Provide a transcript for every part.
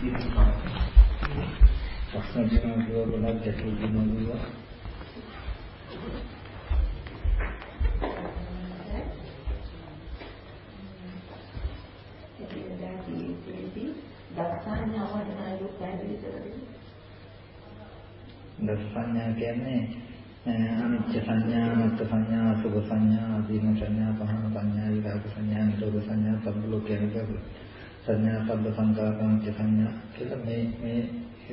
ප්‍රශ්න දිනවල ගොඩක් ගැටලු දිනවල දස්සඤ්ඤා කියන්නේ අනිච්ච සංඥා, අනාත්ම සංඥා, අසුභ සංඥා, ආදීන සංඥා, පහන සංඥා, විරාග සංඥා, නිරෝධ සංඥා, සම්බුලෝ කියන සංඥා, සබ්බ සංකාරාංච සංඥා කියලා මේ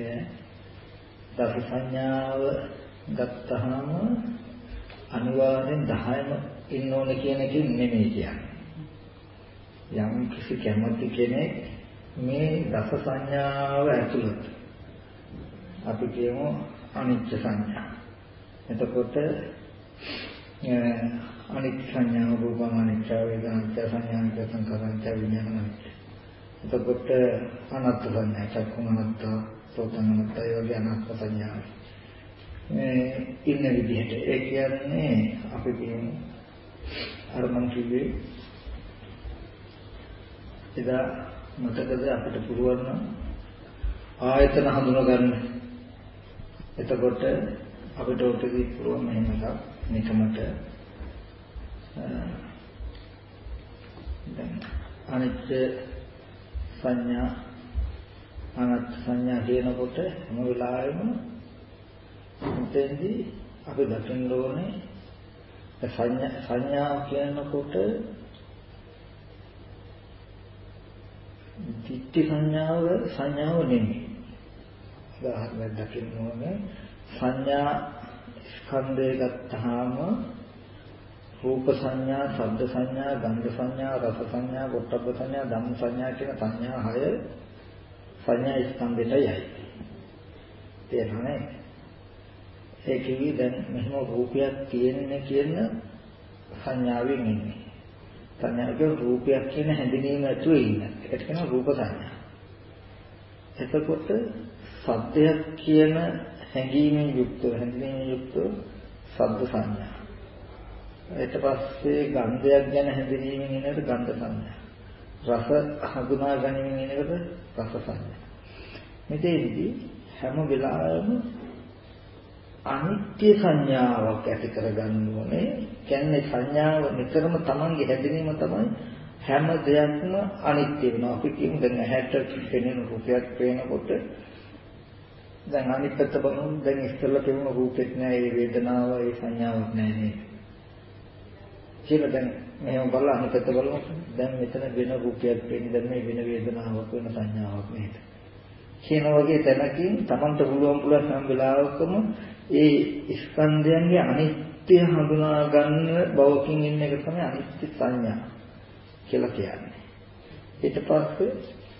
දස සංඥාව ගත්තාම අනිවාර්යෙන් 10ම ඉන්න ඕන කියන එක නෙමෙයි කියන්නේ. යම් කිසි කැමති කෙනෙක් මේ දස සංඥාව ඇතුළත අපි කියමු අනිච්ච සංඥා. එතකොට අනිච්ච සංඥාව රූපං අනිච්ච වේදනාංච සංඥාංච සංඛාරංච විඥානංච. එතකොට අනාත්ම සංඥා චක්කුං අනාත්ත සෝතං අනාත්ත ඒ වගේ අනාත්ම සංඥා. මේ ඉන්න විදිහට ඒ කියන්නේ අපි කියමු අර මං කිව්වේ එදා මතකද අපිට පුළුවන් නම් ආයතන හඳුනා ගන්න. එතකොට අපිට උත්තරී පුළුවන් මෙහෙම එකක් නිකමට දැන් අනිත්‍ය සංඥා අනාත්ම සංඥා කියනකොට මොන වෙලාවෙම මුතෙන්දී අපි දකින්න ඕනේ සංඥා කියනකොට ditthi සංඥාව නෙමෙයි. උදාහරණයක් දකින්න ඕනේ සංඥා ස්කන්ධය ගත්තාම රූප සංඥා, ශබ්ද සංඥා, ගන්ධ සංඥා, රස සංඥා, පොට්ටබ්බ සංඥා, ධම්ම සංඥා කියන සංඥා 6 සංඥා ස්කන්ධයටයි. තේරුණානේ? ඒ කිවි දැන් මෙහෙම රූපයක් තියෙන්නේ කියන සංඥාවෙන් ඉන්නේ. සංඥාවක රූපයක් කියන හැඳිනීම ඇතුලේ ඉන්න. ඒකට කියනවා රූප සංඥා. එතකොට සද්දයක් කියන හැඟීමෙන් යුක්තව හැඳිනීමෙන් යුක්තව ශබ්ද සංඥා. ඊට පස්සේ ගන්ධයක් ගැන හැඳිනීමෙන් එනකොට ගන්ධ සංඥා. රස හඳුනා ගැනීමෙන් එනකොට රස සංඥා. මෙතෙන්දී හැම වෙලාවෙම අනිත්‍ය සංඥාවක් ඇති කරගන්න ඕනේ. කියන්නේ සංඥාව නිතරම Tamange හැදෙනීම තමයි හැම දෙයක්ම අනිත්‍ය වෙනවා. අපි කියමු දැන් ඇහැට පෙනෙන රූපයක් පේනකොට දැන් අනිත් පැත්ත බලමු. දැන් ඉස්සෙල්ලා පෙනුන රූපෙත් නෑ, ඒ වේදනාව, ඒ සංඥාවක් නෑ නේද? කියලා දැන් මෙහෙම බලලා අනිත් පැත්ත බලමු. දැන් මෙතන වෙන රූපයක් පේන්නේ, දැන් මේ වෙන වේදනාවක් වෙන සංඥාවක් නේද? කියන වගේ තැනකින් Tamanට පුළුවන් හැම වෙලාවකම ඒ ස්කන්ධයන්ගේ අනිත්‍ය හඳුනා ගන්න බවකින් ඉන්න එක තමයි අනිත්‍ය සංඥා කියලා කියන්නේ. ඊට පස්සේ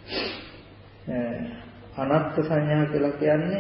අනාත්ම සංඥා කියලා කියන්නේ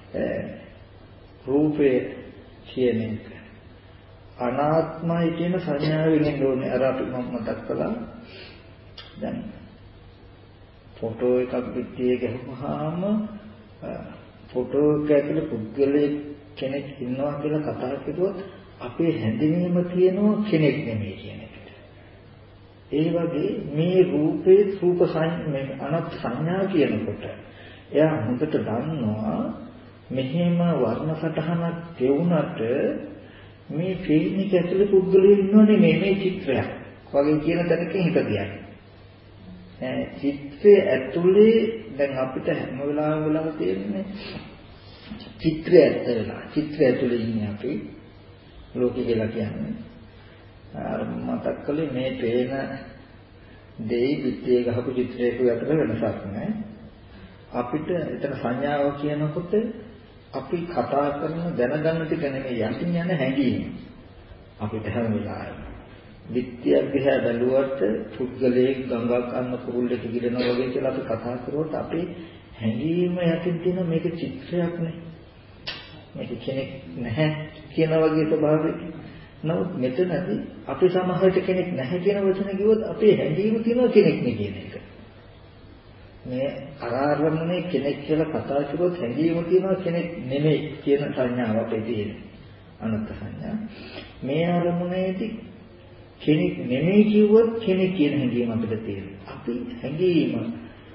රූපේ කියන එක. අනාත්මයි කියන සංඥාවෙන් ඉන්න ඕනේ. අර අපි මතක් කළා. දැන් ෆොටෝ එකක් පිටියේ ගහුවාම ෆොටෝ එක ඇතුලේ පුද්ගලයෙක් කෙනෙක් ඉන්නවා කියලා කතා කරුවොත් අපේ හැඳිනීම තියෙනවා කෙනෙක් නෙමෙයි කියන එකට. ඒ වගේ මේ රූපේ රූප සංඥා අනාත්ම සංඥා කියනකොට එයා හොඳට දන්නවා මෙහෙම වර්ණ සටහනක් දෙවුනට මේ ෆිල්ම් එක ඇතුලේ පුද්ගලයෙක් ඉන්නව නෙමෙයි මේ චිත්‍රයක් වගේ කියන තැනකින් හිත තියන්නේ. චිත්‍රයේ ඇතුලේ දැන් අපිට හැම වෙලාවෙම තියෙන්නේ චිත්‍රය ඇත්ත වෙලා. චිත්‍රය ඇතුලේ ඉන්නේ අපි ලෝකෙ කියලා කියන්නේ. අර මතක් කළේ මේ පේන දෙයි පිටියේ ගහපු චිත්‍රයක අතර වෙනසක් නැහැ. අපිට එතන සංඥාව කියනකොට අපි කතා කරන දැනගන්න ටික නෙමෙයි යටින් යන හැඟීම. අපිට හැම වෙලාවෙම විත්‍යක් දිහා බැලුවට පුද්ගලයෙක් ගඟක් අන්න කුරුල්ලෙක් ගිරනවා වගේ කියලා අපි කතා කරුවොත් අපේ හැඟීම යටින් තියෙන මේක චිත්‍රයක් නේ. මේක කෙනෙක් නැහැ කියන වගේ ස්වභාවයක. නමුත් මෙතනදී අපි සමහරට කෙනෙක් නැහැ කියන වචන කිව්වොත් අපේ හැඟීම තියෙනවා කෙනෙක් නේ කියන එක. මේ අරාරමුණේ කෙනෙක් කියලා කතා කරුවොත් හැඟීම තියෙනවා කෙනෙක් නෙමෙයි කියන සංඥාව අපේ තියෙන්නේ. අනත්ත් සංඥා. මේ අරමුණේදී කෙනෙක් නෙමෙයි කිව්වොත් කෙනෙක් කියන හැඟීම අපිට තියෙනවා. අපි හැඟීම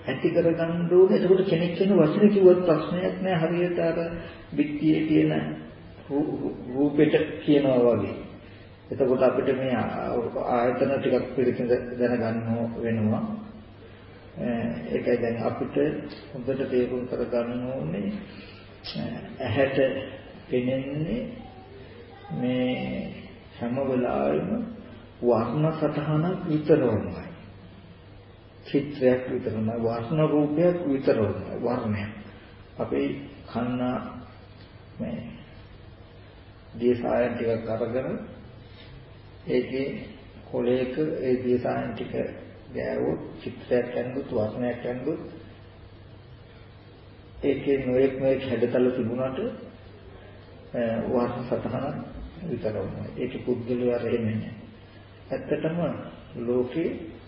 ඇති කරගන්න ඕනේ. එතකොට කෙනෙක් කියන වචන කිව්වත් ප්‍රශ්නයක් නෑ. හරියට අර පිටියේ තියෙන රූපෙට කියනවා වගේ. එතකොට අපිට මේ ආයතන ටිකක් පිළිසිඳ දැනගන්න වෙනවා. ඒකයි දැන් අපිට හොඳට තේරුම් කරගන්න ඕනේ ඇහැට පෙනෙන්නේ මේ හැම වෙලාවෙම වර්ණ සටහනක් විතරමයි. චිත්‍රයක් විතරමයි, වර්ණ රූපයක් විතරමයි, වර්ණයක්. අපේ කන්න මේ දේශායන් ටිකක් අරගෙන ඒකේ කොලයක ඒ දේශායන් ටික ගෑවුවොත් චිත්‍රයක් ඇඳුත් වර්ණයක් ඇඳුත් ඒකේ නොයෙක් හැඩතල තිබුණාට වර්ණ සටහනක් විතරමයි. ඒක පුද්ගලයා රෙන්නේ නැහැ. ඇත්තටම ලෝකේ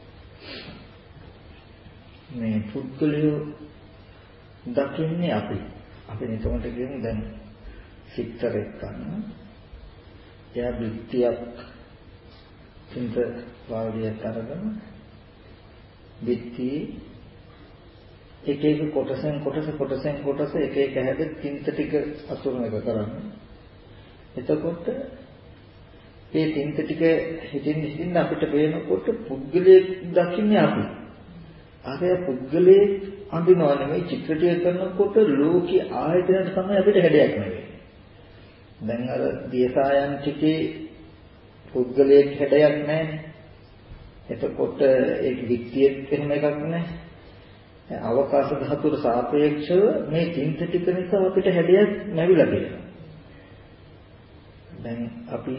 මේ පුද්ගලයෝ දකින්නේ අපි නිතමට කියමු දැන් සිත්තරෙක් ගන්න. එයා බිත්තියක් තින්ත වාගියක් අරගෙන බිත්තියේ එක එක කොටසෙන් කොටස එක එක හැද තින්ත ටික අතුරුන එක කරන්නේ. එතකොට මේ තින්ත ටික හිතින් අපිට පේනකොට පුද්ගලයෙක් දකින්නේ අපි. අර පුද්ගලයෙක් අඳිනවා නෙමෙයි චිත්‍ර ටික කරනකොට ලෝකයේ ආයතනයට තමයි අපිට හැඩයක් නෙවෙයි. දැන් අර දේශායන් ටිකේ පුද්ගලයෙක් හැඩයක් නැහැ. එතකොට ඒක වික්තියෙත් එහෙම එකක් නැහැ. අවකාශ ධාතුවට සාපේක්ෂව මේ තින්ත ටික නිසා අපිට හැඩයක් නැවිලා තියෙනවා. දැන් අපි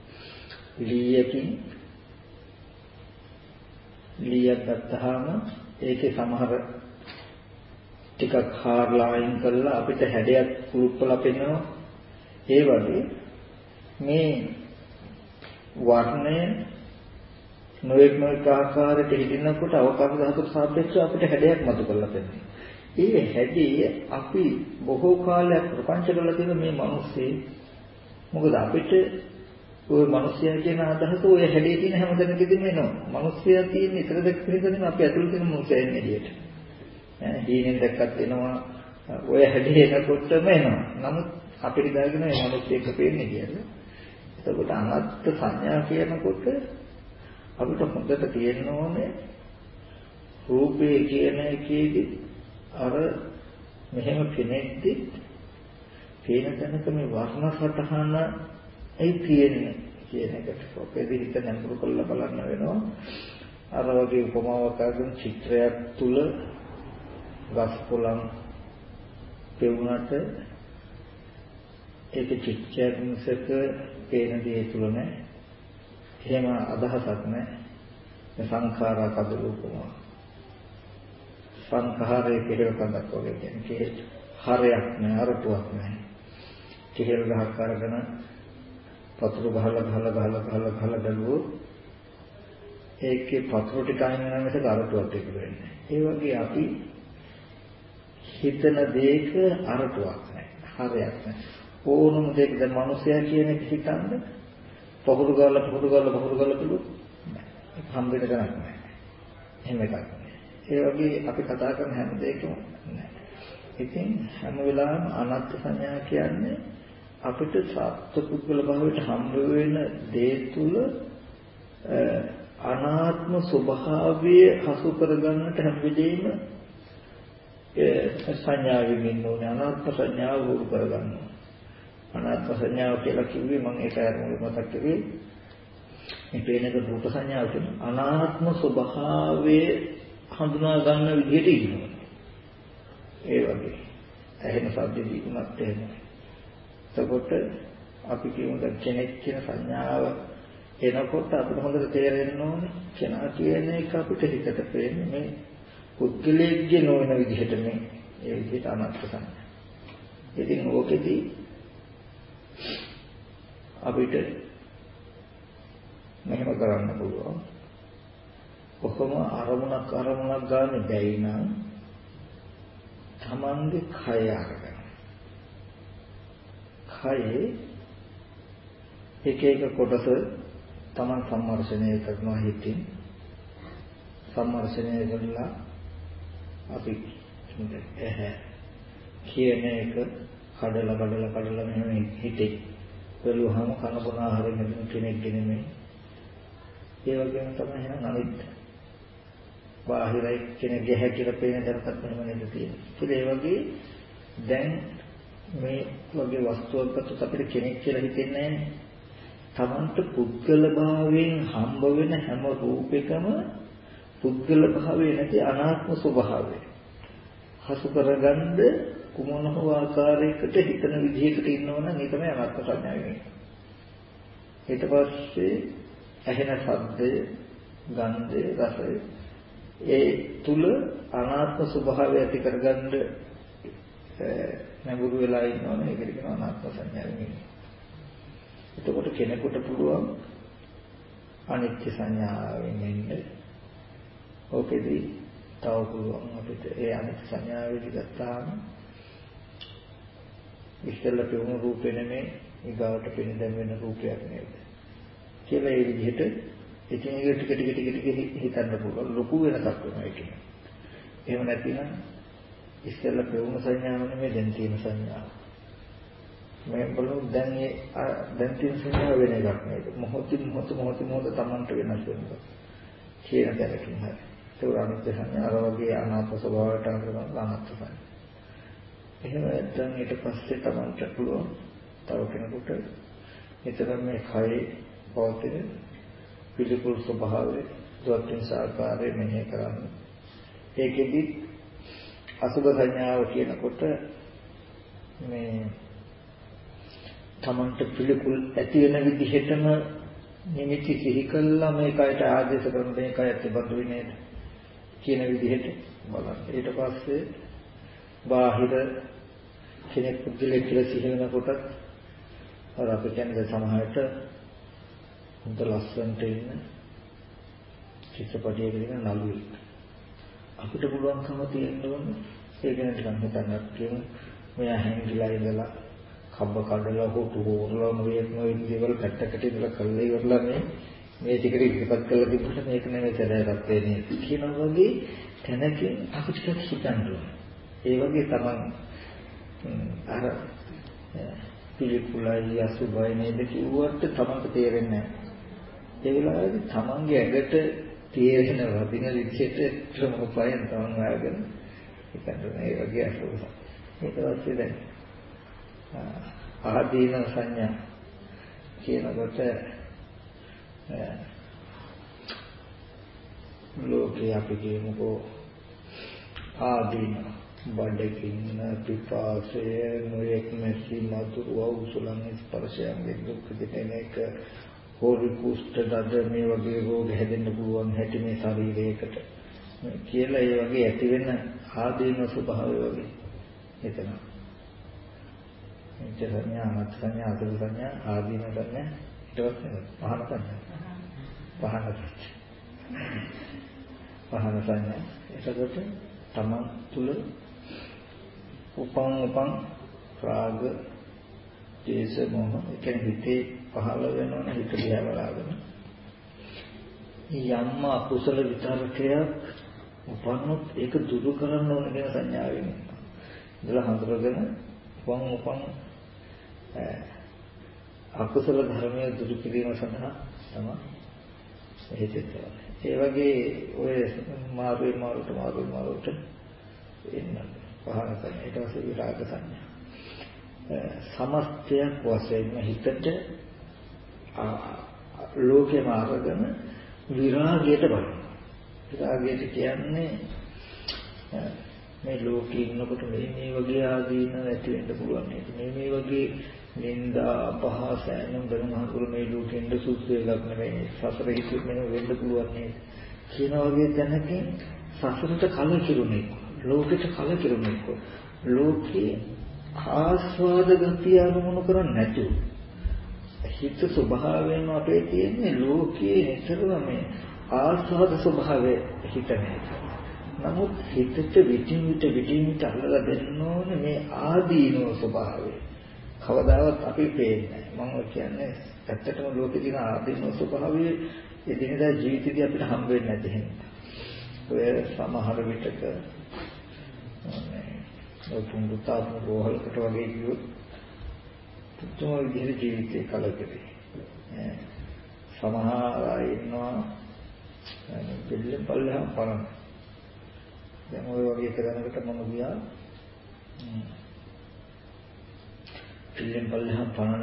ලීයක් ගත්තාම ඒකේ සමහර ටිකක් හාරලා අයින් කරලා අපිට හැඩයක් කුරුප්පලා පෙන්වනවා. ඒ වගේ මේ වර්ණය නොඑක් ආකාරයට හිටිනකොට අවකාශ ධාතුට සාපේක්ෂව අපිට හැඩයක් මතු කරලා පෙන්නනවා. ඒ හැඩය අපි බොහෝ කාලයක් ප්‍රපංච කරලා තියෙන මේ මිනිස්සේ මොකද අපිට ওই මිනිස්යා කියන අදහස ඔය හැඩේ තියෙන හැමදැනකදීම එනවා. මිනිස්යා තියෙන ඉතර දෙක පිළිදෙන අපි ඇතුළේ තියෙන මිනිස්යා ඉන්නේ එළියට. හීනෙන් දැක්කත් එනවා. ඔය හැඩේ එනකොටම එනවා. නමුත් අපිට දාගෙන මේ මිනිස්සෙක් පේන්නේ කියලා. එතකොට අනත්ත් සංඥා කියනකොට අපිට හොඳට තියෙන්න ඕනේ රූපේ කියන එකේදී අර මෙහෙම කෙනෙක්දි පේන තැනක මේ වර්ණ සටහන ඒ තියෙන්නේ කියන එකට ඔකේදී හිත නඹුරු කරලා බලන්න වෙනවා. අර වගේ උපමාවක් අරගෙන චිත්‍රයක් තුල ගස් කොළන් පෙවුනට ඒක චිත්තයක් මිසක පේන දේ තුල නැහැ. එහෙම අදහසක් නැහැ. සංඛාරා කදලූපමා. සංඛාරයේ කෙරෙව කඳක් වගේ කියන්නේ හරයක් නැහැ, අරටුවක් නැහැ. කෙහෙල් ගහක් අරගෙන පතුරු ගහලා බැලුවොත් ඒකේ පතුරු ටික අයින් වෙනා මිසක අරටුවක් තිබු වෙන්නේ නැහැ. ඒ වගේ අපි හිතන දේක අරටුවක් නැහැ, හරයක් නැහැ. ඕනම දෙයක දැන් මිනිසයා කියන එක හිතන්නේ පහුරු ගාලා බලුවොත් හම්බ වෙන ගණක් නැහැ. එහෙම එකක් නැහැ. ඒ වගේ අපි කතා කරන හැම දෙයකම නැහැ. ඉතින් හැම වෙලාවෙම අනත්ත් සංඥා කියන්නේ අපිට සත්පුද්ගල භාවයට හම්බ වෙන දේ තුල අනාත්ම ස්වභාවය හසු කරගන්නට හැම වෙලෙම සංඥාවෙන් ඉන්න ඕනේ. අනාත්ම සංඥාව වුරු කරගන්න ඕනේ. අනාත්ම සංඥාව කියලා කිව්වේ මම ඒක අරමුණු මතක් කරේ මේ පේනක රූප සංඥාව කියන අනාත්ම ස්වභාවයේ හඳුනා ගන්න විදිහට ඉන්නවා. ඒ වගේ ඇහෙන ශබ්දෙදී උනත් එහෙමයි. එතකොට අපි කියමු කෙනෙක් කියන සංඥාව එනකොට අපිට හොඳට තේරෙන්න ඕනේ කෙනා කියන එක අපිට හිතට පේන්නේ මේ පුද්ගලයෙක්ගේ නොවන විදිහට මේ ඒ විදිහට අනාත්ම සංඥා. ඉතින් ඕකෙදී අපිට මෙහෙම කරන්න පුළුවන්. කොහොම අරමුණක් ගන්න බැයි නම් තමන්ගේ කය අරගෙන. කයේ එක එක කොටස තමන් සම්මර්ෂණය කරනවා හිතින්. සම්මර්ෂණය කරලා අපි ඇහැ කියන එක කඩලා මෙහෙම හිතේ බැලුවහම කන බොන ආහාරයෙන් හැදෙන කෙනෙක්ගෙන නෙමෙයි. ඒ වගේම තමයි එහෙනම් අනිත් බාහිරයි කෙනෙක් ගැහැ කියලා පේන දරකට මෙහෙම නේද තියෙන්නේ. ඒ වගේ දැන් මේ වගේ වස්තුවක් ගත්තොත් අපිට කෙනෙක් කියලා හිතෙන්නේ නැහැ. තමන්ට පුද්ගල භාවයෙන් හම්බ වෙන හැම රූපයකම පුද්ගල භාවය නැති අනාත්ම ස්වභාවය හසු කරගන්න කුමන හෝ ආකාරයකට හිතන විදිහකට ඉන්නවනම් ඒ තමයි අනාත්ම සංඥාව වෙන්නේ. ඊට පස්සේ ඇහෙන ශබ්දය, ගන්ධය, රසය ඒ තුල අනාත්ම ස්වභාවය ඇති කරගන්න නැඹුරු වෙලා ඉන්නවනේ ඒකට කියනවා අනාත්ම සංඥාව වෙන්නේ. එතකොට කෙනෙකුට පුළුවන් අනිත්‍ය සංඥාවෙන් එන්නේ. ඕකෙදී තව පුළුවන් අපිට ඒ අනිත්‍ය සංඥාවේදී ගත්තාම ඉස්සෙල්ලා පෙවුණු රූපේ නෙමෙයි ඊගාවට පෙනෙන දැන් වෙන රූපයක් නේද කියලා ඒ විදිහට එකින් එක ටික හිතන්න පුළුවන් ලොකු වෙනසක් වෙනවා ඒකේ. එහෙම නැතිනම් ඉස්සෙල්ලා පෙවුණු සංඥාව නෙමෙයි දැන් තියෙන සංඥාව. මේ බලමු දැන් තියෙන සංඥාව වෙන එකක් නේද? මොහොතින් මොහොත තමන්ට වෙනස් වෙනවා. කියන දැනකින් හරි. ඒක අනිත්‍ය සංඥා අර වගේ අනාත්ම ස්වභාවයට අනුකූලව අනාත්ම සංඥා. එහෙම නැත්නම් ඊට පස්සේ තමන්ට පුළුවන් තව කෙනෙකුට මෙතන මේ කයේ පවතින පිළිකුල් ස්වභාවය දුක්ඛින් සාකාරයේ මෙහෙ කරන්න. ඒකෙදි අසුභ සංඥාව කියනකොට මේ තමන්ට පිළිකුල් ඇති වෙන විදිහටම නිමිති සිහි කළා මේ කයට ආදේශ කරන මේ කයත් බඳු වෙන්නේ කියන විදිහට බලන්න. ඊට පස්සේ බාහිර කෙනෙක් පුදුලෙක් කියලා සිහි වෙනකොට අර අපි කියන්නේ සමහරට හොඳ ලස්සනට ඉන්න චිත්‍රපටයක ඉන්න නළුවෙක් අපිට පුළුවන්කම තියෙන්න ඒ ගැන ටිකක් හිතන්නත් කියමු. මෙයා හැංගිලා ඉඳලා කබ්බ කඩලා හොටු හොරලා නොයේ දේවල් පැත්තකට ඉඳලා කල්ලේ ඉවරලා මේ ටිකට ඉස්සපත් කරලා තිබුණා මේක නෙමෙයි සැලෑරක් වෙන්නේ කියන වගේ තැනකින් අපිට හිතන්න ඕනේ. ඒ වගේ තමන් අර පිළිකුලයි අසුබයි නේද කිව්වට තමන්ට තේරෙන්නේ නැහැ. ඒ වෙලාවේදී තමන්ගේ ඇඟට තේරෙන වදින විදිහට ක්‍රමපයන් තමන් හොයාගෙන හිතන්න ඒ වගේ අසුබ. ඊට පස්සේ දැන් ආදීන සංඥා කියනකොට ලෝකේ අපි කියමුකෝ ආදීන බඩකින් පිපාසය නොයෙක් නැති මధుර වූසුලන් ස්පර්ශයෙන් දුක් දෙන එක හොරි කුෂ්ඨ දඩ මේ වගේ රෝග හැදෙන්න පුළුවන් හැටි මේ ශරීරයකට කියලා ඒ වගේ ඇති වෙන ආදීන ස්වභාවය වගේ එතන ඉච්ඡ සංඥා අනත් සංඥා අසුභ සංඥා ආදීන සංඥා ඊට පස්සේ පහන සංඥා එතකොට තමන් තුල උපන් රාග දේශ මොහ කියන හිතේ පහළ වෙනවනේ හිත දිහා බලාගෙන යම්ම අකුසල විතරකයක් උපන්නොත් ඒක දුරු කරන්න ඕන කියන සංඥාවෙන් ඉඳලා හඳුරගෙන උපන් අකුසල ධර්මයේ දුරු කිරීම සඳහා තමයි හේතුව. ඒ වගේ ඔය මාරුවට එන්න පහන සංඥා ඊට පස්සේ විරාග සංඥා. සමස්තයක් වශයෙන් හිතට ලෝකේම අරගෙන විරාගයට බලනවා. විරාගයට කියන්නේ මේ ලෝකේ ඉන්නකොට මේ වගේ ආදීන ඇති වෙන්න පුළුවන් නේද? මේ වගේ නින්දා අපහාස එනම් බරමහතුරු මේ ලෝකෙින් සුසු එකක් නෙවෙයි. සසර හිතුත් මෙහෙම වෙන්න පුළුවන් නේද? කියන වගේ දැනකින් සසරට කලකිරුණේ. ලෝකෙට කලකිරුණේ. ලෝකේ ආස්වාද ගතිය අනුමත කරන්නේ නැතුව හිත ස්වභාවයෙන්ම අපේ තියෙන්නේ ලෝකයේ නිතරම මේ ආස්වාද ස්වභාවය හිතන්නේ. නමුත් හිතට විටින් විට අල්ලලා දෙන්න ඕනේ මේ ආදීනෝ ස්වභාවය. කවදාවත් අපි පේන්නේ නැහැ. මම කියන්නේ ඇත්තටම ලෝකේ තියෙන ආදීනෝ ස්වභාවය එදිනෙදා ජීවිතේදී අපිට හම්බ වෙන්නේ නැති හින්දා. ඔය සමහර විටක ඔය පුංගුතාව රෝහලකට වගේ ගියොත් පුදුම විදිහට ජීවිතේ කලකිරේ. සමහර අය ඉන්නවා දෙල්ලෙන් පල්ලෙහාම පරන. දැන් ඔය වගේ කරනකොට මම ගියා දෙල්ලෙන් පල්ලෙහාම පරන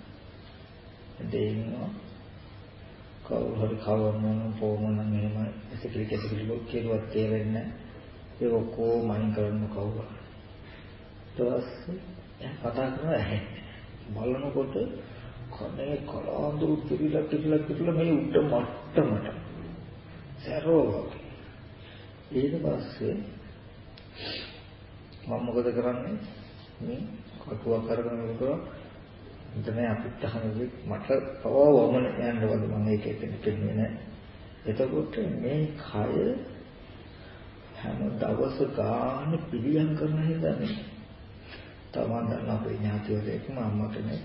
දෙන්නවා කවුරු හරි කවවන්න පොමනම් එහෙම ඇසිකලි කෙරුවත් තේරෙන්නේ නැහැ. ඒක කොහොම අයින් කරන්න කවුරු. ඊට කතා කරනවා බලනකොට කනේ කලාඳුරු පිළිලා මේ උඩ මට්ටමට සරෝවගේ. ඊට පස්සේ මම මොකද කරන්නේ මේ කටුවක් අරගෙන ඉන්නවා ඉතනේ අපිට අහන්නේ මට පවවම යන්නවද මම ඒකෙත් දෙන්නේ නැහැ. එතකොට මේ කය හැම දවස ගන්න පිළියම් කරන හින්දා නේ. තමන් දන්න අපේ ඥාතිවරු එක්කම අම්මා කෙනෙක්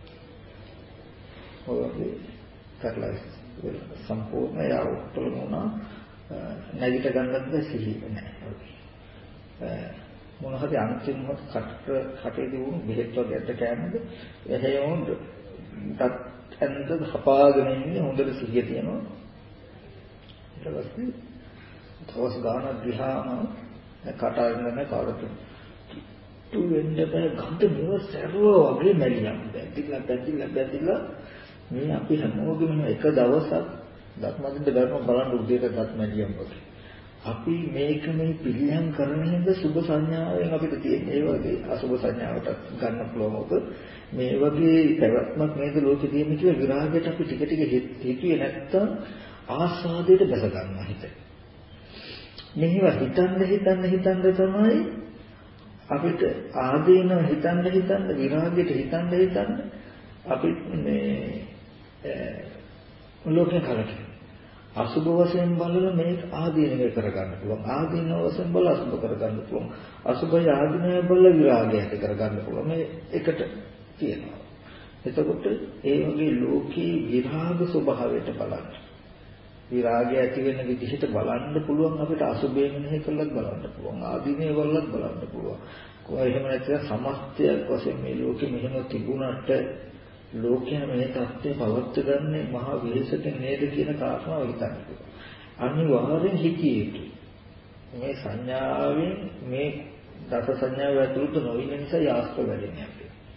ඔයගේ කරලා සම්පූර්ණ යාවුත්තල වුණා නැගිට ගන්නත් සිහිය නැහැ. මොන හරි අන්තිම මොහොත කටේ දිනුන බෙහෙත් වගේ අද්ද කෑමද එහෙම තත් ඇඳ හපාගෙන ඉන්නේ හොඳට සිහිය තියෙනවා. ඊට පස්සේ දවස් ගානක් ගියාම කට අරින්න නැහැ කාටද තු වෙන්න බෑ ගඳ මෙව සැරුවා වගේ මැලියම් බැඳිලා මේ අපි හැමෝගෙම එක දවසක් දත්මදින්ද බලන්න උදේට දත් මැලියම් වගේ අපි මේක මේ පිළියම් කරන හින්දා සුභ සංඥාවෙන් අපිට තියෙන ඒ වගේ අසුභ සංඥාවට ගන්න පුළුවන් මොකද මේ වගේ පැවැත්මක් නේද ලෝකෙ තියෙන්නේ කියලා විරාගයට අපි ටික ටික හිතුවේ නැත්තම් ආස්වාදයට බැස ගන්නවා හිත. මෙහිව හිතන්න තමයි අපිට ආදීන හිතන්න විරාගයට හිතන්න අපි මේ ලෝකේ කලකිරීම අසුභ වශයෙන් බලන මේක ආදීනව කරගන්න පුළුවන්. ආදීනව වශයෙන් බල අසුභ කරගන්න පුළුවන්. අසුභය ආදීනව බල විරාගය ඇති කරගන්න පුළුවන්. මේ එකට තියෙනවා. එතකොට ඒ වගේ ලෝකේ විරාග ස්වභාවයට බලන්න. විරාගය ඇති වෙන විදිහට බලන්න පුළුවන් අපිට අසුභයෙන් මෙහෙ කළත් බලන්න පුළුවන්. ආදීනව වලත් බලන්න පුළුවන්. කොහොම එහෙම නැත්නම් සමස්තයක් වශයෙන් මේ ලෝකෙ මෙහෙම තිබුණාට ලෝකයන් මේ தත්ත්වය පවත්වන්නේ මහා විශේෂයෙන් නේද කියන කාරණාව හිතන්න. අනිවාර්යෙන් හිතිය යුතුයි. මේ සංඥාවෙන් මේ දස සංඥාව ඇතුළත නොවින නිසා යාස්ත්‍ර වැඩෙන්නේ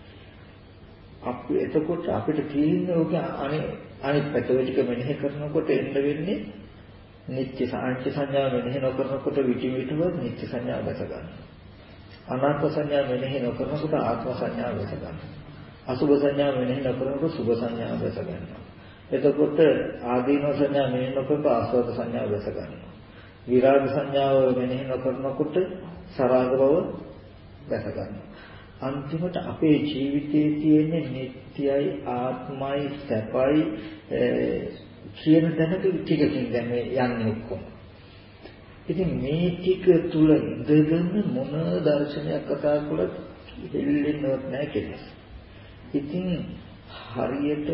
අපි එතකොට අපිට තියෙන්නේ ඔක අනිත් පැත්තේ ටික මෙනෙහි කරනකොට එන්න වෙන්නේ නිත්‍ය සාංශ සංඥාව මෙනෙහි නොකරනකොට විචිවිතව නිත්‍ය සංඥාව දැක ගන්නවා. අනාත්ම සංඥාව මෙනෙහි නොකරනකොට ආත්ම සංඥාව දැක ගන්නවා. අසුභ සංඥා මෙනෙහි නොකරනකොට සුභ සංඥා දැස ගන්නවා. එතකොට ආදීනව සංඥා මෙනෙහි නොකරනකොට ආස්වාද සංඥා දැස ගන්නවා. විරාග සංඥාව මෙනෙහි නොකරනකොට සරාග බව දැස ගන්නවා. අන්තිමට අපේ ජීවිතයේ තියෙන නිට්ටයයි ආත්මයි සැපයි කියන දැනට ටිකකින් දැන් මේ යන්නේ ඔක්කොම. ඉතින් මේ ටික තුල ඉඳගෙන මොන දර්ශනයක් කතා කළත් දෙල්ලෙන්නවත් නැහැ කෙනෙක්. ඉතින් හරියට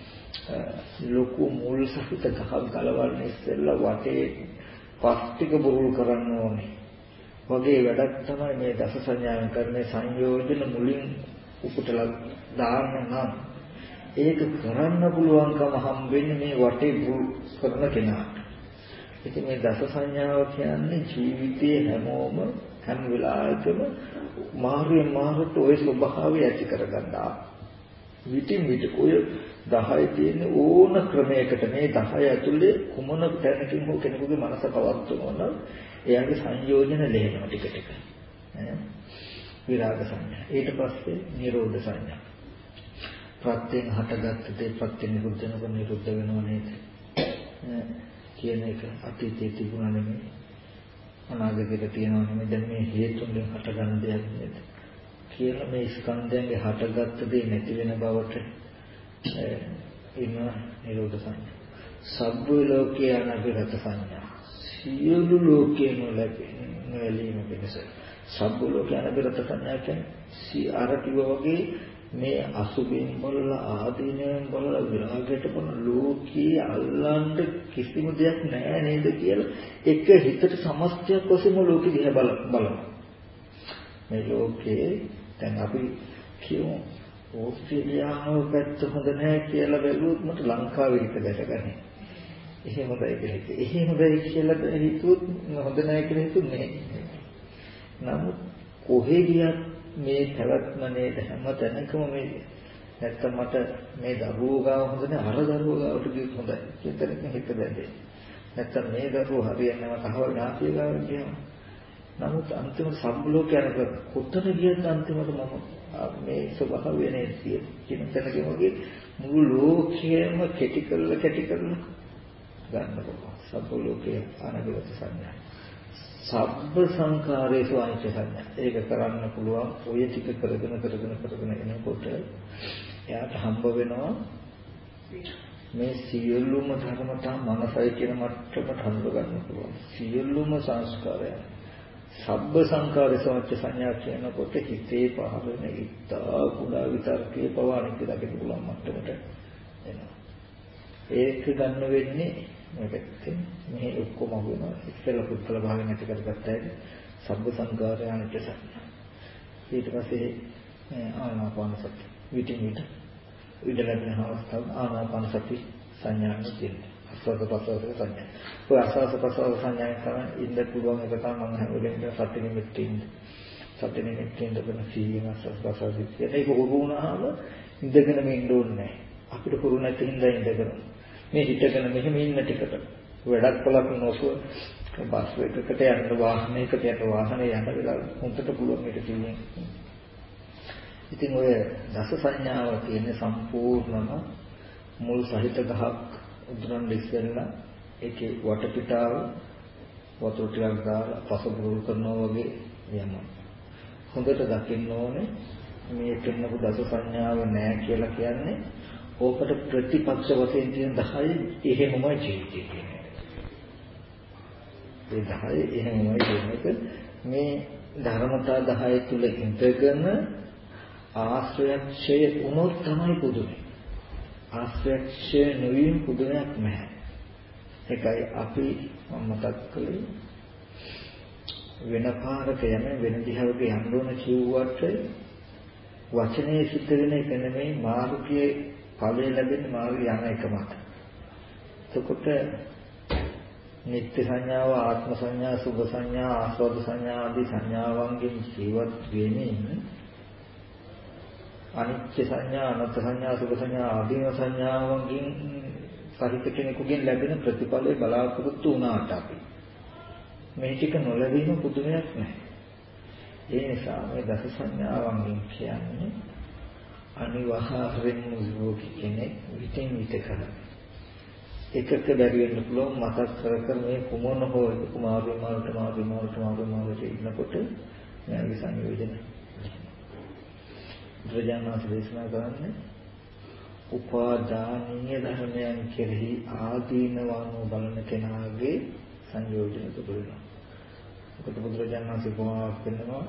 ලොකු මුල් සහිත ගහක් ගලවන්න ඉස්සෙල්ලා වටේ පස් ටික බුරුල් කරන්න ඕනේ. වගේ වැඩක් තමයි මේ දස සංඥාවෙන් කරන සංයෝජන මුලින් උපුටලා දාන්න නම් ඒක කරන්න පුළුවන්කම හම්බෙන්නේ මේ වටේ බුරුල් කරන කෙනාට. ඉතින් මේ දස සංඥාව කියන්නේ ජීවිතයේ හැමෝම හැම වෙලාවකම මාර්ගයට ওই ස්වභාවය ඇති කරගන්නවා. විටින් විට ඔය 10 තියෙන ඕන ක්‍රමයකට මේ 10 ඇතුලේ කුමන තැනකින් හෝ කෙනෙකුගේ මනස පවත්වනවා නම් එයාගේ සංයෝජන ලැබෙනවා ටික ටික. විරාග සංඥා. ඊට පස්සේ නිරෝධ සංඥා. ප්‍රත්‍යයෙන් හටගත්ත දේ ප්‍රත්‍ය නිරුද්ධ වෙනකොට නිරුද්ධ වෙනව නේද? කියන එක අතීතයේ තිබුණා නෙමෙයි. අනාගතයේ තියෙනවා නෙමෙයි. දැන් මේ හේතුන්ගෙන් හටගන්න දෙයක් නේද? කියලා මේ ස්කන්ධයන්ගේ හටගත්ත දේ නැති වෙන බවට ඉන්න නිරෝධ සංඥා. සබ්බ ලෝකේ අනබිරත සංඥා. සියලු ලෝකේම ලැබෙන පිණිස. සබ්බ ලෝකේ අනබිරත සංඥා කියන්නේ අර කිව්වා වගේ මේ අසුභයෙන් බලලා ආදීනයෙන් බලලා විරාගයට බලන ලෝකේ අල්ලන්න කිසිම දෙයක් නැහැ නේද කියලා එක හිතට සමස්තයක් වශයෙන්ම ලෝකෙ දිහා බලනවා. මේ ලෝකේ දැන් අපි කියමු ඕස්ට්‍රේලියාව පැත්ත හොඳ නැහැ කියලා බැලුවොත් මට ලංකාවේ හිත දැකගන්නේ. එහෙම හොඳයි කියලා හිතුවා. එහෙම හොඳයි කියලා හිතුවොත් හොඳ නැහැ කියලා හිතුන්නේ නැහැ. නමුත් කොහේ ගියත් මේ පැවැත්ම නේද හැම තැනකම මේ නැත්තම් මට මේ දරුවෝ ගාව හොඳ නැහැ අර දරුවෝ ගාවට ගියොත් හොඳයි. චින්තනකින් හිත බැඳේ. නැත්තම් මේ දරුවෝ හරියන්නේ මට අහවල් නාතිය ගාවට ගියම. නමුත් අන්තිමට සම්බලෝකයන්ට කොතන ගියත් අන්තිමට මම මේ ස්වභාවය නේද චින්තනකින් වගේ මුළු ලෝකයම කැටි කරලා ගන්න පුළුවන්. සම්බලෝකයේ අනගත සංඥා. සබ්බ සංඛාරේසු අනිච්ච සංඥා. ඒක කරන්න පුළුවන් ඔය ටික කරගෙන එනකොට එයාට හම්බ වෙනවා මේ සියලුම ධර්මතා මනසයි කියන මට්ටමට හම්බ ගන්න පුළුවන්. සියලුම සංස්කාරයන් සබ්බ සංඛාරේසු අනිච්ච සංඥා කියනකොට හිතේ පහළ වෙන ඉත්තා කුඩා විතර්කයේ පවානික දකින්න පුළුවන් මට්ටමට එනවා. ඒක ගන්න වෙන්නේ මේකෙන් මේ ඔක්කොම වෙනවා ඉස්සෙල්ලා පුත්තල භාවයෙන් ඇති කරගත්තා සබ්බ සංඛාරය අනිත්‍ය සංඥා. ඊට පස්සේ ආනාපාන සති විටින් විට ඉඳලගෙන අවස්ථාව ආනාපාන සති සංඥාවක් තියෙනවා. අස්වාද ප්‍රසවාස සංඥා. ඔය අස්වාද ප්‍රසවාස සංඥා කරන ඉන්න පුළුවන් එක තමයි මම හැමෝගෙම සති නිමිතින් සති නිමිතින් දෙන්න සීන අස්වාද ප්‍රසවාස කියන ඒක හුරු වුණාම ඉඳගෙන මේ ඉන්න ඕනේ නැහැ. අපිට හුරු නැති හින්දා ඉඳගෙන මේ හිතගෙන මෙහෙම ඉන්න ටිකට වැඩක් කලක් නොසුව බස් එකකට යන්න වාහනයකට යන වාහනේ යන වෙලාව හොන්දට පුළුවන් මේක කියන්නේ. ඉතින් ඔය දස සංඥාව කියන්නේ සම්පූර්ණම මුල් සහිත ගහක් උදුරන් ඉස්සෙල්ලා ඒකේ වටපිටාව වතුර ටිකක් දාලා පසුබුරුල් කරනවා වගේ යනවා. හොඳට දකින්න ඕනේ මේ පෙන්නපු දස සංඥාව නෑ කියලා කියන්නේ ඕකට ප්‍රතිපක්ෂ වශයෙන් තියෙන 10 එහෙමමයි ජීවිතය කියන්නේ. ඒ 10 එහෙමමයි කියන්නේ මේ ධර්මතා 10 තුල ඉඳගෙන ආශ්‍රයක්ෂය වුණොත් තමයි පුදුමයි. ආශ්‍රයක්ෂය නොවීම පුදුමයක් නැහැ. ඒකයි අපි මතක් කළේ වෙන පාරක යන වෙන දිහාවක යන්න ඕන කිව්වට වචනේ සිද්ධ වෙන එක නෙමෙයි මාර්ගයේ ඵලය ලැබෙන්නේ මාර්ගය යන එකමයි. එතකොට නිත්‍ය සංඥාව, ආත්ම සංඥා, සුභ සංඥා, ආස්වාද සංඥා ආදී සංඥාවන්ගෙන් ජීවත් වෙමින් අනිත්‍ය සංඥා, අනත්ත් සංඥා, සුභ සංඥා ආදී සංඥාවන්ගෙන් සහිත කෙනෙකුගෙන් ලැබෙන ප්‍රතිඵලය බලාපොරොත්තු වුණාට අපි මේ ටික නොලැබීම පුදුමයක් නැහැ. ඒ නිසා මේ දස සංඥාවන්ගෙන් කියන්නේ අනිවාර්යෙන්ම යෝගී කෙනෙක් විтин විත කරන එකක බැරි වෙන්න පුළුවන් මතක් කර මේ කුමන හෝ කුමාරී මාරුට ඉන්නකොට මෙයාගේ සංයෝජන බුදුරජාණන් දේශනා කරන්නේ උපාදානීය ධර්මයන් කෙරෙහි ආදීනවම බලන කෙනාගේ සංයෝජන දුබලනවා. ඒකට බුදුරජාණන් සිපුමාවක් වෙනවා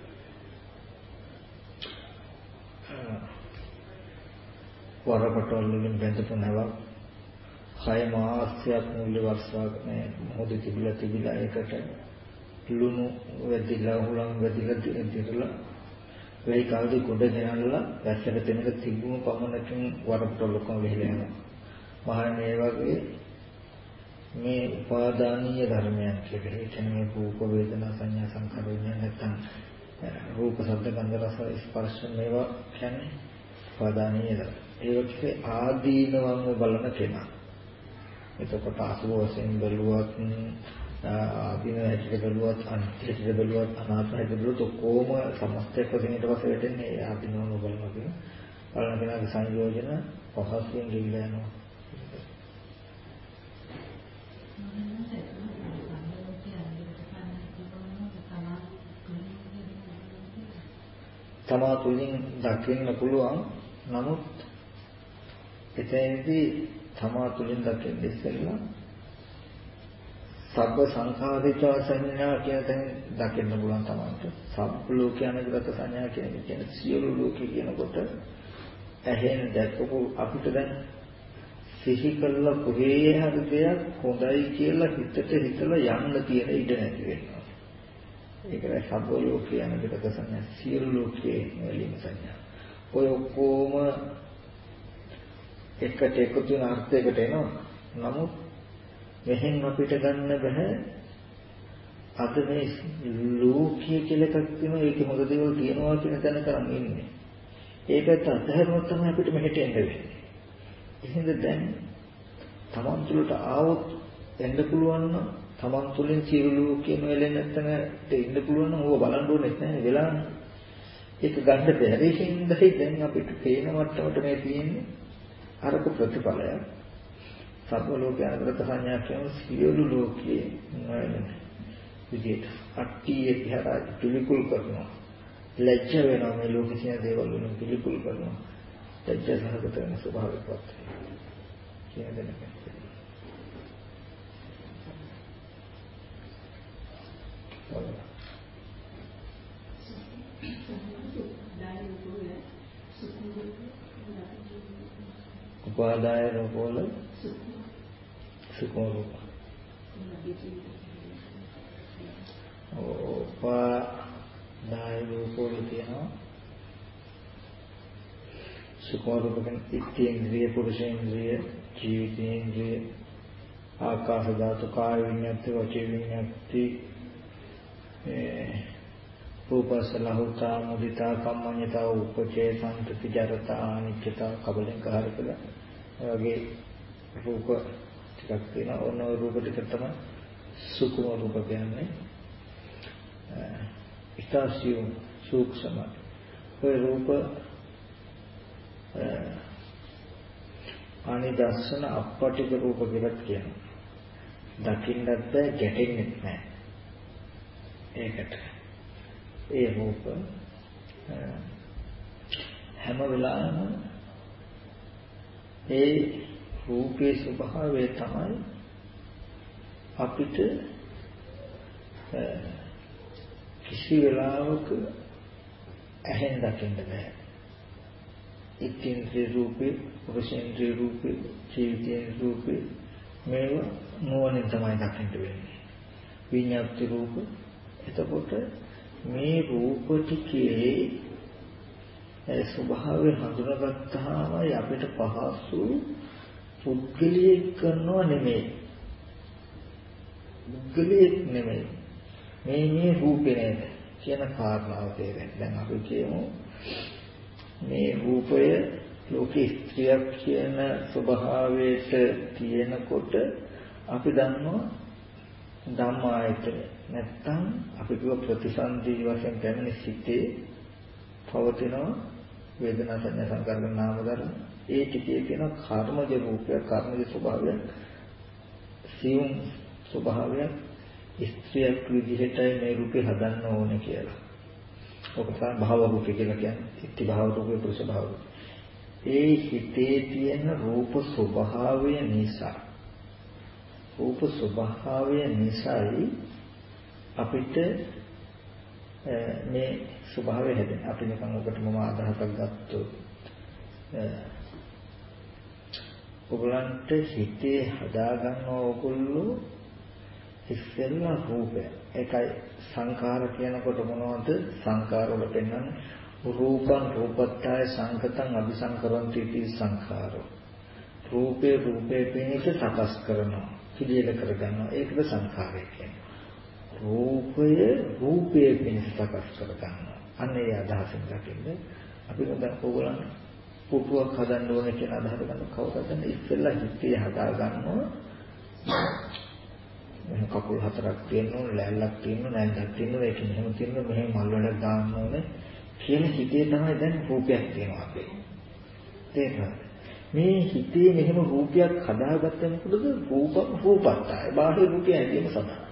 වරපටවල වලින් බැඳපු නැවක් 6 මාසයක් මුල්ල වර්ෂාවේ මොහොත තිබිලා ඒකට ලුණු වැදිලා හුලං වැදිලා දිරලා වෙයි කාලේ ගොඩ ගෙනල්ලා වැස්සට තැනක තිබුණු පමණකින් වරපටවල කොම වෙහිලා යනවා. මහා මේ වගේ මේ උපාදානීය ධර්මයන් කියන්නේ මේ රූප වේදනා සංඥා සංඛාර විඥාන නැත්නම් රූප ශබ්ද ගන්ධ රස ස්පර්ශ මේවා කියන්නේ උපාදානීය ධර්ම. ඒකේ ආදීනවම බලන කෙනා. එතකොට අසුව වශයෙන් බැලුවත් ආදීන හැටියට බැලුවත් අනිත්‍යයට බැලුවත් අනාත්මයට බැලුවත් ඔක්කොම සමස්තයක් වශයෙන් ඊට පස්සේ වැටෙන්නේ ආදීනවම බලන කෙනා. බලන කෙනාගේ සංයෝජන පහසුවෙන් ගෙවිලා යනවා. තමා තුලින් දකින්න පුළුවන්. නමුත් එතෙන්දී තමා තුලින් දකින්න ඉස්සෙල්ලා සබ්බ සංඛාරිත සංඥා කියන තැන දකින්න පුළුවන් තමන්ට. සබ්බ ලෝකයන්ගත සංඥා කියන සියලු ලෝකේ කියනකොට ඇහෙන් දැකපු අපිට දැන් සිහි කළා කොහේ හරි දෙයක් හොඳයි කියලා හිතට හිතලා යන්න තියෙන ඉඩ නැති වෙනවා. ඒකයි සබ්බ ලෝකේ යන පිටක සංඥා සියලු ලෝකේ වලින් සංඥා. ඔය ඔක්කොම එකට එකතු වෙන අර්ථයකට එනවා. නමුත් මෙහෙන් අපිට ගන්න බෑ. අද මේ ලෝකයේ කියලා එකක් තියෙනවා. ඒකේ හොඳ දේවල් තියෙනවා කියන තැන කරන් ඉන්නේ. ඒකත් අත්හැරුණොත් තමයි අපිට මෙහෙට එන්න වෙන්නේ. එහෙනම් දැන් තමන් තුළට ආවොත් එන්න පුළුවන් නම් තමන් තුළින් සියලු ලෝකයේම වෙලෙන් නැත්නම් ඉන්න පුළුවන් නම් ඕව බලන්න ඕනේ නැහැ වෙලාවනේ. ඒක ගන්න බැරි හින්දායි දැන් අපිට පේන මට්ටමට මේ තියෙන්නේ අරක ප්‍රතිඵලය. සබ්බ ලෝකයන් අතරත සංඥා කියන සියලු ලෝකයේ නොයන විදිහට අට්ටියේ පිටරා පිළිකුල් කරනවා. ලැජ්ජ වෙනවා මේ ලෝකේ තියෙන දේවල් වලින් පිළිකුල් කරනවා. ලැජ්ජ සහගත වෙන ස්වභාවයක්වත් කියන දෙයක්. උපාදාය රූපවල සුඛ රූප. උපාදාය රූපවල තියෙනවා සුඛ රූප කියන්නේ ඉන්ද්‍රිය පුරුෂේන්ද්‍රිය ජීවිතේන්ද්‍රිය ආකාශ ධාතු කාය විඤ්ඤාති වචී විඤ්ඤාති රූපසලහුතා මුදිතා කම්මඤ්ඤතා උපචේ සම්පති ජරතා අනිච්චතා කබලෙන් කාර කළා. වගේ රූප ටිකක් තියෙනවා. ඕන රූප ටික තමයි සුකුම රූප කියන්නේ. ඉස්තාසියු සූක්ෂම ඔය රූප අනිදස්සන අපපටික රූප කියලා කියනවා. දකින්නත් බෑ ගැටෙන්නෙත් නෑ. ඒකට ඒ රූප හැම වෙලාවෙම ඒ රූපේ ස්වභාවය තමයි අපිට කිසි වෙලාවක ඇහෙන් දකින්න බෑ. ඉන්ද්‍රිය රූපේ, පුරුෂේන්ද්‍රිය රූපේ, ජීවිතේ රූපේ මේව නුවණින් තමයි දකින්න වෙන්නේ. විඤ්ඤාති රූප. එතකොට මේ රූප ටිකේ ස්වභාවය හඳුනාගත්තාම අපිට පහසු පුද්ගලියෙක් කරනව නෙමෙයි. පුද්ගලියෙක් නෙමෙයි. මේ රූපේ නේද කියන කාරණාව තේරෙන්නේ. දැන් අපි කියමු මේ රූපය ලෝකේ ස්ත්‍රියක් කියන ස්වභාවයට තියෙනකොට අපි දන්නවා ධම්මායතන නැත්තම් අපි කිව්ව ප්‍රතිසන්දි වශයෙන් දැනෙන සිටේ පවතින වේදනා සංඥා සංකාර නාම ධර්ම ඒ ටිකේ තියෙන කර්මජ රූපය කර්මජ ස්වභාවය සියුම් ස්වභාවය ස්ත්‍රියක් විදිහටයි මේ රූපේ හදන්න ඕනේ කියලා. ඔක තමයි භව රූපය කියලා කියන්නේ. ඉති භව රූපේ පුරුෂ භව. ඒ හිතේ තියෙන රූප ස්වභාවය නිසා රූප ස්වභාවය නිසායි අපිට මේ ස්වභාවය හැදෙන්නේ. අපි නිකන් ඔකට මම අදහසක් ගත්තොත් ඔයගලන්ට හිතේ හදාගන්න ඕගොල්ලෝ ඉස්සෙල්ලා රූපය. ඒකයි සංඛාර කියනකොට මොනවද සංඛාර වල පෙන්වන්නේ රූපං රූපත්තාය සංකතං අபிසංකරන්ති इति සංඛාරෝ. රූපේ පිණිස සකස් කරනවා. පිළියෙල කරගන්නවා. ඒකද සංඛාරය කියන්නේ. රූපය පිණිස සකස් කරගන්නවා. අන්න ඒ අදහසින් දකින්න අපි දැන් ඕගොල්ලන් පුටුවක් හදන්න ඕනේ කියන අදහස ගන්න කවුරුද ඉස්සෙල්ලා හිතේ හදා ගන්නවා. මෙහෙම කකුල් හතරක් තියෙනවා, ලෑල්ලක් තියෙනවා, නැන්දක් තියෙනවා, ඒක මෙහෙම තියෙනවා, මෙහෙම මල් වලක් දාන්න ඕනේ කියන හිතේ තමයි දැන් රූපයක් තියෙනවා අපේ. තේරුණාද? මේ හිතේ මෙහෙම රූපයක් හදාගත්තම මොකද රූපත්තාය බාහිර රූපය හැදීම සඳහා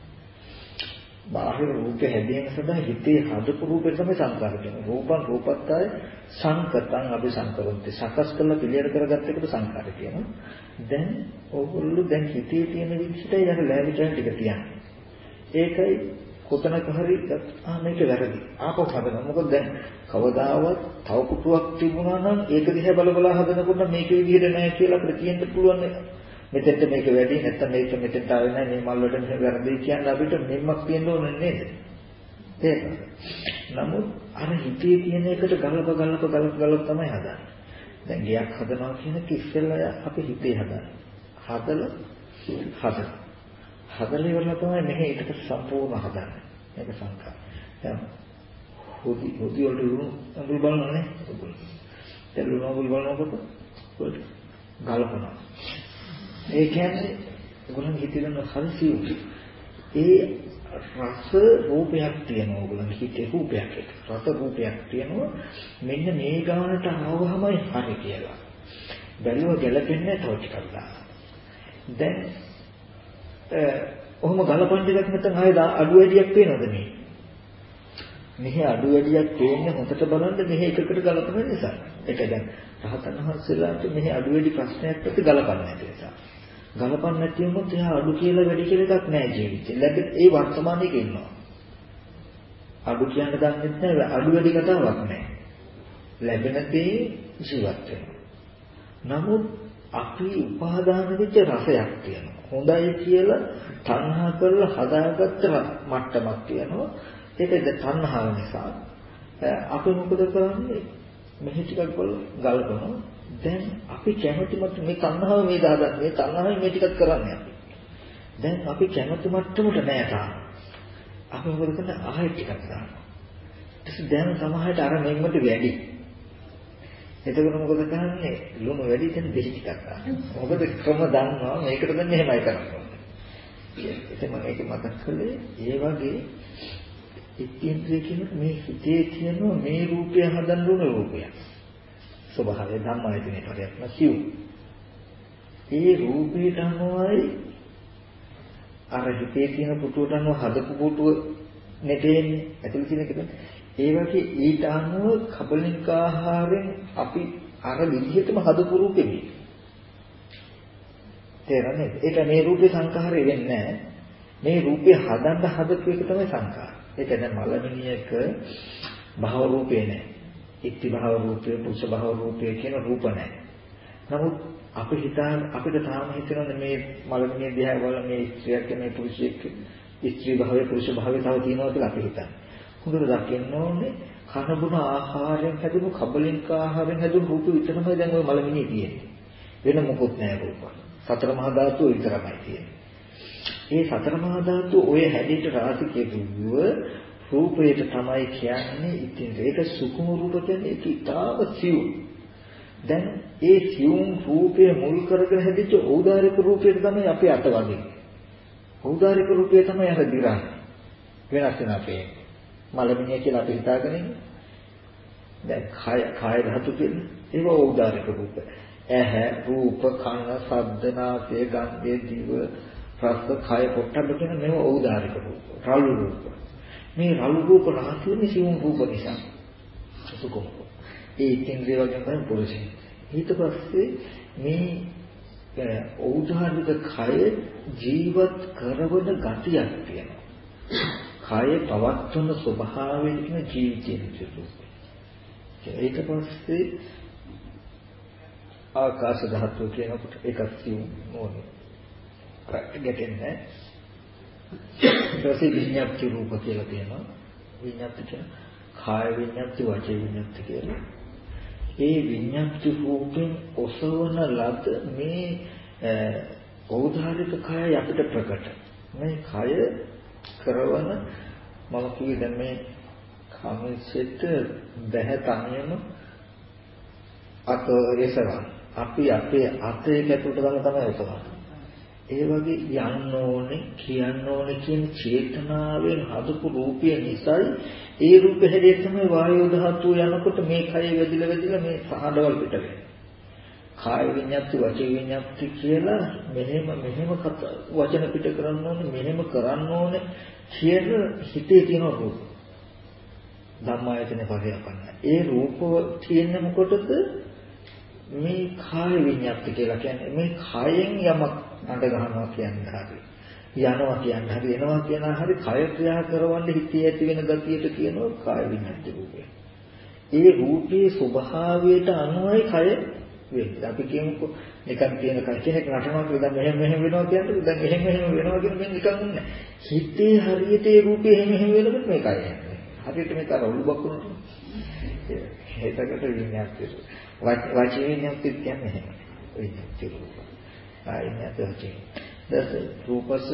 බාහිර රූපය හැදීම සඳහා හිතේ හදපු රූපය තමයි සංකාර කියන්නේ රූපං රූපත්තාය සංකතං අபிසංකරන්ති සකස් කරලා පිළියෙල කරගත්ත එකට සංකාර කියනවා. දැන් ඕගොල්ලෝ දැන් හිතේ තියෙන විදිහට යන ලැබිටන් ටික තියන්නේ. ඒකයි කොතනක හරි මේක වැරදි. ආපහු හදනවා. මොකද දැන් කවදාවත් තව කුටුවක් තිබුණා නම් ඒක දිහා බල හදනකොට මේක විදිහට නැහැ කියලා අපිට කියන්න පුළුවන්. මෙතෙන්ට මේක වැඩි නැත්නම් මේක මෙතෙන්ට ආවේ නැහැ මේ මල් වලට මෙහෙම වැරදි කියන්නේ අපිට මෙම්මක් තියෙන්න ඕනේ නේද? තේරෙනවද? නමුත් අර හිතේ තියෙන එකට ගලප තමයි හදන්නේ. දැන් ගයක් හදනවා කියන එක ඉස්සෙල්ලා අපි හිතේ හදන්නේ. හදලා ඉවරලා තමයි මෙහෙ ඊට සම්පූර්ණ හදන්නේ. මේක සංකල්ප. දැන් හොදි වලට ලුණු අඟුල් බලනවානේ. දැන් ලුණු අඟුල් බලනකොට ගලපනවා. ඒ කියන්නේ ඔයගොල්ලන් හිතේ හරිසියු. ඒ රස රූපයක් තියෙනවා ඔයගොල්ලන් හිතේ රූපයක්. රස රූපයක් තියෙනවා. මෙන්න මේ ගානට ආවමයි හරි කියලා. බැලුව ගැලපෙන්නේ තව ටිකක් දාන්න. දැන් ඔහොම ගලපන්න දෙයක් නැත්නම් ආයෙ අඩු වැඩියක් පේනවද මේ? මෙහි අඩු වැඩියක් පේන්නේ හොකට බලන්න මෙහි එකකට ගලපන නිසා. ඒක දැන් රහතන් වහන්සේලාට මෙහි අඩු වැඩි ප්‍රශ්නයක් නැති ගලපන්නේ නැති නිසා. ගලපන්නේ නැති වුණොත් එහා අඩු කියලා වැඩි කියලා එකක් නැහැ ජීවිතේ. ලැබෙන ඒ වර්තමානයේක ඉන්නවා. අඩු කියන්න දන්නේ නැහැ අඩු වැඩි කතාවක් නැහැ. ලැබෙන දේ ජීවත් වෙනවා. නමුත් අපි උපාදාන වෙච්ච රසයක් තියෙනවා. හොඳයි කියලා තණ්හා කරලා හදාගත්ත මට්ටමක් තියෙනවා. ඒකද තණ්හාව නිසා අපි මොකද කරන්නේ? මෙහි ටිකක් ගලපනවා. දැන් අපි කැමති මට මේ තණ්හාව මේ දාගන්න මේ තණ්හාවෙන් මේ ටිකක් කරන්නේ අපි. දැන් අපි කැමති මට්ටමට නෑ තාම. අපි මොකද කරන්නේ? ආයෙත් ටිකක් දානවා. ඊට දැන් සමහරට අර මෙන්නට වැඩි. එතකොට මොකද කරන්නේ? ලුණු වැඩි දැන් දෙහි ටිකක් දානවා. මොකද ක්‍රම දන්නවා මේකට දැන් මෙහෙමයි කරන්නේ. ඉතින් මම ඒක මතක් කළේ ඒ වගේ ඉතින්ද්‍රිය කියන මේ හිතේ තියෙන මේ රූපය හදන්න ඕන රූපයක්. ස්වභාවය ධම්මායතනේ පරියක් නැසියු. ඒ රූපයට අනුවයි අර හිතේ තියෙන පුටුවට අනුව හදපු පුටුව නෙතේන්නේ. ඇතුළේ තියෙන එක. ඒ වගේ ඊට අනුව කබලික ආහාරයෙන් අපි අර විදිහටම හදපු රූපෙමි. තේරෙන්නේ? ඒක මේ රූපේ සංඛාරය වෙන්නේ නැහැ. මේ රූපේ හදන්න හදපු එක තමයි සංඛාර. ඒක දැන් මලමිනියක භව රූපේ නැහැ. ඉක්ති භව රූපය, පුරුෂ භව රූපය කියන රූප නැහැ. නමුත් අපිට තාම හිතෙනවා මේ මලමිනිය දිහා බලලා මේ ස්ත්‍රියක් මේ පුරුෂයෙක් ස්ත්‍රී භවයේ පුරුෂ භවයේ තව තියෙනවා කියලා අපි හිතන්නේ. හොඳට දකින්න ඕනේ කන බොන ආහාරයෙන් හැදුණු කබලින්ක ආහාරයෙන් හැදුණු රූප විතරමයි දැන් ওই මලමිනිය තියෙන්නේ. වෙන මොකුත් නැහැ රූප. සතර මහා ධාතු විතරමයි තියෙන්නේ. මේ සතර මහා ධාතු ඔය හැදෙන්න රාශිකේ දුව රූපයට තමයි කියන්නේ. ඉතින් ඒක සුකුම රූප කියන්නේ ඒක ඉතාම සියුම්. දැන් ඒ සියුම් රූපය මුල් කරගෙන හැදිච්ච ඖදාරික රූපයට තමයි අපි අතවන්නේ. ඖදාරික රූපය තමයි අර දිරන්නේ. වෙනස් වෙන අපේ මලමිනිය කියලා අපි හිතාගෙන ඉන්නේ. දැන් කාය ධාතු කියන්නේ ඒක ඖදාරික රූප. ඇහැ, රූප, කන, ශබ්ද, නාසය, ගන්ධය, දිව, රස, කය, පොට්ටබ්බ කියන මේවා ඖදාරික රූප. රළු රූප. මේ රළු රූප රාශියනේ සිවුම් රූප නිසා. සුකුම. ඒ ඉන්ද්‍රිය වගේ තමයි පුරුෂය. ඊට පස්සේ මේ ඖදාරික කය ජීවත් කරවන ගතියක් තියෙනවා. කය පවත්වන ස්වභාවයෙන් කියන ජීවිතයේ රූපය. ඊට පස්සේ ආකාශ ධාතුව කියනකොට එකක් සිවුම් නෝනේ. ගැටෙන්නේ ඊට විඤ්ඤාති රූප කියලා තියෙනවා. විඤ්ඤාති කියන කාය විඤ්ඤාති වාචික විඤ්ඤාති කියලා. ඒ විඤ්ඤාති රූපෙන් ඔසවන ලද මේ ඖදාරික කයයි අපිට ප්‍රකට. මේ කය කරවන මම කිව්වේ දැන් මේ කමෙසෙට බැහැ තනියම අත රසවන්. අපි අපේ අතේ කැටුට ගන්න තමයි ඔසවන්නේ. ඒ වගේ යන්න ඕනේ කියන්න ඕනේ කියන චේතනාවෙන් හදපු රූපය නිසායි ඒ රූප හැදේ තමයි වායෝ ධාතුව යනකොට මේ කය වැදිලා මේ සහඩවල් පිට වෙන්නේ. කාය විඤ්ඤාති වචී විඤ්ඤාති කියලා මෙහෙම වචන පිට කරන්න ඕනේ මෙහෙම කරන්න ඕනේ කියන හිතේ තියෙන රූප. ධම්මායතනේ පරිවර්තන. ඒ රූප තියෙන්නේ මොකටද? මේ කාය විඤ්ඤාති කියලා කියන්නේ මේ කයෙන් යමක් අඬ ගන්නවා කියන්නේ හරි. යනවා කියන්නේ හරි එනවා කියන හරි කය ක්‍රියා කරවන්න හිතේ ඇති වෙන ගතියට කියනවා කාය විඤ්ඤාති රූපය. ඒ රූපේ ස්වභාවයට අනුවයි කය වෙන්නේ. අපි කියමුකෝ නිකන් තියෙන කය කෙනෙක් නටනවා කියලා දැන් මෙහෙම වෙනවා කියන්නේ දැන් එහෙම වෙනවා කියන මෙන්න නිකන් නෑ. හිතේ හරියට ඒ රූපේ එහෙම වෙනකොට මේ කය යන්නේ. හරියට මේක අර ඔලු බකුණට. ඒකට විඤ්ඤාති වචී විඤ්ඤාති කියන්නේ එහෙම. විඤ්ඤාති රූප. ආයනත වචී. දැන් රූපස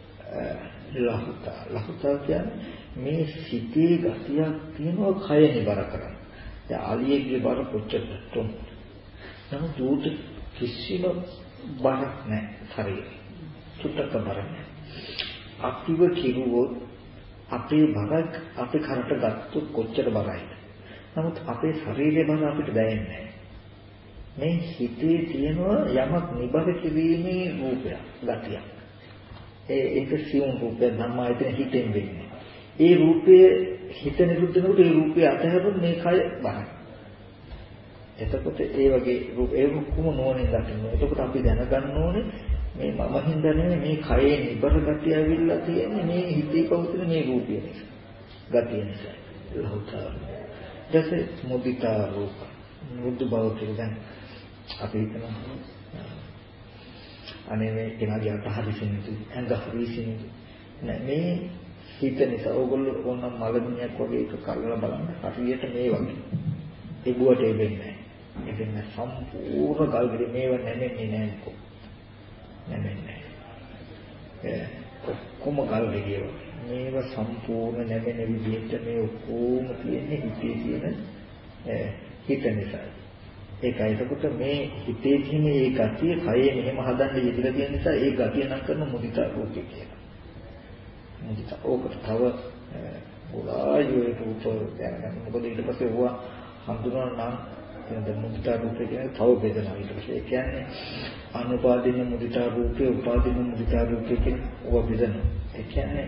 ලහුතා කියන්නේ මේ සිතේ ගතියක් තියෙනවා කය නිබර කරන්න. දැන් අලියෙක්ගේ බර කොච්චර තුන්. නමුත් ඌට කිසිම බරක් නැහැ ශරීරේ. චුට්ටක බරක් නැහැ. අපිව කිරුවොත් අපේ බරක් අපි කරට ගත්තොත් කොච්චර බරයිද? නමුත් අපේ ශරීරයේ බර අපිට දැනෙන්නේ නැහැ. මේ හිතේ තියෙනවා යමක් නිබර කිරීමේ රූපයක්, ගතියක්. ඒක සියුම් රූපයක් ධම්මායතන හිතෙන් වෙන්නේ. ඒ රූපය හිත නිරුද්ධ වෙනකොට ඒ රූපය අතහැරුම් මේ කය බරයි. එතකොට ඒ වගේ රූප ඒ රුක්කම නෝනෙන් දකින්න. එතකොට අපි දැනගන්න ඕනේ මේ මම හින්දා මේ කයේ නිබර ගතිය ඇවිල්ලා තියෙන්නේ මේ හිතේ පවතින මේ රූපය නිසා. ගතිය නිසා. ලෞතර. දැසේ මුදිතා රූප. මුදු බව කියලා දැන් අපි හිතනවා අනේ මේ කෙනාගේ අත හරිසින්නේ ඇඟ හරිසින්නේ නෑ මේ හිත නිසා ඕගොල්ලෝ ඕනම් මලමිණියක් වගේ එක කරලා බලන්න හරියට මේ වගේ තිබුවට එන්නේ නෑ එතන සම්පූර්ණ කල්ගිරි මේව නැමෙන්නේ නෑ කො නැමෙන්නේ නෑ කොම කල්ගිරිය මේව සම්පූර්ණ නැමෙන විදිහට මේ ඔක්කොම තියෙන්නේ හිතේ තියෙන හිත නිසා ඒකයි එතකොට මේ හිතේ තියෙන මේ ගතිය කයේ මෙහෙම හදන්න යෙදලා තියෙන නිසා ඒ ගතිය නම් කරන මුදිතා රූපේ කියලා. මුදිතා ඕකට තව උලායෝ රූප දැනගන්න. මොකද ඊට පස්සේ වුණා හඳුනන නම් දැන් මුදිතා රූපේ කියන්නේ තව බෙදනවා. ඊට පස්සේ ඒ කියන්නේ අනුපාදින මුදිතා රූපේ, උපාදින මුදිතා රූපේ කියන ඕවා බෙදනවා. ඒ කියන්නේ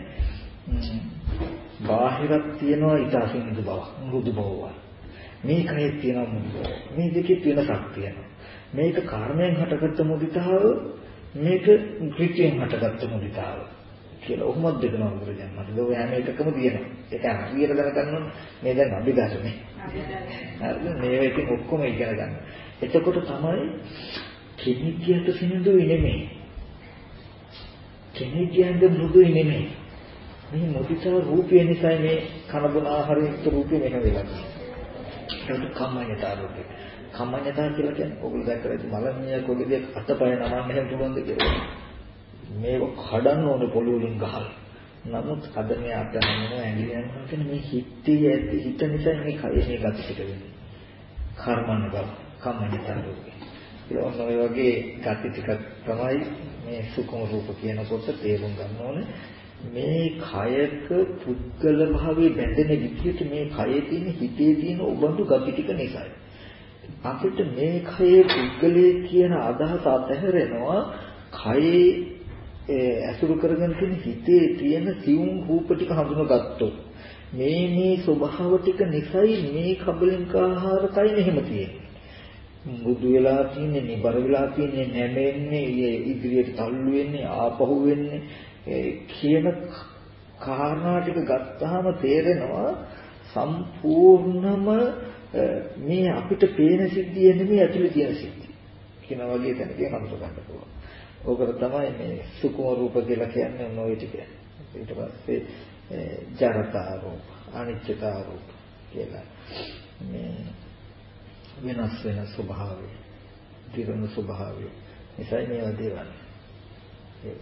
බාහිරක් තියනවා ඊට අසින්දු බව, මෘදු බවයි. මේ කයේ තියෙන මුදිතාව මේ දෙකේ තියෙන ශක්තිය මේක කර්මයෙන් හටගත්ත මුදිතාව මේක කෘත්‍යයෙන් හටගත්ත මුදිතාව කියලා ඔහොමත් දෙකනවා බුදුරජාණන් වහන්සේ. ඔය හැම එකකම තියෙනවා. ඒක හරියට දැනගන්න ඕනේ. මේ දැන් අභිධර්මනේ. හරිද? මේක ඔක්කොම ඉගෙන ගන්න. එතකොට තමයි කෙනෙක්ට සිනිඳුයි නෙමෙයි. කෙනෙක්ගේ මෘදුයි නෙමෙයි. මේ මුදිතාව රූපය නිසා මේ කන බොන ආහාරයක රූපය මෙහෙම වෙලා තියෙනවා. ඒක කම්මඤ්ඤතා රූපේ. කම්මඤ්ඤතා කියලා කියන්නේ ඔයගොල්ලෝ දැක්කද මලමිණිය කොගෙදී අතපය නමන්න හැම පුළුවන්ද කියලා. මේක කඩන්න ඕනේ පොළොව වලින් ගහලා. නමුත් අද මේ අත නමන ඇඟිලි යනවා කියන්නේ මේ හිතේ ඇති හිත නිසා මේ කයේ මේ ගති ටික වෙන්නේ. කර්මන්න බව කම්මඤ්ඤතා රූපේ. ඒ ඔය වගේ ගති ටික තමයි මේ සුකුම රූප කියනකොට තේරුම් ගන්න ඕනේ. මේ කයක පුද්ගල භාවයේ බැඳෙන විදිහට මේ කයේ තියෙන හිතේ තියෙන උබඳු ගති ටික නිසායි. අපිට මේ කයේ පුද්ගලයේ කියන අදහස අතහැරෙනවා කයේ ඇසුරු කරගෙන තියෙන හිතේ තියෙන සියුම් රූප ටික හඳුනගත්තොත් මේ ස්වභාව ටික නිසායි මේ කබලින්ක ආහාර කය මෙහෙම තියෙන්නේ. මුදු වෙලා තියෙන්නේ, නිබර වෙලා තියෙන්නේ, නැමෙන්නේ, ඉදිරියට තල්ලු වෙන්නේ, ආපහු වෙන්නේ කියන කාරණා ටික ගත්තාම තේරෙනවා සම්පූර්ණම මේ අපිට පේන සිද්ධිය නෙමෙයි ඇතුලේ තියෙන සිද්ධිය. කියන වගේ තැනකින් හඳුනා ගන්න පුළුවන්. ඕකට තමයි මේ සුකුම රූප කියලා කියන්නේ මොනවද ටික. ඊට පස්සේ ජරතා රූප, අනිත්‍යතා රූප කියලා මේ වෙනස් වෙන ස්වභාවය, දිරන ස්වභාවය. ඒසයි මේවා දේවල්. ඒක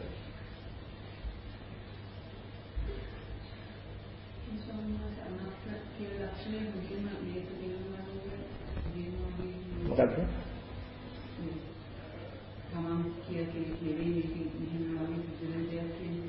මොකක්ද? තමන් කියන්නේ මෙවැනි මෙහෙම වගේ පුදුම දෙයක්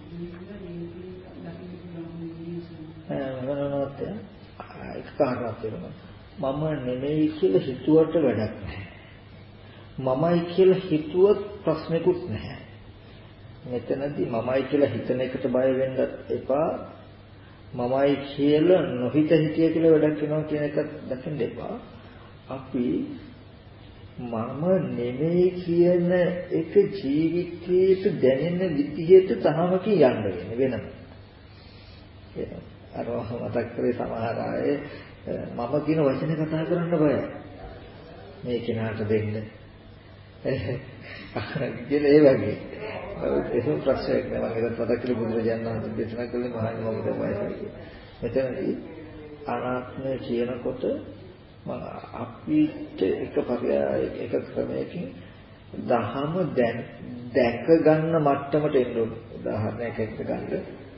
කියන එක කාරණාවක් වෙනවා. මම නෙමෙයි කියලා හිතුවට වැඩක් නැහැ. මමයි කියලා හිතුවත් ප්‍රශ්නකුත් නැහැ. මෙතනදී මමයි කියලා හිතන එකට බය වෙන්නත් එපා. මමයි කියලා නොහිත හිතිය කියලා වැඩක් වෙනවා කියන එක දකින්න එපා. අපි මම නෙමෙයි කියන එක ජීවිතේට දැනෙන විදිහට තහමකින් යන්න වෙන්නේ වෙනම. අර මතක් කරේ සමහර අය මම කියන වචනේ කතා කරන්න බයයි. මේ කෙනාට දෙන්න. කියලා ඒ වගේ. ඒක ප්‍රශ්නයක් නෑ. මම ඒක මතක් කරේ බුදුරජාණන් වහන්සේ දේශනා කළේ මහා මොකද බයයි. මෙතනදී අනාත්මය කියනකොට අපිට එක ක්‍රමයකින් දහම දැක ගන්න මට්ටමට එන්න ඕන. උදාහරණයක් ගන්න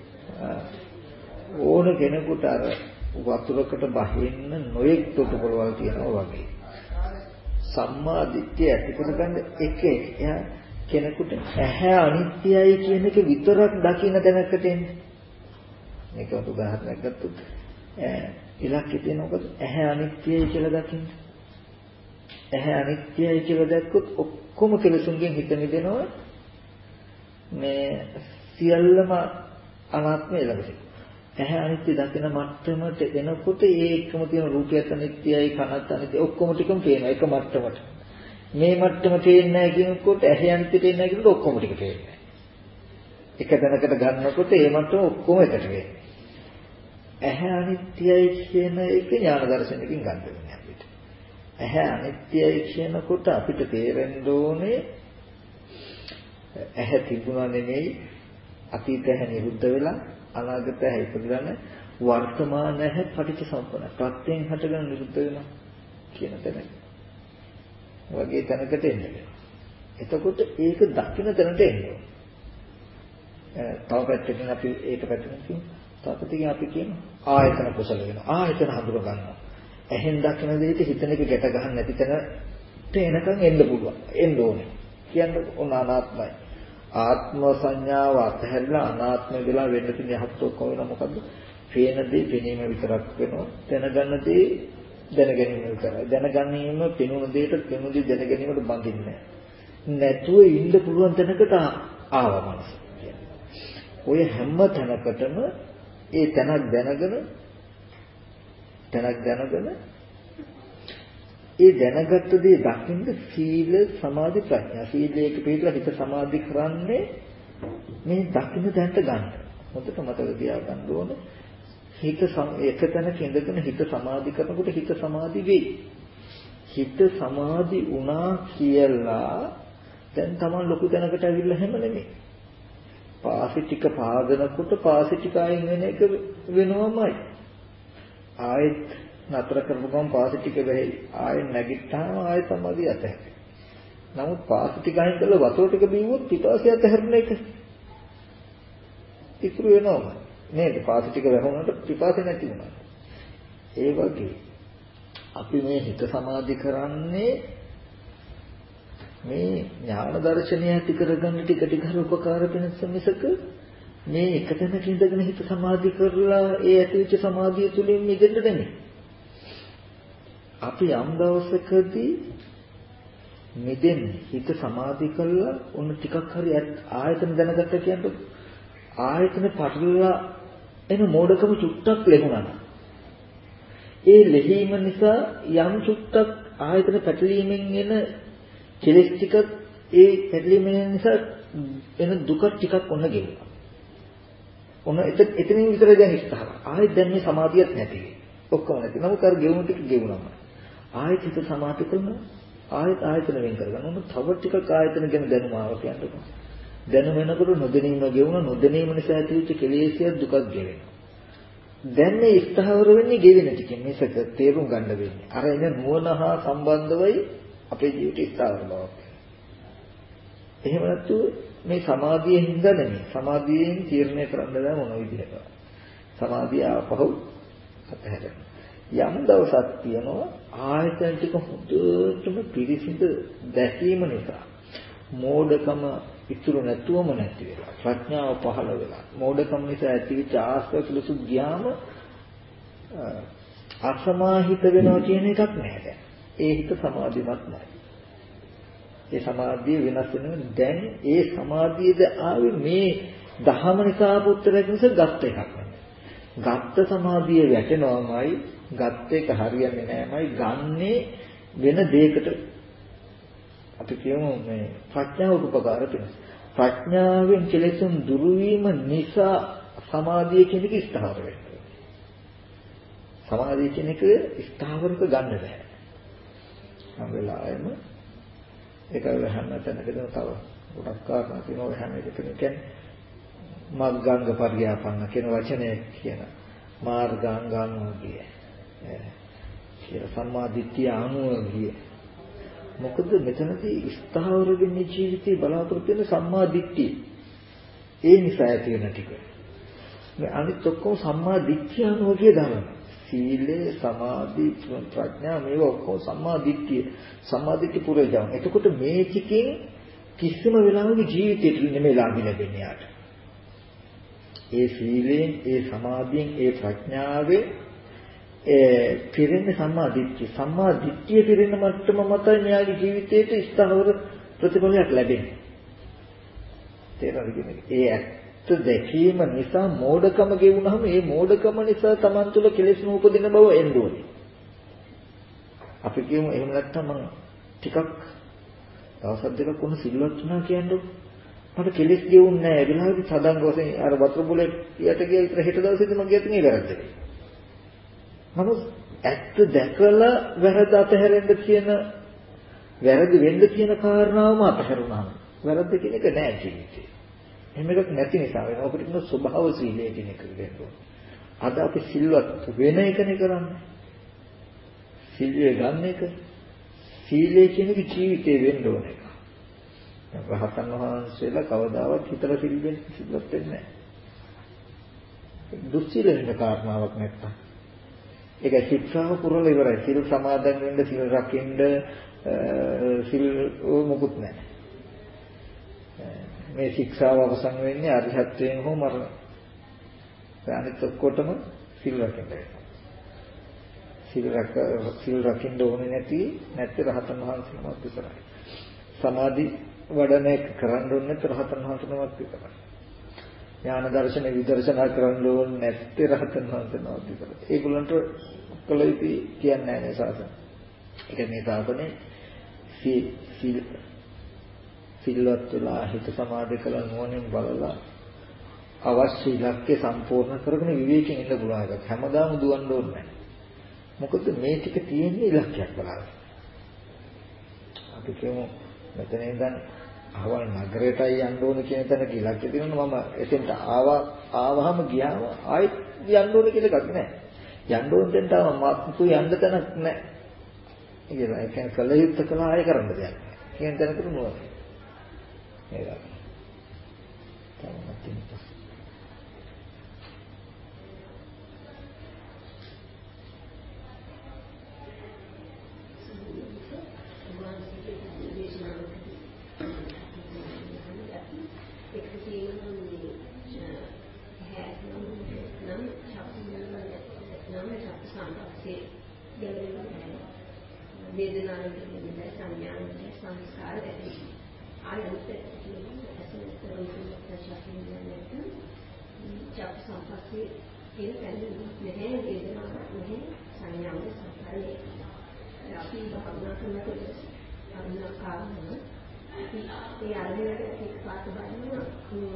ඕන කෙනෙකුට අර වතුරකට බහින්න නොයෙක් තොටුපළවල් තියෙනවා වගේ. සම්මා දිට්ඨිය ඇති කරගන්න එයා කෙනෙකුට ඇහැ අනිත්‍යයි කියන එක විතරක් දකින්න දැනකට එන්නේ. මේක උදාහරණයක් ගත්තොත් ඉලක්කය තියෙනකොට ඇහැ අනිත්‍යයි කියලා දකින්න. ඇහැ අනිත්‍යයි කියලා දැක්කොත් ඔක්කොම කෙලෙසුන්ගෙන් හිත මිදෙනවා. මේ සියල්ලම අනාත්මය ළඟට. ඇහැ අනිත්‍ය දකින මට්ටමට එනකොට ඒ එක්කම තියෙන රූපයත් අනිත්‍යයි කනත් අනිත්‍යයි ඔක්කොම ටිකම පේනවා එක මට්ටමට. මේ මට්ටම පේන්නේ නැහැ කියනකොට ඇහැ අනිත්‍ය පේන්නේ නැහැ කියනකොට ඔක්කොම ටික පේන්නේ. එක තැනකට ගන්නකොට ඒ මට්ටම ඔක්කොම එකට වෙන්නේ. ඇහැ අනිත්‍යයි කියන එක ඥාන දර්ශනයකින් ගන්න වෙන්නේ අපිට. ඇහැ අනිත්‍යයි කියනකොට අපිට තේරෙන්න ඕනේ ඇහැ තිබුණා නෙමෙයි අතීත ඇහැ නිරුද්ධ වෙලා අනාගත ඇහැ ඉපදලාන වර්තමාන ඇහැ පටිච්චසමුප්පන්න ප්‍රත්‍යයෙන් හටගෙන නිරුද්ධ වෙනවා කියන තැන. වගේ තැනකට එන්නේ. එතකොට ඒක දකින්න තැනට එන්නේ. තව පැත්තකින් අපි ඒක පැත්තකින් කියමු. තාපතියන් අපි කියනවා ආයතන කුසල වෙනවා. ආයතන හඳුර ගන්නවා. ඇහෙන් දකින දෙයට හිතන එක ගැට ගන්න නැති තැනට එනකන් එන්න පුළුවන්. එන්න ඕනේ. කියන්නේ ඕන අනාත්මයි. ආත්ම සංඥාව අතහැරලා අනාත්ම වෙලා වෙන්න තියෙන යහපත ඔක්කොම වෙන මොකද්ද? පේන දේ පෙනීම විතරක් වෙනවා. දැනගන්න දේ දැනගැනීම විතරයි. දැනගැනීම පෙනුන දෙයට පෙනුන දේ දැනගැනීමට බඳින්නේ නැතුව ඉන්න පුළුවන් තැනකට ආවා මනස. ඔය හැම තැනකටම ඒ තැනක් දැනගෙන ඒ දැනගත්ත දේ දකින්න සීල සමාධි ප්‍රඥා සීලයක පිළිලා හිත සමාධි කරන්නේ මේ දකින්න තැනට ගන්න. හොඳට මතක තියාගන්න ඕනේ. හිත එක තැනක ඉඳගෙන හිත සමාධි කරනකොට හිත සමාධි වෙයි. හිත සමාධි වුණා කියලා දැන් තමයි ලොකු තැනකට ඇවිල්ලා හැම නෙමෙයි. පාසි ටික පාදනකොට පාසි ටික අයින් වෙන එක වෙනවමයි. ආයෙත් නතර කරපු ගමන් පාසි ටික වෙයි. ආයෙත් නැගිට්ටාම ආයෙත් සමාධිය අතහැරෙයි. නමුත් පාසි ටික අයින් කරලා වතුර ටික බීවොත් පිපාසය අතහැරෙන එක ඉතුරු වෙනවම නේද? පාසි ටික වැහුණාට පිපාසය නැති වුණා. ඒ වගේ අපි මේ හිත සමාධි කරන්නේ මේ ඥාන දර්ශනය ඇති කරගන්න ටික ටික හරි උපකාර වෙනස මිසක මේ එකතැනක ඉඳගෙන හිත සමාධි කරලා ඒ ඇතිවෙච්ච සමාධිය තුලින් මිදෙන්න නෙමෙයි. අපි යම් දවසකදී මිදෙන්නේ හිත සමාධි කරලා ඔන්න ටිකක් හරි ආයතන දැනගත්ත කියන්නේ ආයතන පටලලා එන මෝඩකම චුට්ටක් ලැබුණා. ඒ ලැබීම නිසා යම් චුට්ටක් ආයතන පැටලීමෙන් එන කෙලෙස් ටික ඒ පැටලීම නිසා එන දුක ටිකක් ඔන්න ගෙවුණා. ඔන්න එතනින් විතර දැන් ඉස්සහා. ආයෙත් දැන් මේ සමාධියක් නැති. ඔක්කොම නැති. නමුත් අර ගෙවුණු ටික ගෙවුණාම. ආයෙත් හිත සමාධි කරනවා. ආයෙත් ආයතන වෙන් කරගන්න. ඔන්න තව ටිකක් ආයතන ගැන දැනුම ආව කියන්නකො. දැනුම වෙනකොට නොදැනීම ගෙවුණා. නොදැනීම නිසා ඇතිවෙච්ච කෙලෙසිය දුකක් ගෙවෙනවා. දැන් මේ ස්ථාවර වෙන්නේ ගෙවෙන ටිකෙන් මේක තේරුම් ගන්න වෙන්නේ. අර එන නුවණ හා සම්බන්ධවයි අපේ ජීවිතය ස්ථාවර බවක්. එහෙම නැත්නම් මේ සමාධිය හින්දා නෙමෙයි. සමාධියෙන් තීරණය කරන්න බෑ මොන විදිහකට. සමාධිය ආපහු අතහැරෙනවා. යම් දවසක් තියෙනවා ආයතන ටික හොඳටම පිරිසිදු දැකීම නිසා මෝඩකම ඉතුරු නැතුවම නැති වෙලා ප්‍රඥාව පහළ වෙලා මෝඩකම නිසා ඇතිවෙච්ච ආශ්‍රය පිළිසු ගියාම අසමාහිත වෙනවා කියන එකක් නැහැ දැන්. ඒ හිත සමාධිමත් නැහැ. ඒ සමාධිය වෙනස් වෙනවා. දැන් ඒ සමාධියද ආවේ මේ දහම නිසා පුත්‍රයෙක් නිසා ගත්ත එකක් නෙමෙයි. ගත්ත සමාධිය වැටෙනවමයි ගත්ත එක හරියන්නේ නැහැමයි ගන්නේ වෙන දෙයකට. අපි කියමු මේ ප්‍රඥාවට උපකාර වෙනවා. ප්‍රඥාවෙන් කෙලෙසුන් දුරු වීම නිසා සමාධිය කියන එක ස්ථාවර වෙනවා. සමාධිය කියන එක ස්ථාවරක ගන්න බෑ. හැම වෙලාවෙම ඒක හැම තැනකදම තව ගොඩක් කාරණා තියෙනවා. හැම එකකම කියන්නේ මග්ගංග පරියාපන්න කියන වචනය කියන මාර්ගාංගානුගිය. කියලා සම්මා දිට්ඨිය අනුව ගිය. මොකද මෙතනදී ස්ථාවර වෙන්නේ ජීවිතේ බලාපොරොත්තු වෙන සම්මා දිට්ඨිය. ඒ නිසා ඇති වෙන ටික. මේ අනිත් ඔක්කොම සම්මා දිට්ඨිය අනුව ගිය ධර්ම. සීලය, සමාධි, ප්‍රඥා මේවා ඔක්කොම සම්මා දිට්ඨිය. සම්මා දිට්ඨි පුරේජාන. එතකොට මේ ටිකෙන් කිසිම වෙලාවක ජීවිතේට නෙමෙයි ලාභ ලැබෙන්නේ යාට. ඒ සීලයෙන්, ඒ සමාධියෙන්, ඒ ප්‍රඥාවෙන් පිරෙන්නේ සම්මා දිට්ඨිය. සම්මා දිට්ඨිය පිරෙන මට්ටම මත න්යාගේ ජීවිතයට ස්ථාවර ප්‍රතිඵලයක් ලැබෙන්නේ. තේරෙනවද? ඒ ඇත්ත දැකීම නිසා මෝඩකම ගෙවුනහම ඒ මෝඩකම නිසා Taman තුල කෙලෙස් නූපදින බව එන්න ඕනේ. අපි කියමු එහෙම නැත්නම් මම ටිකක් දවස් දෙකක් වුණ සිල්වත් වුණා කියන්නේ මට කෙලෙස් ගෙවුන්නේ නැහැ. ඒ වෙලාවේදී සදංග වශයෙන් අර වතුර බුලේ යට ගිය විතර හෙට දවසේදී මම ගියත් නේ වැරද්දට. නමුත් ඇත්ත දැකලා වැරද්ද අතහැරෙන්න කියන වැරදි වෙන්න කියන කාරණාවම අතහැරුණාම වැරද්ද කියන එක නෑ ජීවිතේ. එහෙම එකක් නැති නිසා වෙන ඔකට කියන ස්වභාව සීලය කියන එක වෙනවා. අද අපි සිල්වත් වෙන එකනේ කරන්නේ. සීලය ගන්න එක. සීලය කියන එක ජීවිතේ වෙන්න ඕන එක. රහතන් වහන්සේලා කවදාවත් හිතලා සිල්වත් වෙන්නේ නැහැ. දුස්සීල වෙන කාරණාවක් නැත්තම්. ඒක ශික්ෂාව පුරල ඉවරයි. සිල් සමාදන් වෙන්න, සිල් රකින්න, සිල් මොකුත් නැහැ. මේ ශික්ෂාව අවසන් වෙන්නේ අරිහත්ත්වයෙන් හෝ මරණ. අනිත් ඔක්කොටම සිල් රකින්න වෙනවා. සිල් රකින්න ඕනේ නැත්නම් රහතන් වහන්සේනමත් විතරයි. සමාධි වඩන එක කරන්න ඕනේ නැත්නම් රහතන් වහන්සේනමත් විතරයි. ඥාන දර්ශන විදර්ශනා කරන්න ඕනේ නැත්නම් රහතන් වහන්සේනමත් විතරයි. ඒගොල්ලන්ට කලයිති කියන්නේ නැහැ මේ සාසන. ඒක මේ සාසනේ සිල්වත් වෙලා හිත සමාධි කළ නුවණින් බලලා අවශ්‍ය ඉලක්කය සම්පූර්ණ කරගෙන විවේකයෙන් ඉන්න පුළුවන් එකක්. හැමදාම දුවන්න ඕනේ නැහැ. මොකද මේ ටික තියෙන්නේ ඉලක්කයක් බලාගෙන. අපි කියමු මෙතන ඉඳන් අවල් නගරයටයි යන්න ඕන කියන තැනක ඉලක්කය තියෙනවා. මම එතෙන්ට ආවහම ගියාම ආයෙත් යන්න ඕන කියලා එකක් නැහැ. යන්න ඕන තැනට ආවම මාත්තු යන්න තැනක් නැහැ. ඒ කියන්නේ කල යුත්තේ කළා ආයෙ කරන්න දෙයක් නැහැ. කියන තැනකට නුවණ. ඒක. තමයි. වේදනාවට කියන්නේ සංඥාවට සංස්කාර ඇති. ආයතන චක්ක සම්පස්සේ කියන නැහැ වේදනාවක් නැහැ සංඥාවක් සංස්කාරය. අපි භාවනා කරනකොට අනුකාරම ඒ අරමුණට එක්පාත බලනවා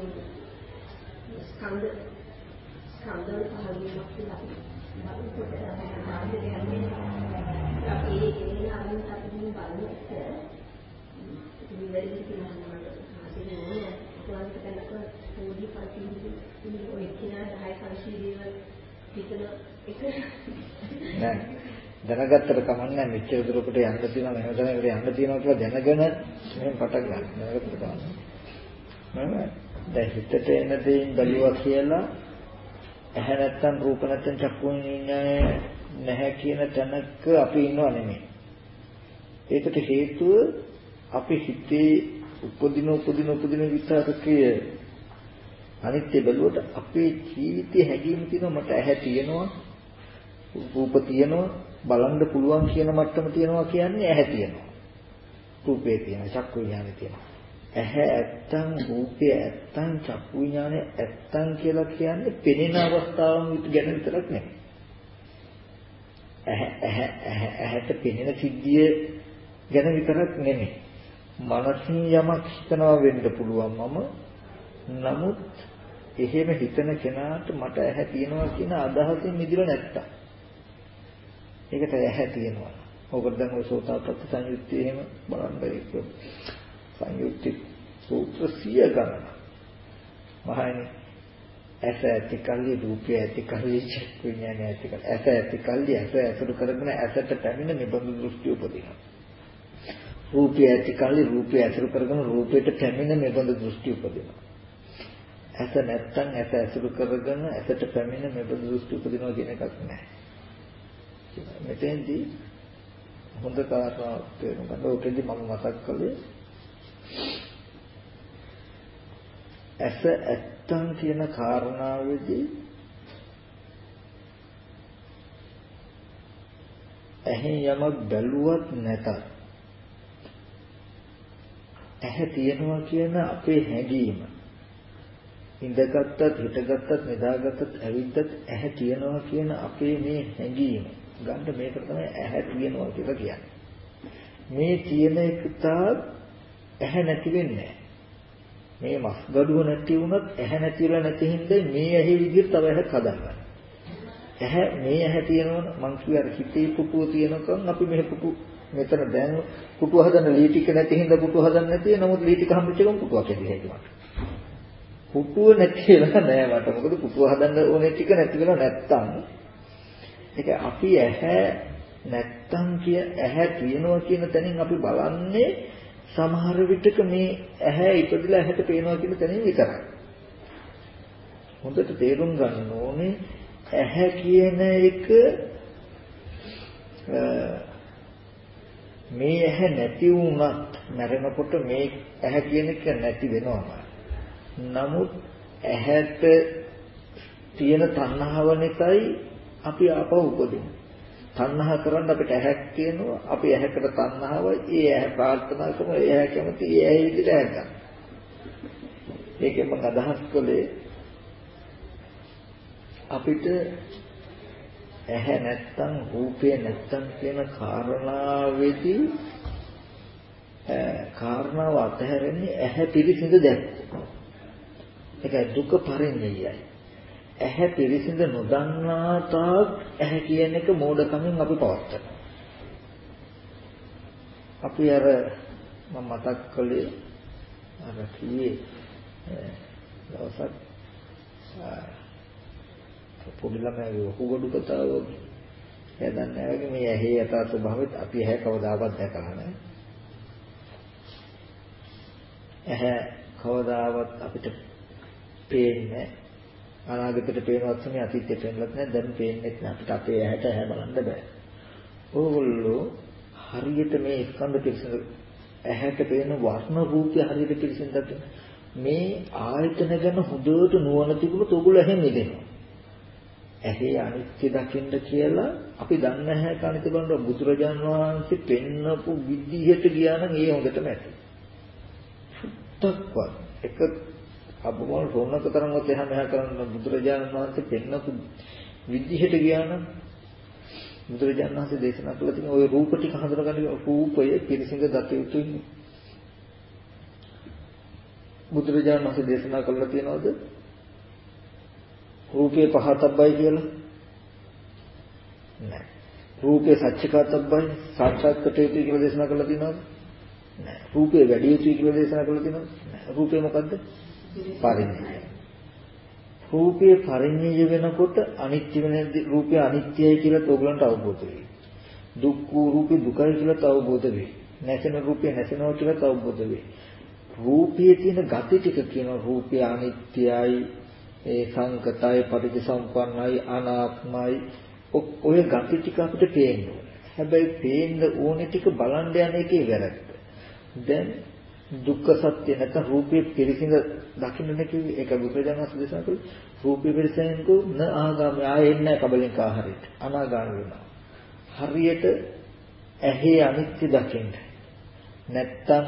ස්කන්ධ පහළ වීමක් කියලා බලනකොට බාහිර යන්නේ අපි ඒ අරමුණට අපි බලනකොට විවරණය කියනවා ආසිනේ ඕනේ කොහොමද කරලා පොඩි පාටින් ඔය කියන 10 පරිශී දේවල් හිතන එක නෑ දැනගත්තට කමන්නේ මෙච්චර දුරකට යන්න තියෙනවා මෙහෙම දැනකට යන්න තියෙනවා කියලා දැනගෙන මෙහෙම පටන් ගන්න. දැනගත්තට කමන්නේ. නේද? දැන් හිතට එන දේෙන් බැලුවා කියලා ඇහැ නැත්තම් රූප නැත්තම් චක්කු විඤ්ඤාණය නැහැ කියන තැනක අපි ඉන්නව නෙමෙයි. ඒකට හේතුව අපි හිතේ උපදින විතරකයේ අනිත්‍ය බැලුවට අපේ ජීවිතයේ හැඟීම් තියෙනවා මට ඇහැ තියෙනවා රූප තියෙනවා බලන්න පුළුවන් කියන මට්ටම තියෙනවා කියන්නේ ඇහැ තියෙනවා රූපේ තියෙනවා චක්කු විඤ්ඤාණය තියෙනවා ඇහැ ඇත්තන් රූපේ ඇත්තන් චක්කු විඤ්ඤාණය ඇත්තන් කියලා කියන්නේ පෙනෙන අවස්ථාවන් ගැන විතරක් නෙමෙයි ඇහැට පෙනෙන සිද්ධිය ගැන විතරක් නෙමෙයි මනසින් යමක් හිතනවා වෙන්න පුළුවන් මම නමුත් එහෙම හිතන කෙනාට මට ඇහැ තියෙනවා කියන අදහසින් මිදිලා නැත්තම් ඒකට ඇහැ තියෙනවා. ඔකට දැන් ඔය සෝතාපට්ඨ සංයුත්තේ එහෙම බලන්න ඒක සංයුක්ති සූත්‍ර 100 ගණන. මහණනි ඇස ඇති කල්ලි රූපය ඇති කල්ලි චක්කු විඥානය ඇති කල්ලි ඇස ඇති කල්ලි ඇස ඇසුරු කරගෙන ඇසට පැමිණ නිබඳු දෘෂ්ටි උපදිනවා. රූපය ඇති කල්ලි රූපය ඇසුරු කරගෙන රූපයට පැමිණ නිබඳු දෘෂ්ටි උපදිනවා. ඇස නැත්තම් ඇස ඇසුරු කරගෙන ඇසට පැමිණ නිබඳු දෘෂ්ටි උපදිනවා කියන එකක් නැහැ. මෙතෙන්දී හොඳ කාරණාවක් තේරුම් ගන්න. ඕකෙන්දී මම මතක් කළේ ඇස ඇත්තම් කියන කාරණාවේදී ඇහෙන් යමක් බැලුවත් නැතත් ඇහැ තියෙනවා කියන අපේ හැඟීම ඉඳගත්තත් හිටගත්තත් නිදාගත්තත් ඇවිද්දත් ඇහැ තියෙනවා කියන අපේ මේ හැඟීම ගන්න මේක තමයි ඇහැ තියෙනවා කියලා කියන්නේ. මේ තියෙන එක තාක් ඇහැ නැති වෙන්නේ නැහැ. මේ මස් ගඩුව නැති වුණත් ඇහැ නැතිලා නැති හින්දා මේ ඇහි විදිහට තව ඇහක් හදන්න. ඇහැ තියෙනවනේ මං කිය අර හිතේ පුටුව තියෙනකන් අපි මෙහෙ පුටු මෙතන දැන් පුටුව හදන්න ලී ටික නැති හින්දා පුටුව හදන්න නැති. නමුත් ලී ටික හම්බෙච්ච ගමන් පුටුවක් ඇති හැදුවා. පුටුව නැති වෙලා නෑ මට. මොකද පුටුව හදන්න ඕනේ ටික නැති වෙලා නැත්තම් ඒක අපි ඇහැ නැත්තම් ඇහැ තියෙනවා කියන තැනින් අපි බලන්නේ සමහර විටක මේ ඇහැ ඉපදිලා ඇහැට පේනවා කියන තැනින් විතරයි. හොඳට තේරුම් ගන්න ඕනේ ඇහැ කියන එක මේ ඇහැ නැති වුණත් මැරෙනකොට මේ ඇහැ කියන එක නැති වෙනවා. නමුත් ඇහැට තියෙන තණ්හාව නිසායි අපි ආපහු උපදින්නේ. තණ්හා කරන් අපිට ඇහැක් තියෙනවා. අපි ඇහැකට තණ්හාවයි. ඒ ඇහැ ප්‍රාර්ථනා කරන ඒ ඇහැ කැමති ඒ ඇහැ විදිහට ඇහැ ගන්න. ඒකෙන් මම අදහස් කළේ අපිට ඇහැ නැත්තම් රූපය නැත්තම් කියන කාරණාවේදී කාරණාව අතහැරෙන්නේ ඇහැ පිරිසිඳ දැක්කෝ. ඒකයි දුක පරිඤ්ඤයයි. ඇහැ පිරිසිඳ නොදන්නා තාක් ඇහැ කියන එක මෝඩකමින් අපි පවත්තරනවා. අපි අර මම මතක් කළේ අර කීයේ දවසක් පොඩි ළමයාගේ වකුගඩු කතාව එයා දන්නේ නැහැ මේ ඇහි යථා ස්වභාවයත් අපි ඇහැ කවදාවත් දැකලා නැහැ. ඇහැ කවදාවත් අපිට පේන්නේ අනාගතයට පේනවත් මේ අතීතයට පේන්නත් නැහැ දැන් පේන්නෙත් නැහැ අපිට අපේ ඇහැට ඇහැ බලන්න බෑ. ඕගොල්ලෝ හරියට මේ ස්කන්ධ පිරිසිදු ඇහැට පේන වර්ණ රූපය හරියට පිරිසිදුද මේ ආයතන ගැන හොඳට නුවණ තිබුණොත් ඕගොල්ලෝ ඇහෙන් මිදෙනවා. ඇහි අනිත්‍ය දකින්න කියලා අපි දන්නේ නැහැ කනිත බලන බුදුරජාණන් වහන්සේ පෙන්නපු විදිහට ගියා නම් ඒ හොඳටම ඇති. සුත්තක්වත් එක අපෝල් රොන්නක තරම්වත් එහා මෙහා කරන බුදුරජාණන් වහන්සේ පෙන්නපු විදිහට ගියා නම් බුදුරජාණන් වහන්සේ දේශනා කළ තියෙන ওই රූප ටික හඳුනගන්න රූපය පිරිසිඳ දත යුතුයි. බුදුරජාණන් වහන්සේ දේශනා කළා තියෙනවද? රූපේ පහතබ්බයි කියලා නෑ. රූපේ සත්‍යකතබ්බයි සාක්ෂාත් කට යුතුයි කියලා දේශනා කළා තියෙනවද? නෑ. රූපේ වැඩි යුතුයි කියලා දේශනා කළා තියෙනවද? නෑ. රූපේ මොකද්ද? පරිඤ්ඤය. රූපේ පරිඤ්ඤය වෙනකොට අනිත්‍ය වෙන රූපය අනිත්‍යයි කියලා ඔයගලන්ට අවබෝධ වෙයි. දුක්ඛ රූපේ දුකයි කියලා අවබෝධ වෙයි. නැසෙන රූපේ නැසෙනවා කියලා අවබෝධ වෙයි. රූපයේ තියෙන ගති ටික කියනවා රූපය අනිත්‍යයි ඒ සංකතයි පටිච්චසමුප්පන්නයි අනාත්මයි ඔය ගති ටික අපිට පේනවා. හැබැයි පේන්න ඕනේ ටික බලන්න යන එකේ වැරද්ද. දැන් දුක්ඛ සත්‍ය නැත්නම් රූපේ පිරිසිඳ දකින්න නැති ඒක බුදුරජාණන් වහන්සේ දේශනා කළේ රූපේ පිරිසිඳෙන්කෝ න ආගාමී ආයෙ එන්නේ කබලෙන් කාහරයට අනාගාමී වෙනවා. හරියට ඇහි අනිත්‍ය දකින්න නැත්නම්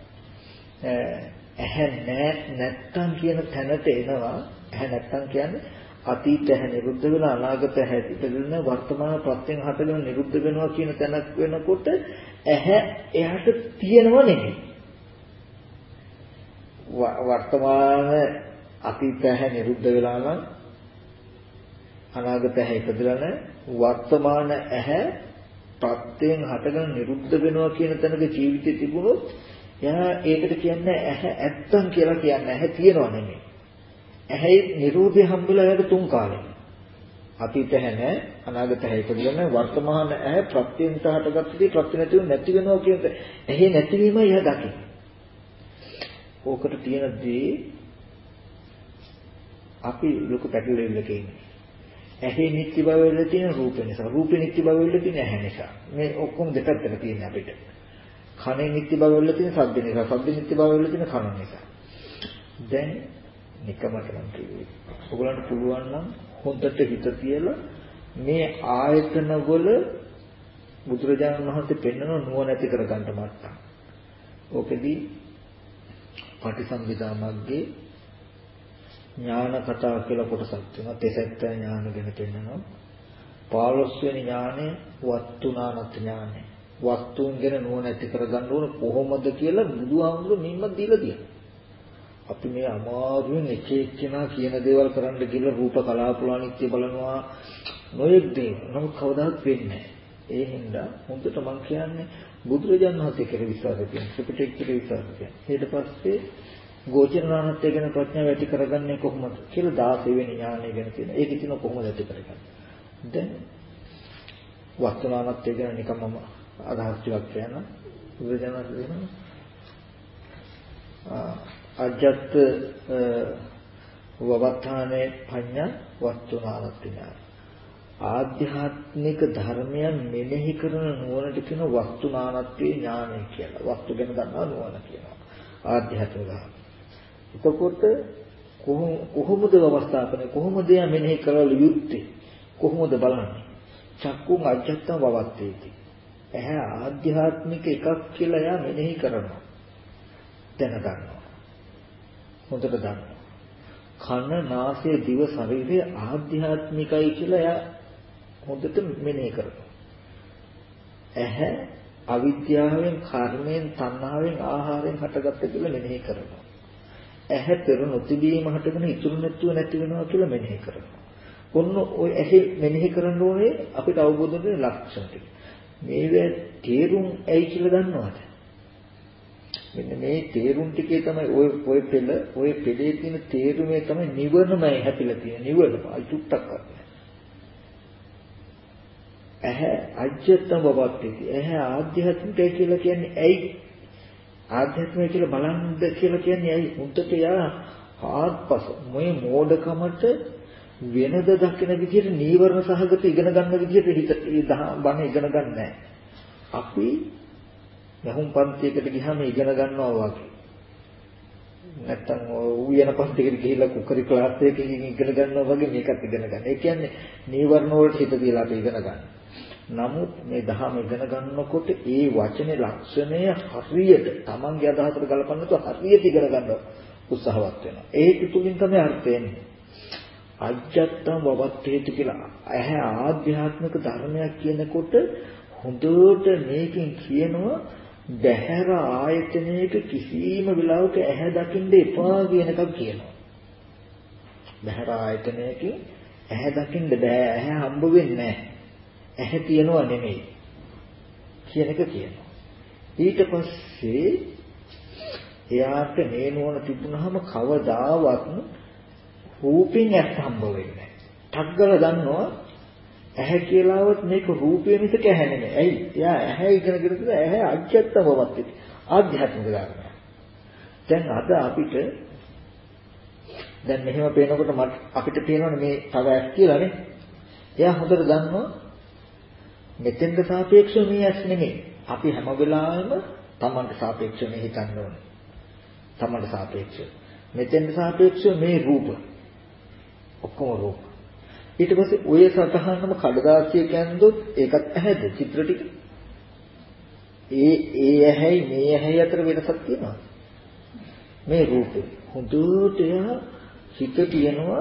ඇහැ නැත්තම් කියන තැනට එනවා. ඇහැ නැත්තම් කියන්නේ අතීත ඇහැ නිරුද්ධ වෙලා අනාගත ඇහැ ඉපදෙන වර්තමාන ප්‍රත්‍යයෙන් හටගෙන නිරුද්ධ වෙනවා කියන තැනක් වෙනකොට ඇහැ එයාට තියෙනව නෙමෙයි. වර්තමාන අතීත ඇහැ නිරුද්ධ වෙලා නම් අනාගත ඇහැ ඉපදෙලා නැහැ. වර්තමාන ඇහැ ප්‍රත්‍යයෙන් හටගෙන නිරුද්ධ වෙනවා කියන තැනක ජීවිතේ තිබුණොත් එයා ඒකට කියන්නේ ඇහැ ඇත්තම් කියලා කියන්නේ ඇහැ තියනවා නෙමෙයි. ඇහි නිරෝධය හම්බෙලා යන තුන් කාලෙ. අතීත ඇහැ නැහැ, අනාගත ඇහැ ඉපදෙන්නේ නැහැ, වර්තමාන ඇහැ ප්‍රත්‍යයෙන් හටගත්තදී ප්‍රත්‍ය නැතිව නැති වෙනවා කියන ඇහි නැතිවීම එයා දකින්න. ඕකට තියෙන දේ අපි ලොකු පැටලෙල්ලක ඉන්නේ. ඇහි නිත්‍ය බව වල තියෙන රූප නිසා, රූපේ නිත්‍ය බව වල තියෙන ඇහැ නිසා. මේ ඔක්කොම දෙපැත්තක තියෙන අපිට. කනේ නිත්‍ය බව වල තියෙන ශබ්ද නිසා, ශබ්ද නිත්‍ය බව වල තියෙන කන නිසා. දැන් නිකමට නම් කිව්වේ. ඔයගලන්ට පුළුවන් නම් හොඳට හිත තියලා මේ ආයතන වල බුදුරජාණන් වහන්සේ පෙන්වන නුවණ ඇති කරගන්න මට්ටම්. ඕකෙදී පටිසම්භිදා මග්ගේ ඥාන කතා කියලා කොටසක් තියෙනවා. තෙසත්ත ඥාන ගැන පෙන්නනවා. 15 වෙනි ඥානය වස්තුනානත් ඥානය. වස්තුන් ගැන නුවණ ඇති කරගන්න ඕන කොහොමද කියලා බුදුහාමුදුරුවෝ නිම්මත් දීලා තියෙනවා. අපි මේ අමාරුවෙන් එක එක්කෙනා කියන දේවල් කරන්න ගිහලා රූප කලාපුලානිත්‍ය බලනවා නොයෙක් දේවල්. නමුත් කවදාවත් වෙන්නේ නැහැ. ඒ හින්දා හොඳට මම කියන්නේ බුදුරජාණන් වහන්සේ කෙරෙහි විශ්වාසය තියෙන. ත්‍රිපිටකය කෙරෙහි විශ්වාසය තියෙන. ඊට පස්සේ ගෝචරණානත්ය ගැන ප්‍රඥාව ඇති කරගන්නේ කොහොමද කියලා 16 වෙනි ඥානය ගැන තියෙන. ඒක ඉතින් කොහොමද ඇති කරගන්නේ? දැන් වස්තුනානත්ය ගැන නිකම්ම අදහස් ටිකක් කියන්න. බුදුරජාණන් වහන්සේ අජත්ත වවත්තානේ පඤ්ඤා වස්තුනානත්ය ඥාන. ආධ්‍යාත්මික ධර්මයන් මෙනෙහි කරන නුවණට කියන වස්තුනානත්ය ඥානය කියලා. වස්තු ගැන දන්නා නුවණ කියනවා. ආධ්‍යාත්මික ධර්ම. එතකොට කොහොමද අවස්ථාපනය කොහොමද යා මෙනෙහි කරල යුත්තේ කොහොමද බලන්නේ චක්කුං අජත්තං වවත්තේති එහා ආධ්‍යාත්මික එකක් කියලා යා මෙනෙහි කරනවා දැනගන්නවා හොඳට දන්නවා කන නාසය දිව ශරීරය ආධ්‍යාත්මිකයි කියලා යා හොඳට මෙනෙහි කරනවා ඇහැ අවිද්‍යාවෙන් කර්මයෙන් තණ්හාවෙන් ආහාරයෙන් හටගත්ත කියලා මෙනෙහි කරනවා ඇහැ පෙර නොතිබීම හටගෙන ඉතුරු නැතුව නැති වෙනවා කියලා මෙනෙහි කරනවා. ඔන්න ඔය ඇහි මෙනෙහි කරන්න ඕනේ අපිට අවබෝධ වෙන ලක්ෂණ ටික. මේවේ තේරුම් ඇයි කියලා දන්නවද? මෙන්න මේ තේරුම් ටිකේ තමයි ඔය පෙළේ තියෙන තේරුමේ තමයි නිවනමයි හැපිලා තියෙන නිවනම අයිතුට්ටක්වත්. ඇහැ අජ්ජත්තම වවත්තේති. ඇහැ ආධ්‍යාත්මිකයි කියලා කියන්නේ ඇයි? ආධ්‍යාත්මය කියලා බලන්න කියලා කියන්නේ ඇයි හුද්දට යා ආත්පස මේ මෝඩකමට වෙනද දකින විදිහට නීවරණ සහගත ඉගෙන ගන්න විදිහට හිත බණ ඉගෙන ගන්නෑ අපි යහුම් පන්තියකට ගියාම ඉගෙන ගන්නවා වගේ නැත්තම් උයන පන්තියකට ගිහිල්ලා කුකරි ක්ලාස් එකකින් ඉගෙන ගන්නවා වගේ මේකත් ඉගෙන ගන්න. ඒ කියන්නේ නීවරණ වලට හිත තියලා අපි ඉගෙන ගන්න. නමුත් මේ දහම ඉගෙන ගන්නකොට ඒ වචනේ ලක්ෂණය හරියට Tamange අදහසට ගලපන්නත් හරියට ඉගෙන ගන්න උත්සාහවත් වෙනවා. ඒක තුලින් තමයි අර්ථය එන්නේ. අජ්ජත්තම් වවත්තේති කියලා ඇහැ ආධ්‍යාත්මික ධර්මයක් කියනකොට හොඳට මේකෙන් කියනවා බහැර ආයතනයක කිසිම වෙලාවක ඇහැ දකින්න එපා කියන එකක් කියනවා. බහැර ආයතනයකින් ඇහැ දකින්න බෑ. ඇහැ හම්බ වෙන්නේ නැහැ. ඇහැ තියනවා නෙමෙයි කියන එක කියනවා. ඊට පස්සේ එයාට මේ නුවණ තිබුණාම කවදාවත් රූපෙන් ඇස් හම්බ වෙන්නේ නැහැ. ටග්ගල දන්නවා ඇහැ කියලාවත් මේක රූපය මිසක ඇහැ නෙමෙයි. ඇයි? එයා ඇහැ ඉගෙනගෙන ඉඳලා ඇහැ අජ්ජත්තම වවත්තේ. ආධ්‍යාත්මික ධර්මයක්. දැන් අද අපිට දැන් මෙහෙම පේනකොට අපිට පේනවනේ මේ තව ඇස් කියලානේ. එයා හොඳට දන්නවා මෙතෙන්ට සාපේක්ෂව මේ ඇස් නෙමෙයි. අපි හැම වෙලාවෙම Tamanට සාපේක්ෂව මේ හිතන්න ඕනේ. Tamanට සාපේක්ෂව. මෙතෙන්ට සාපේක්ෂව මේ රූප. ඔක්කොම රූප. ඊට පස්සේ ඔය සතහනම කඩදාසිය කැන්දොත් ඒකත් ඇහැද චිත්‍ර ටික. ඒ ඇහැයි මේ ඇහැයි අතර වෙනසක් තියෙනවා. මේ රූපේ හොඳට හිත තියනවා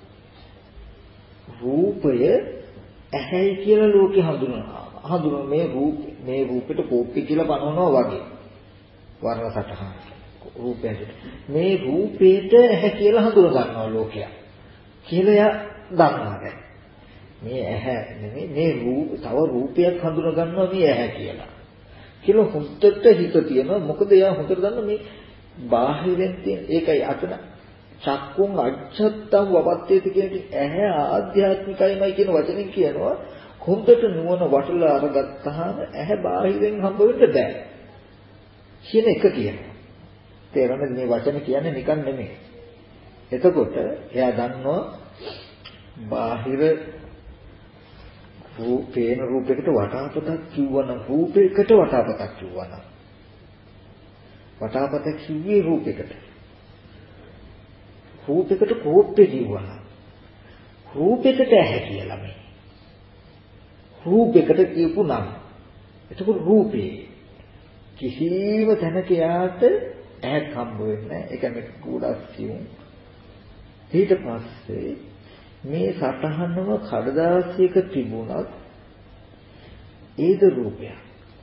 රූපය ඇහැයි කියලා ලෝකේ හඳුනනවා මේ රූපෙට කෝප්පි කියලා පනවනවා වගේ වර්ණ සටහන රූපයට මේ රූපේට ඇහැ කියලා හඳුන ගන්නවා ලෝකයා කියලා යා දන්නවා දැන් මේ ඇහැ නෙමෙයි මේ තව රූපයක් හඳුන ගන්නවා මේ ඇහැ කියලා හොඳට හිත තියෙනවා මොකද යා හොඳට දන්නවා මේ බාහිරෙන් තියෙන ඒකයි අතන චක්කුං අච්ඡත්තං වපත්තේති කියන ඇහැ ආධ්‍යාත්මිකයිමයි කියන වචනෙන් කියනවා හොඳට නුවණ වටලා අරගත්තාම ඇහැ බාහිරෙන් හම්බ වෙන්න බෑ කියන එක කියනවා. තේරෙනවද මේ වචන කියන්නේ නිකන් නෙමෙයි. එතකොට එයා දන්නවා බාහිර රූපේන රූපයකට වටාපතක් කිව්වනම් රූපයකට වටාපතක් කිව්වනම් වටාපතක් කිව්වේ රූපයකට කෝප්පේ කිව්වනම් රූපයකට ඇහැ කියලා මේ රූපයකට කියපු නම් එතකොට රූපේ කිසිම තැනක යාට ඇහක් හම්බ වෙන්නේ නැහැ. ඒක මේ ගොඩක් කියුම්. ඊට පස්සේ මේ සතහනම කඩදාසියක තිබුණත් ඒද රූපයක්.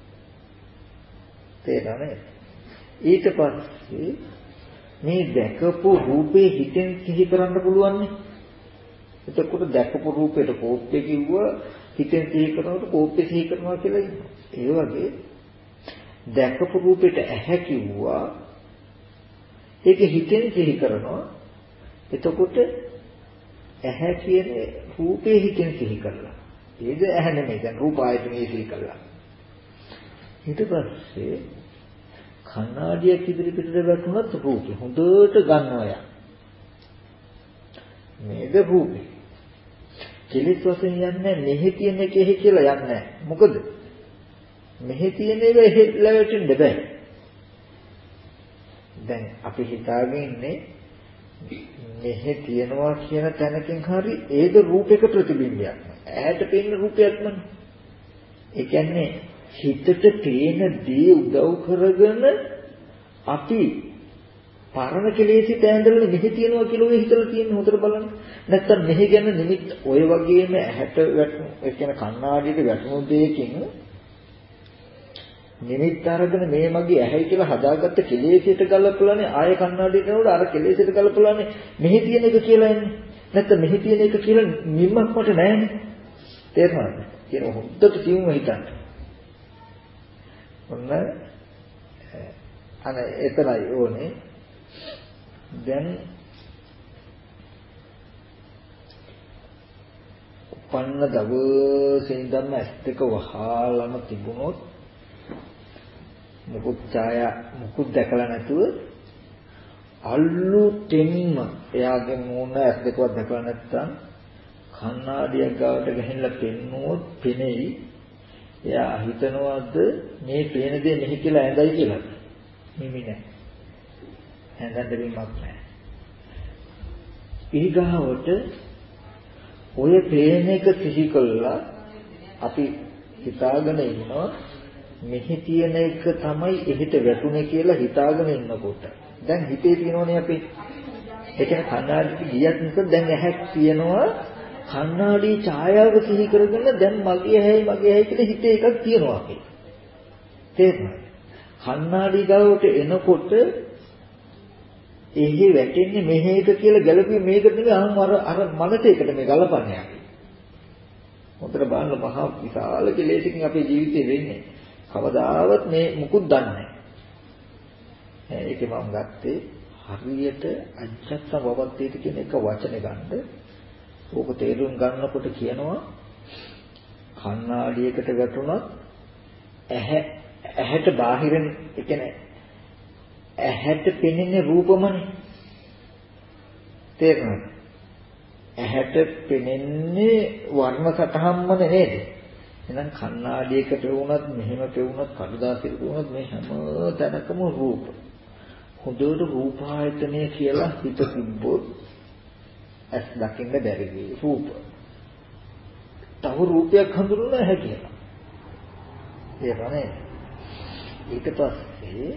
තේරෙනවද? ඊට පස්සේ මේ දැකපු රූපේ හිතෙන් සිහි කරන්න පුළුවන් නේ. එතකොට දැකපු රූපේට කෝප්පේ කිව්වා හිතෙන් සිහි කරනකොට කෝප්පේ සිහි කරනවා කියලා ඉන්නවා. ඒ වගේ දැකපු රූපෙට ඇහැ කිව්වා ඒක හිතෙන් සිහි කරනවා. එතකොට ඇහැ කියන්නේ රූපේ හිතෙන් සිහි කරලා. ඒද ඇහැ නෙමෙයි. දැන් රූප ආයතනයේ සිහි කරලා. ඊට පස්සේ කණ්ණාඩියක් ඉදිරිපිටට වැටුණත් රූපේ හොඳට ගන්නවා යා. මේද රූපේ. කෙලෙස් වශයෙන් යන්නේ මෙහි තියෙන එකෙහි කියලා යන්නේ. මොකද? මෙහි තියෙන එක එහෙලා වැටෙන්න බෑ. දැන් අපි හිතාගෙන ඉන්නේ මෙහි තියනවා කියන තැනකින් හරි ඒද රූපයක ප්‍රතිබිම්බයක්. ඇහැට පේන රූපයක් නෙමෙයි. ඒ කියන්නේ හිතට පේන දේ උදව් කරගෙන අපි පරණ කෙලෙසි තැඳලා මෙහි තියනවා කියලා ඔය හිතලා තියෙන හොතර බලන්න. නැත්තම් මෙහි ගැන නිමිත් ඔය වගේම ඇහැට වැටුණු ඒ කියන්නේ කණ්ණාඩියට වැටුණු දෙයකින් නිමිත් අරගෙන මේ මගේ ඇහැයි කියලා හදාගත්ත කෙලෙසියට ගලපලානේ ආය කණ්ණාඩියට නෝඩ අර කෙලෙසියට ගලපලානේ මෙහි තියෙන එක කියලා එන්නේ. නැත්තම් මෙහි තියෙන එක කියලා නිම්මක් මට නැහැනේ. තේරුණාද? කියන හොද්දට කියමු හිතන්න. ඔන්න අනේ එතරයි ඕනේ. දැන් පන්න දවසේ ඉඳන්ම ඇස් දෙක වහලම තිබුණොත් මුකුත් දැකලා නැතුව අල්ලුතෙන්ම එයාගේ මූණ ඇස් දෙකවත් දැකලා නැත්නම් කණ්ණාඩියක් ගාවට ගහලා පෙන්නුවොත් පෙනෙයි. එයා හිතනවාද මේ පේන දේ මෙහි කියලා ඇඳයි කියලා. මෙමි නෑ. ඇඳන් දෙන්නක් නෑ. ඊගාවට ඔය පේන එක සිහි කළා අපි හිතාගෙන ඉන්නවා මෙහි තියෙන එක තමයි එහෙට වැටුනේ කියලා හිතාගෙන ඉන්නකොට දැන් හිතේ තියෙනවනේ අපි ඒ කියන්නේ කණ්ණාඩියට ගියත් නිසා දැන් ඇහැක් තියෙනවා කණ්ණාඩි ඡායාව සිහි කරගෙන දැන් මගේ ඇහැයි කියලා හිතේ එකක් තියෙනවා අපි තේරුණාද කණ්ණාඩි ගාවට එනකොට එහි වැටෙන්නේ මෙහෙක කියලා ගැලපුවේ මේකට නෙවෙයි අර මනසේකට මේ ගලපන්නේ අපි හොඳට බලන්න මහා විශාල කෙලෙසකින් අපේ ජීවිතේ වෙන්නේ කවදාවත් මේ මුකුත් දන්නේ නැහැ. ඒකේ මම ගත්තේ හරියට අජ්ජත් වවත්තේට කියන එක වචනේ ගන්න. ඕක තේරුම් ගන්නකොට කියනවා කණ්ණාඩියකට වැටුණත් ඇහැට බාහිරින් ඒ කියන්නේ ඇහැට පෙනෙන රූපමනේ. තේරුණාද? ඇහැට පෙනෙන්නේ වර්ණ සටහන්මනේ නේද? එහෙනම් කණ්ණාඩියකට වුණත් මෙහෙම පෙවුනත් කඩදාසියකට වුණත් මේ හැම තැනකම රූප. හොඳට රූපායතනය කියලා හිත තිබ්බොත් ඇස් දකින්න බැරි වෙයි රූප. තව රූපයක් හඳුනන හැකියාව. ඒකනේ. ඊට පස්සේ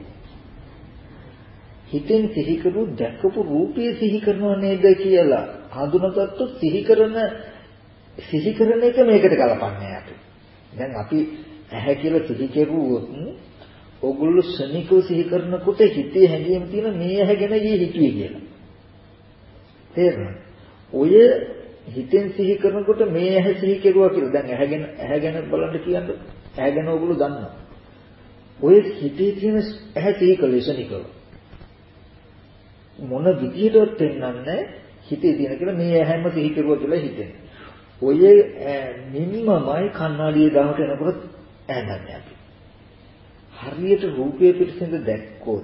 හිතෙන් සිහි කරු දැකපු රූපය සිහි කරනව නේද කියලා හඳුනගත්තොත් සිහි කරන එක මේකට ගලපන්නේ අපි. දැන් අපි ඇහැ කියලා සිහි කෙරුවොත් ඕගොල්ලෝ ශනිකව සිහි කරනකොට හිතේ හැඟීම් තියෙන මේ ඇහැ ගැන හිතුවේ කියලා. තේරෙනවද? ඔය හිතෙන් සිහි කරනකොට මේ ඇහැ සිහි කෙරුවා කියලා. දැන් ඇහැ ගැන බලන්න කියන්නේ ඇහැ ගැන ඕගොල්ලෝ දන්නවා. ඔය හිතේ තියෙන ඇහැ සිහි කළේ ශනිකව. මොන විදියටවත් පෙන්වන්නේ හිතේ තියෙන කියලා මේ ඇහැම සිහි කරුවා කියලා හිතෙන. ඔය නිම්මමයි කණ්ණාඩියේ දාහට එනකොට ඇඳන්නේ අපි. හරියට රූපයේ පිටින්ද දැක්කොත්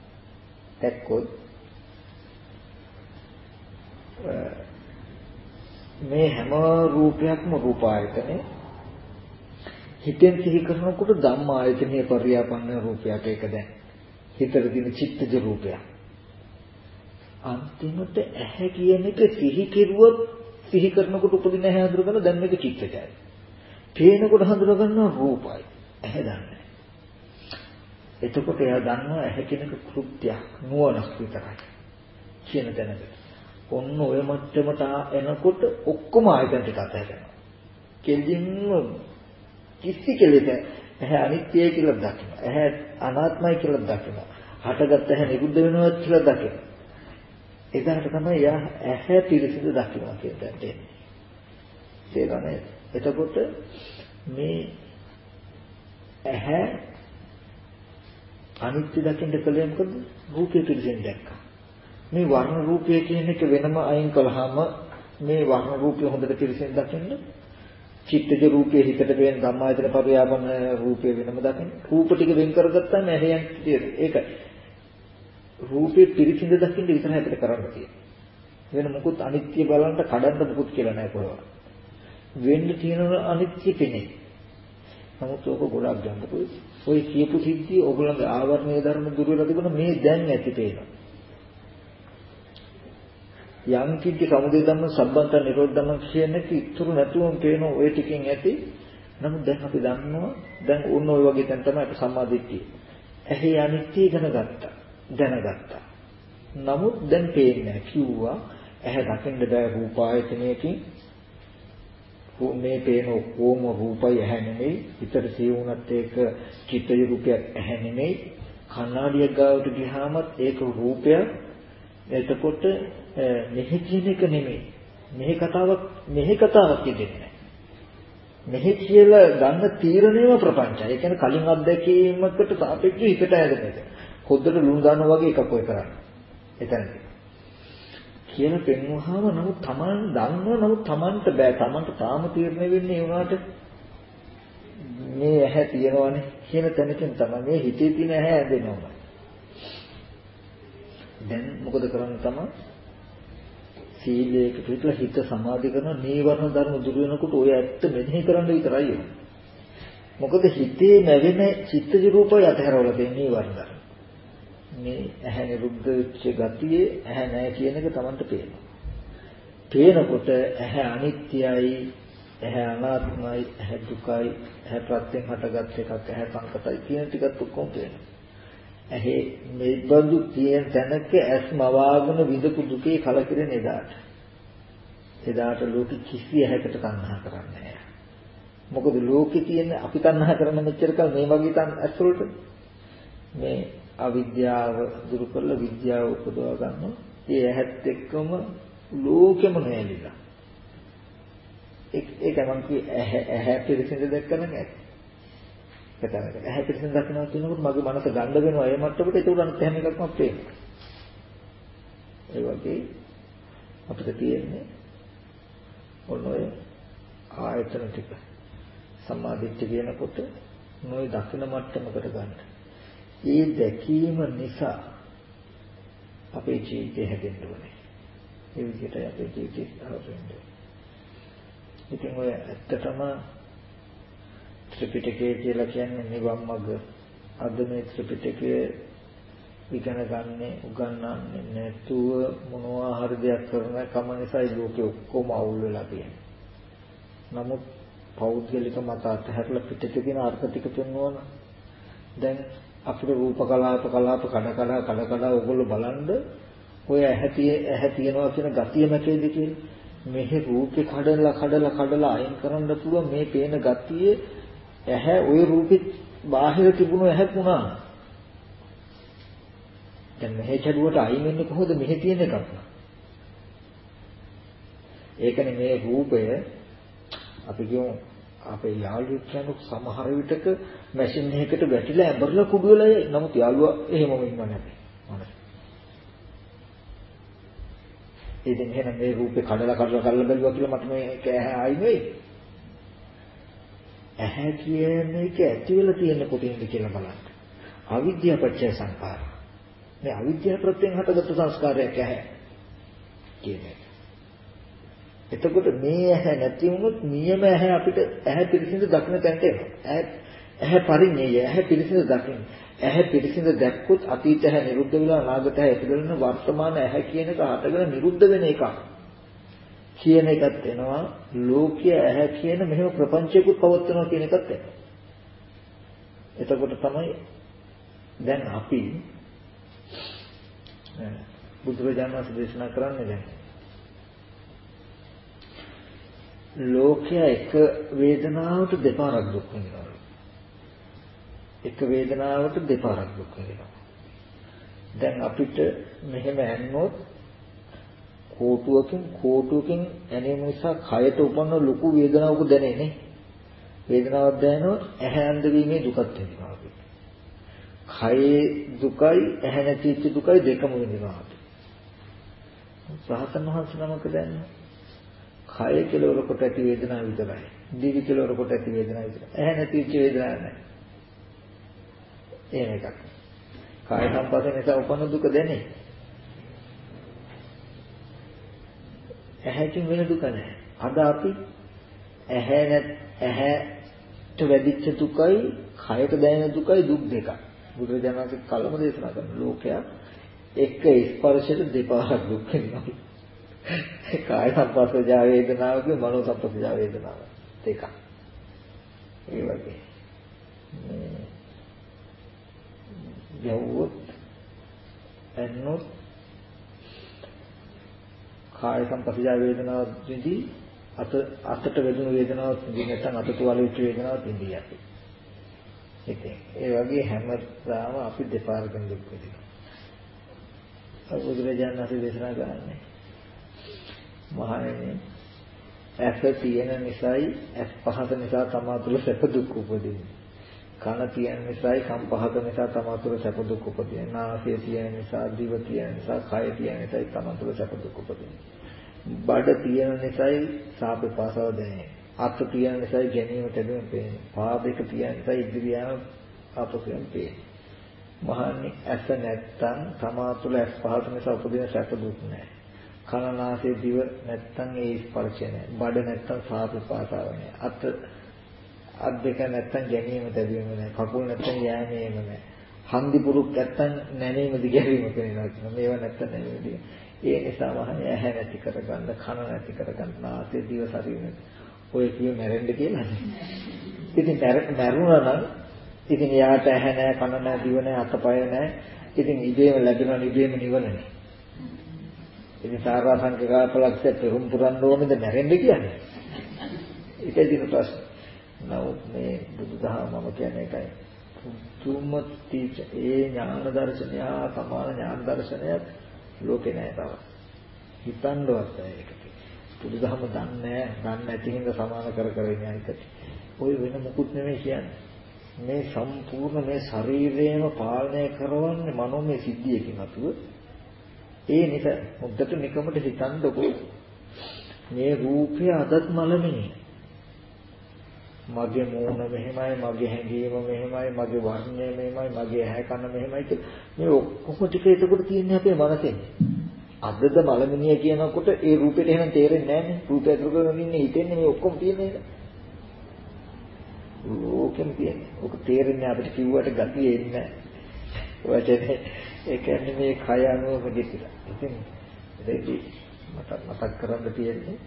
මේ හැම රූපයක්ම රූපායතනේ හිතෙන් සිහි කරනකොට ධම්ම ආයතනයේ පරියාපන්න රූපයක් ඒක දැන් හිතට තියෙන චිත්තජ රූපයක්. අන්තිමට ඇහැ කියන එක සිහි කෙරුවොත් සිහි කරනකොට උපදින ඇහැ හඳුනගන්න දැන් මේක චිත්තජයි. පේනකොට හඳුනගන්නවා රූපයි. ඇහැ දන්නේ. එතකොට එයා දන්නවා ඇහැ කියන එක කෘත්‍යයක් නුවණක් විතරයි කියන දැනගන්න. ඔන්න ඔය මට්ටමට එනකොට ඔක්කොම ආයතන ටික අතහැරෙනවා. කෙලින්ම කිසි කෙලෙක ඇහැ අනිත්‍යයි කියලා දකිනවා. ඇහැ අනාත්මයි කියලා දකිනවා. හටගත්ත ඇහැ නිරුද්ධ වෙනවා කියලා දකිනවා. එදාට තමයි යා ඇහැ පිරිසිදු දකිනවා කියන දේ. තේරෙනවද? එතකොට මේ ඇහැ අනිත්‍ය දකින්න කලේ මොකද? රූපේ පිරිසිදු දැක්කා. මේ වර්ණ රූපය කියන එක වෙනම අයින් කළාම මේ වර්ණ රූපය හොඳට පිරිසිදු දකින්න චිත්තජ රූපයේ හිතට පේන ධම්මායතන පරියාපන්න රූපය වෙනම දකින්න. රූප ටික වෙන් කරගත්තාම ඇහෙයන් තියෙන්නේ. ඒකයි. රූපේ පිරිසිදු දකින්න විතරයි අපිට කරන්න තියෙන්නේ. වෙන මොකුත් අනිත්‍ය බලන්න කඩන්න මොකුත් කියලා නැහැ කොහොමද. වෙන්න තියෙන අනිත්‍ය පෙනේ. නමුත් ඔක ගොඩක් ගැඹුරුයි. ඔය කියපු සිද්ධිය ඕගොල්ලන්ගේ ආවරණීය ධර්ම දුර වෙලා තිබුණ මේ දැන් ඇති පේනවා. යම් කිසි සමුදය ධම්ම සම්බන්ත නිරෝධ ධම්ම කියන එක ඉතුරු නැතුවම පේන ඔය ටිකෙන් ඇති. නමුත් දැන් අපි දන්නවා දැන් ඕන ඔය වගේ තැන් තමයි අපි සම්මාදිට්ඨිය. ඇහි අනිත්‍ය දැනගත්තා. නමුත් දැන් පේන්නේ කිව්වා ඇහැ දකින්න බෑ රූපායතනයකින්. මේ පේන ඔක්කොම රූපය ඇහැ නෙමෙයි. විතර සියුණත් ඒක චිත්තජ රූපයක් ඇහැ නෙමෙයි. කණ්ණාඩියක් ගාවට ගියාමත් ඒක රූපයක්. එතකොට මෙහි කියන එක නෙමෙයි. මෙහි කතාවක් කියන්නේ. මෙහි කියලා ගන්න තීරණයම ප්‍රපංචය. ඒ කියන්නේ කලින් අත්දැකීමකට සාපේක්ෂව හිතට ඇදෙන එක. හොද්දට ලුණු දානවා වගේ එකක් ඔය කරන්නේ. එතනදී. කියන පෙන්වහම නමුත් Taman දන්නවා නමුත් Tamanට බෑ. Tamanට තාම තීරණය වෙන්නේ උනාට මේ ඇහැ තියෙනවනේ කියන තැනකින් තමයි මේ හිතේ තියෙන ඇහැ ඇදෙනවා. දැන් මොකද කරන්නේ තමයි? සීලයක පිටලා හිත සමාධි කරන නීවරණ ධර්ම දුරු වෙනකොට ඔය ඇත්ත මෙනෙහි කරන්න විතරයි ඕනේ. මොකද හිතේ නැවෙන චිත්තජ රූපය අතහැරවලා තියෙන නීවරණ ධර්ම. මේ ඇහැ නිරුද්ධ වෙච්ච ගතියේ ඇහැ නැහැ කියන එක Tamanට පේනවා. පේනකොට ඇහැ අනිත්‍යයි, ඇහැ අනාත්මයි, ඇහැ දුකයි, ඇහැ ප්‍රත්‍යයෙන් හටගත් එකක්, ඇහැ සංකතයි කියන ටිකත් ඔක්කොම පේනවා. ඇහි මේ බඳු තියෙන තැනක ඇස් මවාගෙන විඳපු දුකේ කලකිරෙන එදාට ලෝකෙ කිසි ඇහැකට තණ්හා කරන්නේ නැහැ. මොකද ලෝකෙ තියෙන අපි තණ්හා කරන මෙච්චර කල් මේ වගේ ඇස් වලට මේ අවිද්‍යාව දුරු කරලා විද්‍යාව උපදවා ගන්නවා. ඒ ඇහත් එක්කම ලෝකෙම නැලිලා. ඒක මම කිය ඇහැ පිරිසිදු දැක්කම නෑ. කතාවක ඇහැ පිටින් දකින්නවා කියනකොට මගේ මනස ගන්න වෙනවා ඒ මට්ටමට ඒක උඩට හැම එකක්ම පේනවා. ඒ වගේ අපිට තියෙන්නේ ඔන්න ඔය ආයතන ටික සම්මාදිට්ඨිය කියනකොට නොයි දකින මට්ටමකට ගන්න. ඒ දැකීම නිසා අපේ ජීවිතය හැදෙන්න ඕනේ. ඒ විදිහට අපේ ජීවිතය හදන්න. ඉතින් ඔය ඇත්තටම ත්‍රිපිටකය කියලා කියන්නේ නිවන් මඟ. අද මේ ත්‍රිපිටකය ඉගෙන ගන්න උගන්වන්නේ නැතුව මොනවා හරි දෙයක් කරන කම නිසායි ලෝකෙ ඔක්කොම අවුල් වෙලා තියෙන්නේ. නමුත් පෞද්ගලික මත අතහැරලා පිටකේ තියෙන අර්ථ ටික පෙන්වනවා. දැන් අපේ රූප කලාප කඩ ඔයගොල්ලෝ බලන්න ඔය ඇහැ තියනවා කියන ගතිය නැකේද කියලා. මෙහි රූපේ කඩලා අයින් කරන්න පුළුවන් මේ පේන ගතිය ඇහැ ওই රූපෙත් බාහිර තිබුණු ඇහැක් වුණා. දැන් මෙහෙ කැඩුවට අයින් වෙන්නේ කොහොමද මෙහෙ තියෙන එකක්. ඒකනේ මේ රූපය අපි කියමු අපේ යාළුවෙක් කෙනෙක් සමහර විටක මැෂින් එකකට වැටිලා ඇඹරලා කුඩු වෙලා නමුත් යාළුවා එහෙමම ඉන්නව නැහැ. ඉතින් එහෙනම් මේ රූපේ කඩලා බැලුවා කියලා මට මේක ආයි නෙවෙයි. ඇහැ කියන එක ඇති වෙලා තියෙන කොටින්ද කියලා බලන්න. අවිද්‍යාව පත්‍ය සංඛාර. මේ අවිද්‍යාව ප්‍රත්‍යයෙන් හටගත්තු සංස්කාරයක් ඇහැ කියන්නේ. එතකොට මේ ඇහැ නැති වුණොත් නියම ඇහැ අපිට ඇහැ පිරිසිදු දක්න තැනට එනවා. ඇහැ පරිඤ්ඤය ඇහැ පිරිසිදු දකින්න. ඇහැ පිරිසිදු දැක්කොත් අතීත ඇහැ නිරුද්ධ වෙලා අනාගත ඇහැ ඉපදෙන වර්තමාන ඇහැ කියන එක හටගෙන නිරුද්ධ වෙන එකක්. කියන එකත් එනවා ලෝකයේ ඇහැ කියන මෙහෙම ප්‍රපංචයකුත් පවත්වනවා කියන එකත් එනවා. එතකොට තමයි දැන් අපි බුදුරජාණන් වහන්සේ දේශනා කරන්නේ දැන් ලෝකයේ එක වේදනාවට දෙපාරක් දුක් විඳිනවා. එක වේදනාවට දෙපාරක් දුක් විඳිනවා. දැන් අපිට මෙහෙම ඇන්නොත් කෝටුවකින් ඇනීම නිසා කයට උපන්න ලොකු වේදනාවක් දැනෙන්නේ. වේදනාවක් දැනෙනොත් ඇහැ අන්ධ වීමේ දුකක් වෙනවා අපි. කයේ දුකයි ඇහැ නැතිච්ච දුකයි දෙකම විඳිනවා අපි. සහතන් වහන්සේ නමක දැන් කය කෙලවර කොට ඇති වේදනාව විතරයි. දිවි කෙලවර කොට ඇති වේදනාව විතරයි. ඇහැ නැතිච්ච වේදනාවක් නැහැ. එහෙම එකක්. කාය සංපස්ස නිසා උපන්න දුක දැනේ. ඇහැකින් වෙන දුක නැහැ. අද අපි ඇහැට වැඩිච්ච දුකයි, කයට දැනෙන දුකයි දුක් දෙකක්. බුදුරජාණන් වහන්සේ කලම දේශනා කරන ලෝකයා එක ස්පර්ශයට දෙපාරක් දුක් වෙනවා. කාය සංපස්සජා වේදනාවක මනෝ සංපස්සජා වේදනාව දෙකක්. ඒ වගේ. යවුවොත් එන්නොත් කාය සංපස්සජා වේදනාව විඳි අතට වැදුණු වේදනාවක් විඳි නැත්නම් අත තුවාල වෙච්ච වේදනාවක් විඳි අපි. ඒ වගේ හැමදාම අපි දෙපාරකින් දුක් විඳිනවා. බුදුරජාණන් වහන්සේ දේශනා කරන්නේ මහණෙනි ඇස තියෙන නිසායි ඇස් පහත නිසා තමා තුළ සැප දුක් උපදින්නේ. කන තියෙන නිසායි කන් පහත නිසා තමා තුළ සැප දුක් උපදින්නේ. නාසය තියෙන නිසා, දිව තියෙන නිසා, කය තියෙන නිසායි තමා තුළ සැප දුක් උපදින්නේ. බඩ තියෙන නිසායි සාපේපාසව දැනෙන්නේ. අත් තියෙන නිසායි ගැනීම තැබීම පේන්නේ. පාදයක තියෙන නිසායි ඉදිරියම අපසෙන් පේන්නේ. මහන්නේ ඇස නැත්තම් තමා තුළ ඇස් පහත නිසා උපදින සැප දුක් නැහැ. කන නාසය දිව නැත්තම් ඒ ස්පර්ශය නැහැ. බඩ නැත්තම් සාපේපාසව නැහැ. අත් දෙක නැත්තම් ගැනීම තැබීම නැහැ. කකුල් නැත්තම් යෑමේම නැහැ. හන්දි පුරුක් නැත්තම් නැනීම දිගැරීම කියනවා කියනවා. මේවා නැත්තම් නැනීම දිග. ඒ නිසා මහන්නේ ඇහැ නැති කරගන්න, කන නැති කරගන්න, නාසය දිව ශරීරය ඔය කිය මැරෙන්න කියලා. ඉතින් මැරුණා නම් ඉතින් යාට ඇහැ නැහැ, කන නැහැ, දිව නැහැ, අතපය නැහැ. ඉතින් ඉබේම ලැබෙනවා, ඉබේම නිවනනේ. ඉතින් සාරාංශිකාපලක්ෂ පෙරම් පුරන්න ඕනේද මැරෙන්න කියන්නේ? ඒකයි දින ප්‍රශ්න. නමුත් මේ බුදුදහමම කියන්නේ ඒකයි. තුම්මති ඒ ඥාන දර්ශනය සමාන ඥාන දර්ශනයක් ලෝකේ නැහැ තව. හිතන්නවත් ඒකට. බුදුදහම දන්නේ නැති හින්දා සමාන කර ඉන්නේ ඒකට. ඔය වෙන මොකුත් නෙමෙයි කියන්නේ. මේ සම්පූර්ණ මේ ශරීරයම පාලනය කරවන්නේ මනෝමය සිද්ධියකින් අතුව. ඒ නිසා මුද්දට නිකමට හිතන්නකෝ මේ රූපය අදත් මලමිනේ. මගේ මූණ මෙහෙමයි, මගේ හැඟීම මෙහෙමයි, මගේ වර්ණය මෙහෙමයි, මගේ ඇහැ කන මෙහෙමයි කියලා මේ ඔක්කොම ටික එතකොට තියෙන්නේ අපේ මනසෙන්. අදද මලමිනිය කියනකොට ඒ රූපෙට එහෙනම් තේරෙන්නේ නැහැ නේ. රූපය අතුරු කරගෙන ඉන්නේ හිතෙන්නේ මේ ඔක්කොම තියෙන්නේ නේද? ඕකෙන් තියෙන්නේ. ඔක තේරෙන්නේ අපිට කිව්වට ගතිය එන්නේ නැහැ. වචනේ ඒ කියන්නේ මේ කය අනුව මෙදිලා. ඉතින් දෙවි මතක් කරගන්න තියෙන්නේ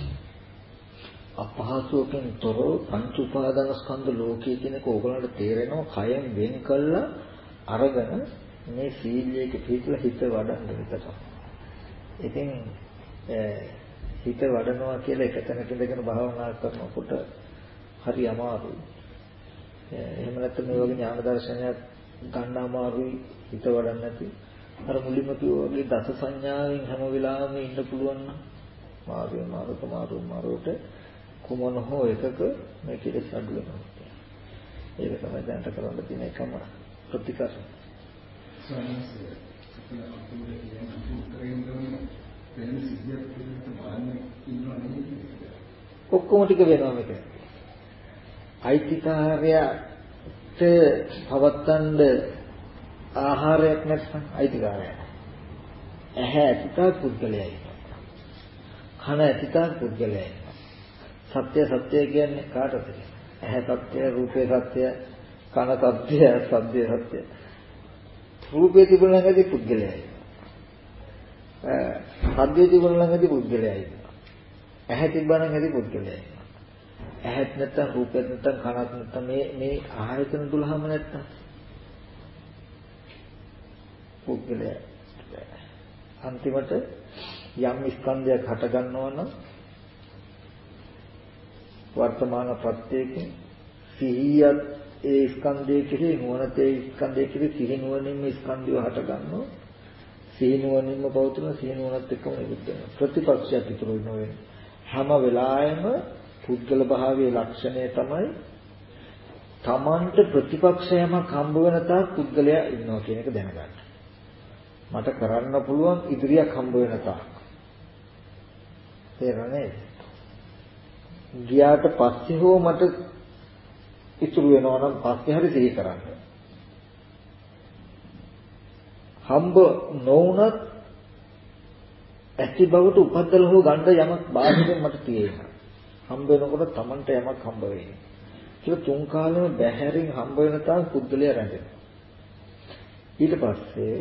අපහසුකම් තොරව පංච උපාදාන ස්කන්ධ ලෝකයේ කියනක ඕගලන්ට තේරෙනවා කයෙන් වෙන් කළා අරගෙන මේ සීලයක පිටලා හිත වඩන්න විතරයි. ඉතින් හිත වඩනවා කියලා එක තැනක ඉඳගෙන භාවනා කරනකොට හරි අමාරුයි. එහෙම නැත්නම් මේ වගේ ඥාන දර්ශනයක් ගන්න අමාරුයි හිත වඩන්න නැති. අර මුලින්ම කිව්වා වගේ දස සංඥාවෙන් හැම වෙලාවෙම ඉන්න පුළුවන් නම් මාරුවට කුමන හෝ එකක මේ කෙලෙස් අඩු වෙනවා. ඒක තමයි දැනට කරන්න තියෙන එකම ප්‍රතිකාරය. ඔක්කොම ටික වෙනවා මෙතන. අයිතිකාරයට පවත්තන්න ආහාරයක් නැත්නම් අයිතිකාරයට. ඇහැ ඇතිතා පුද්ගලයයි. කන ඇතිතා පුද්ගලයයි. සත්‍ය කියන්නේ කාටද? ඇහැ සත්‍ය, රූපේ සත්‍ය, කන සත්‍ය, ශබ්දේ සත්‍ය. රූපේ තිබුණ ළඟදී පුද්ගලයයි. ශබ්දේ තිබුණ ළඟදී පුද්ගලයයි. ඇහැ තිබුණ ළඟදී පුද්ගලයයි. ඇහත් නැත්තම් රූපෙත් නැත්තම් කනත් නැත්තම් මේ ආයතන 12ම නැත්තම් පුද්ගලයයි. අන්තිමට යම් ස්කන්ධයක් හට ගන්නවා නම් වර්තමාන ප්‍රත්‍යයෙන් සිහියත් ඒ ස්කන්ධයේ කෙරෙහි නුවණත් ඒ ස්කන්ධයේ කෙරෙහි සිහි නුවණින්ම ස්කන්ධය හට ගන්නවා. සිහි නුවණින්ම පවතුන සිහි නුවණත් එක්කම නිරුද්ධ වෙනවා. ප්‍රතිපක්ෂයක් ඉතුරු වෙනවා. හැම වෙලාවෙම පුද්ගල භාවයේ ලක්ෂණය තමයි තමන්ට ප්‍රතිපක්ෂයමක් හම්බ වෙන තාක් පුද්ගලයා ඉන්නවා කියන එක දැනගන්න. මට කරන්න පුළුවන් ඉදිරියක් හම්බ වෙන තාක්. තේරෙන්නේ? ගියාට පස්සේ හෝ මට ඉතුරු වෙනවා නම් පස්සේ හරි සිහි කරන්න. හම්බ නොවුනත් ඇති බවට උපද්දල හෝ ගන්න යමක් බාහිරින් මට තියෙනවා. හම්බ වෙනකොට Tamanට යමක් හම්බ වෙන්නේ. ඒක තුන් කාලෙම බැහැරින් හම්බ වෙන තාක් පුද්ගලයා රැඳෙනවා. ඊට පස්සේ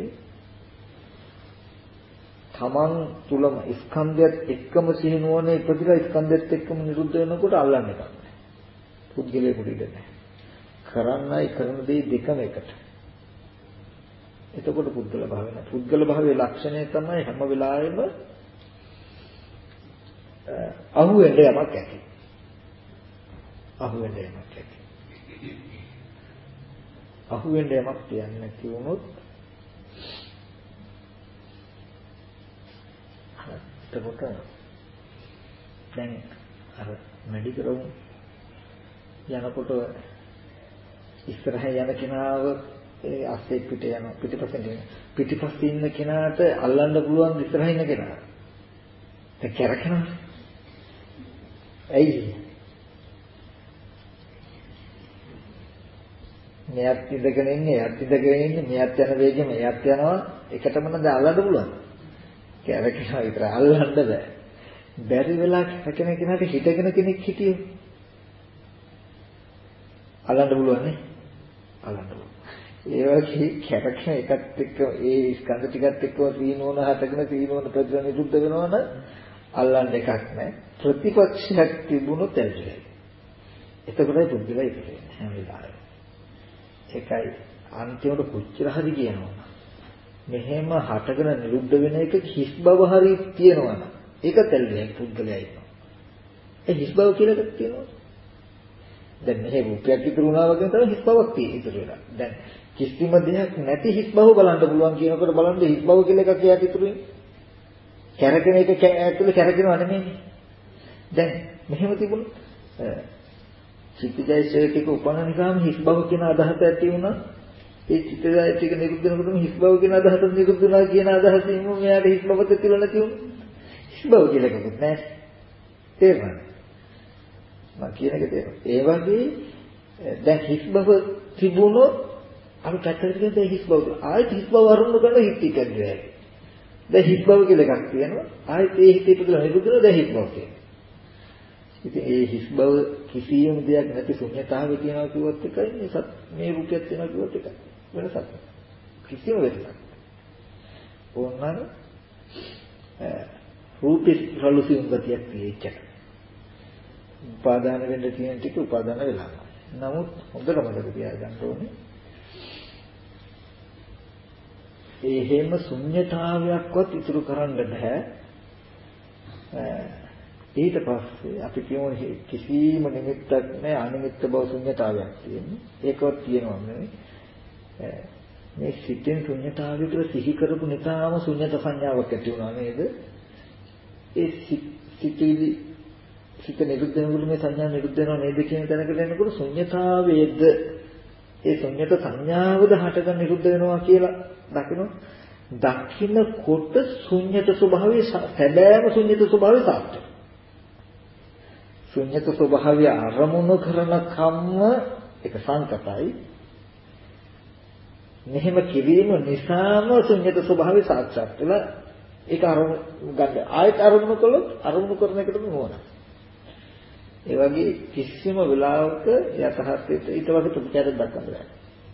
තමන් තුලම ස්කන්ධයත් එක්කම සිහිනුවන ඉපදිලා ස්කන්ධයත් එක්කම නිරුද්ධ වෙනකොට අල්ලන්න එකක් නැහැ. පුද්ගලයෙකුට ඉඩ නැහැ. කරන්නයි කරන දේ දෙකම එකට. එතකොට පුද්ගල භාවය නැහැ. පුද්ගල භාවයේ ලක්ෂණය තමයි හැම වෙලාවෙම අහුවෙන්න යමක් ඇති. අහුවෙන්න යමක් ඇති. අහුවෙන්න යමක් තියන්නේ නැති වුණොත් එතකොට දැන් අර මෙඩිකල් යනකොට ඉස්සරහ යන කෙනාව ඒ අස්සේ පිට යන පිටිපස්සේ ඉන්න කෙනාට අල්ලන්න පුළුවන් ඉස්සරහ ඉන්න කෙනා. ඒ කැරකෙනවා. ඇයි? මෙයත් ඉඳගෙන ඉන්නේ, එයත් ඉඳගෙන ඉන්නේ, මෙයත් යන වේගෙම එයත් යනවා එකටම නේද අල්ලන්න පුළුවන්. කැරකෙනවා විතර අල්ලන්න බෑ. බැරි වෙලා කැරකෙන කෙනාට හිටගෙන කෙනෙක් හිටියෝ. අල්ලන්න පුළුවන් නේ? අල්ලන්න පුළුවන්. ඒ වගේ කැරකෙන එකත් එක්ක ඒ ස්කන්ධ ටිකත් එක්කම සීනෝන හටගෙන සීනෝන ප්‍රතිරණ නිරුද්ධ වෙනවනම් අල්ලන්න එකක් නැහැ. ප්‍රතිපක්ෂයක් තිබුණොත් ඇල්ලයි. එතකොටයි පුදුලයි ඉන්නේ හැම වෙලාවෙම. ඒකයි අන්තිමට කොච්චර හරි කියනවා. මෙහෙම හටගෙන නිරුද්ධ වෙන එක හිස් බව හරි තියෙනවා නම් ඒකත් ඇල්ලයි පුද්ගලයා ඉන්නවා. ඒ හිස් බව කියලා එකක් තියෙනවා. දැන් මෙහෙ රූපයක් ඉතුරු වුණා වගේ තමයි හිස් බවක් තියෙන්නේ ඉතුරු වෙලා. දැන් කිසිම දෙයක් නැති හිස් බව බලන්න පුළුවන් කියනකොට බලන්න හිස් බව කියලා එකක් එයාට ඉතුරු වෙන්නේ. කැරකෙන එක ඇතුලේ කැරකෙනව නෙමෙයි. දැන් මෙහෙම තිබුණොත් චිත්තජයසේ ටික උපන්න නිසාම හිස් බව කියන අදහස ඇති වුණා. ඒ චිත්තජය ටික නිරුද්ධ වෙනකොටම හිස් බව කියන අදහස නිරුද්ධ වුණා කියන අදහසින් මෙයාට හිස් බව තියලා නැති වුණා. හිස් බව කියලා එකක් නැහැ. තේරුණාද? මම කියන එක තේරුණා. ඒ වගේ දැන් හිස් බව තිබුණොත් අපි පැත්තකට ගිහින් හිස් බව ආයෙත් හිස් බව අරුණු කරන හිත ඉතිරියයි. දැන් හිස් බව කියලා එකක් තියෙනවා. ආයෙත් ඒ හිත ඉපදලා නිරුද්ධ වෙනවා දැන් හිස් බව තියෙනවා. ඉතින් ඒ හිස් බව කිසියම් දෙයක් නැති ශුන්‍යතාවය තියනවා කිව්වොත් එකයි මේ රූපයක් තියනවා කිව්වොත් එකයි. වෙනසක්. කිසිම වෙනසක්. ඕනනම් රූපේ රළුසියුම් ගතියක් තියෙච්ච. උපාදාන වෙන්න තියෙන ටික උපාදාන වෙලා. නමුත් හොඳට මතක තියාගන්න ඕනේ. එහෙම ශුන්‍යතාවයක්වත් ඉතුරු කරන්න බෑ. ඊට පස්සේ අපි කියමු කිසිම නිමිත්තක් නැහැ අනිමිත්ත බව ශුන්‍යතාවයක් තියෙනවා. ඒකවත් තියෙනවා නෙවෙයි. මේ සිතෙන් ශුන්‍යතාවයට සිහි කරපු නිසාම ශුන්‍යත සංඥාවක් ඇති වුණා නේද? ඒ සිතේදී සිත නිරුද්ධ වෙනකොට මේ සංඥා නිරුද්ධ වෙනව නේද කියන තැනකට එනකොට ශුන්‍යතාවයේද ඒ ශුන්‍යත සංඥාවද හටගන්න නිරුද්ධ වෙනවා කියලා දකිනවා. දකින්නකොට ශුන්්‍යත ස්වභාවයේ සැබෑම ශුන්්‍යත ස්වභාවයේ සාර්ථක. ශුන්්‍යත ස්වභාවය අරමුණු කරන කම්ම එක සංකතයි. මෙහෙම කිරීම නිසාම ශුන්්‍යත ස්වභාවය සාක්ෂාත් වෙලා ඒක අරමුණු ගන්න. ආයත අරමුණු කළොත් අරමුණු කරන එකටම නෝන. ඒ වගේ කිසිම වෙලාවක යථාර්ථයට ඊට වගේ ප්‍රතිචාරයක් දක්වන්න බෑ.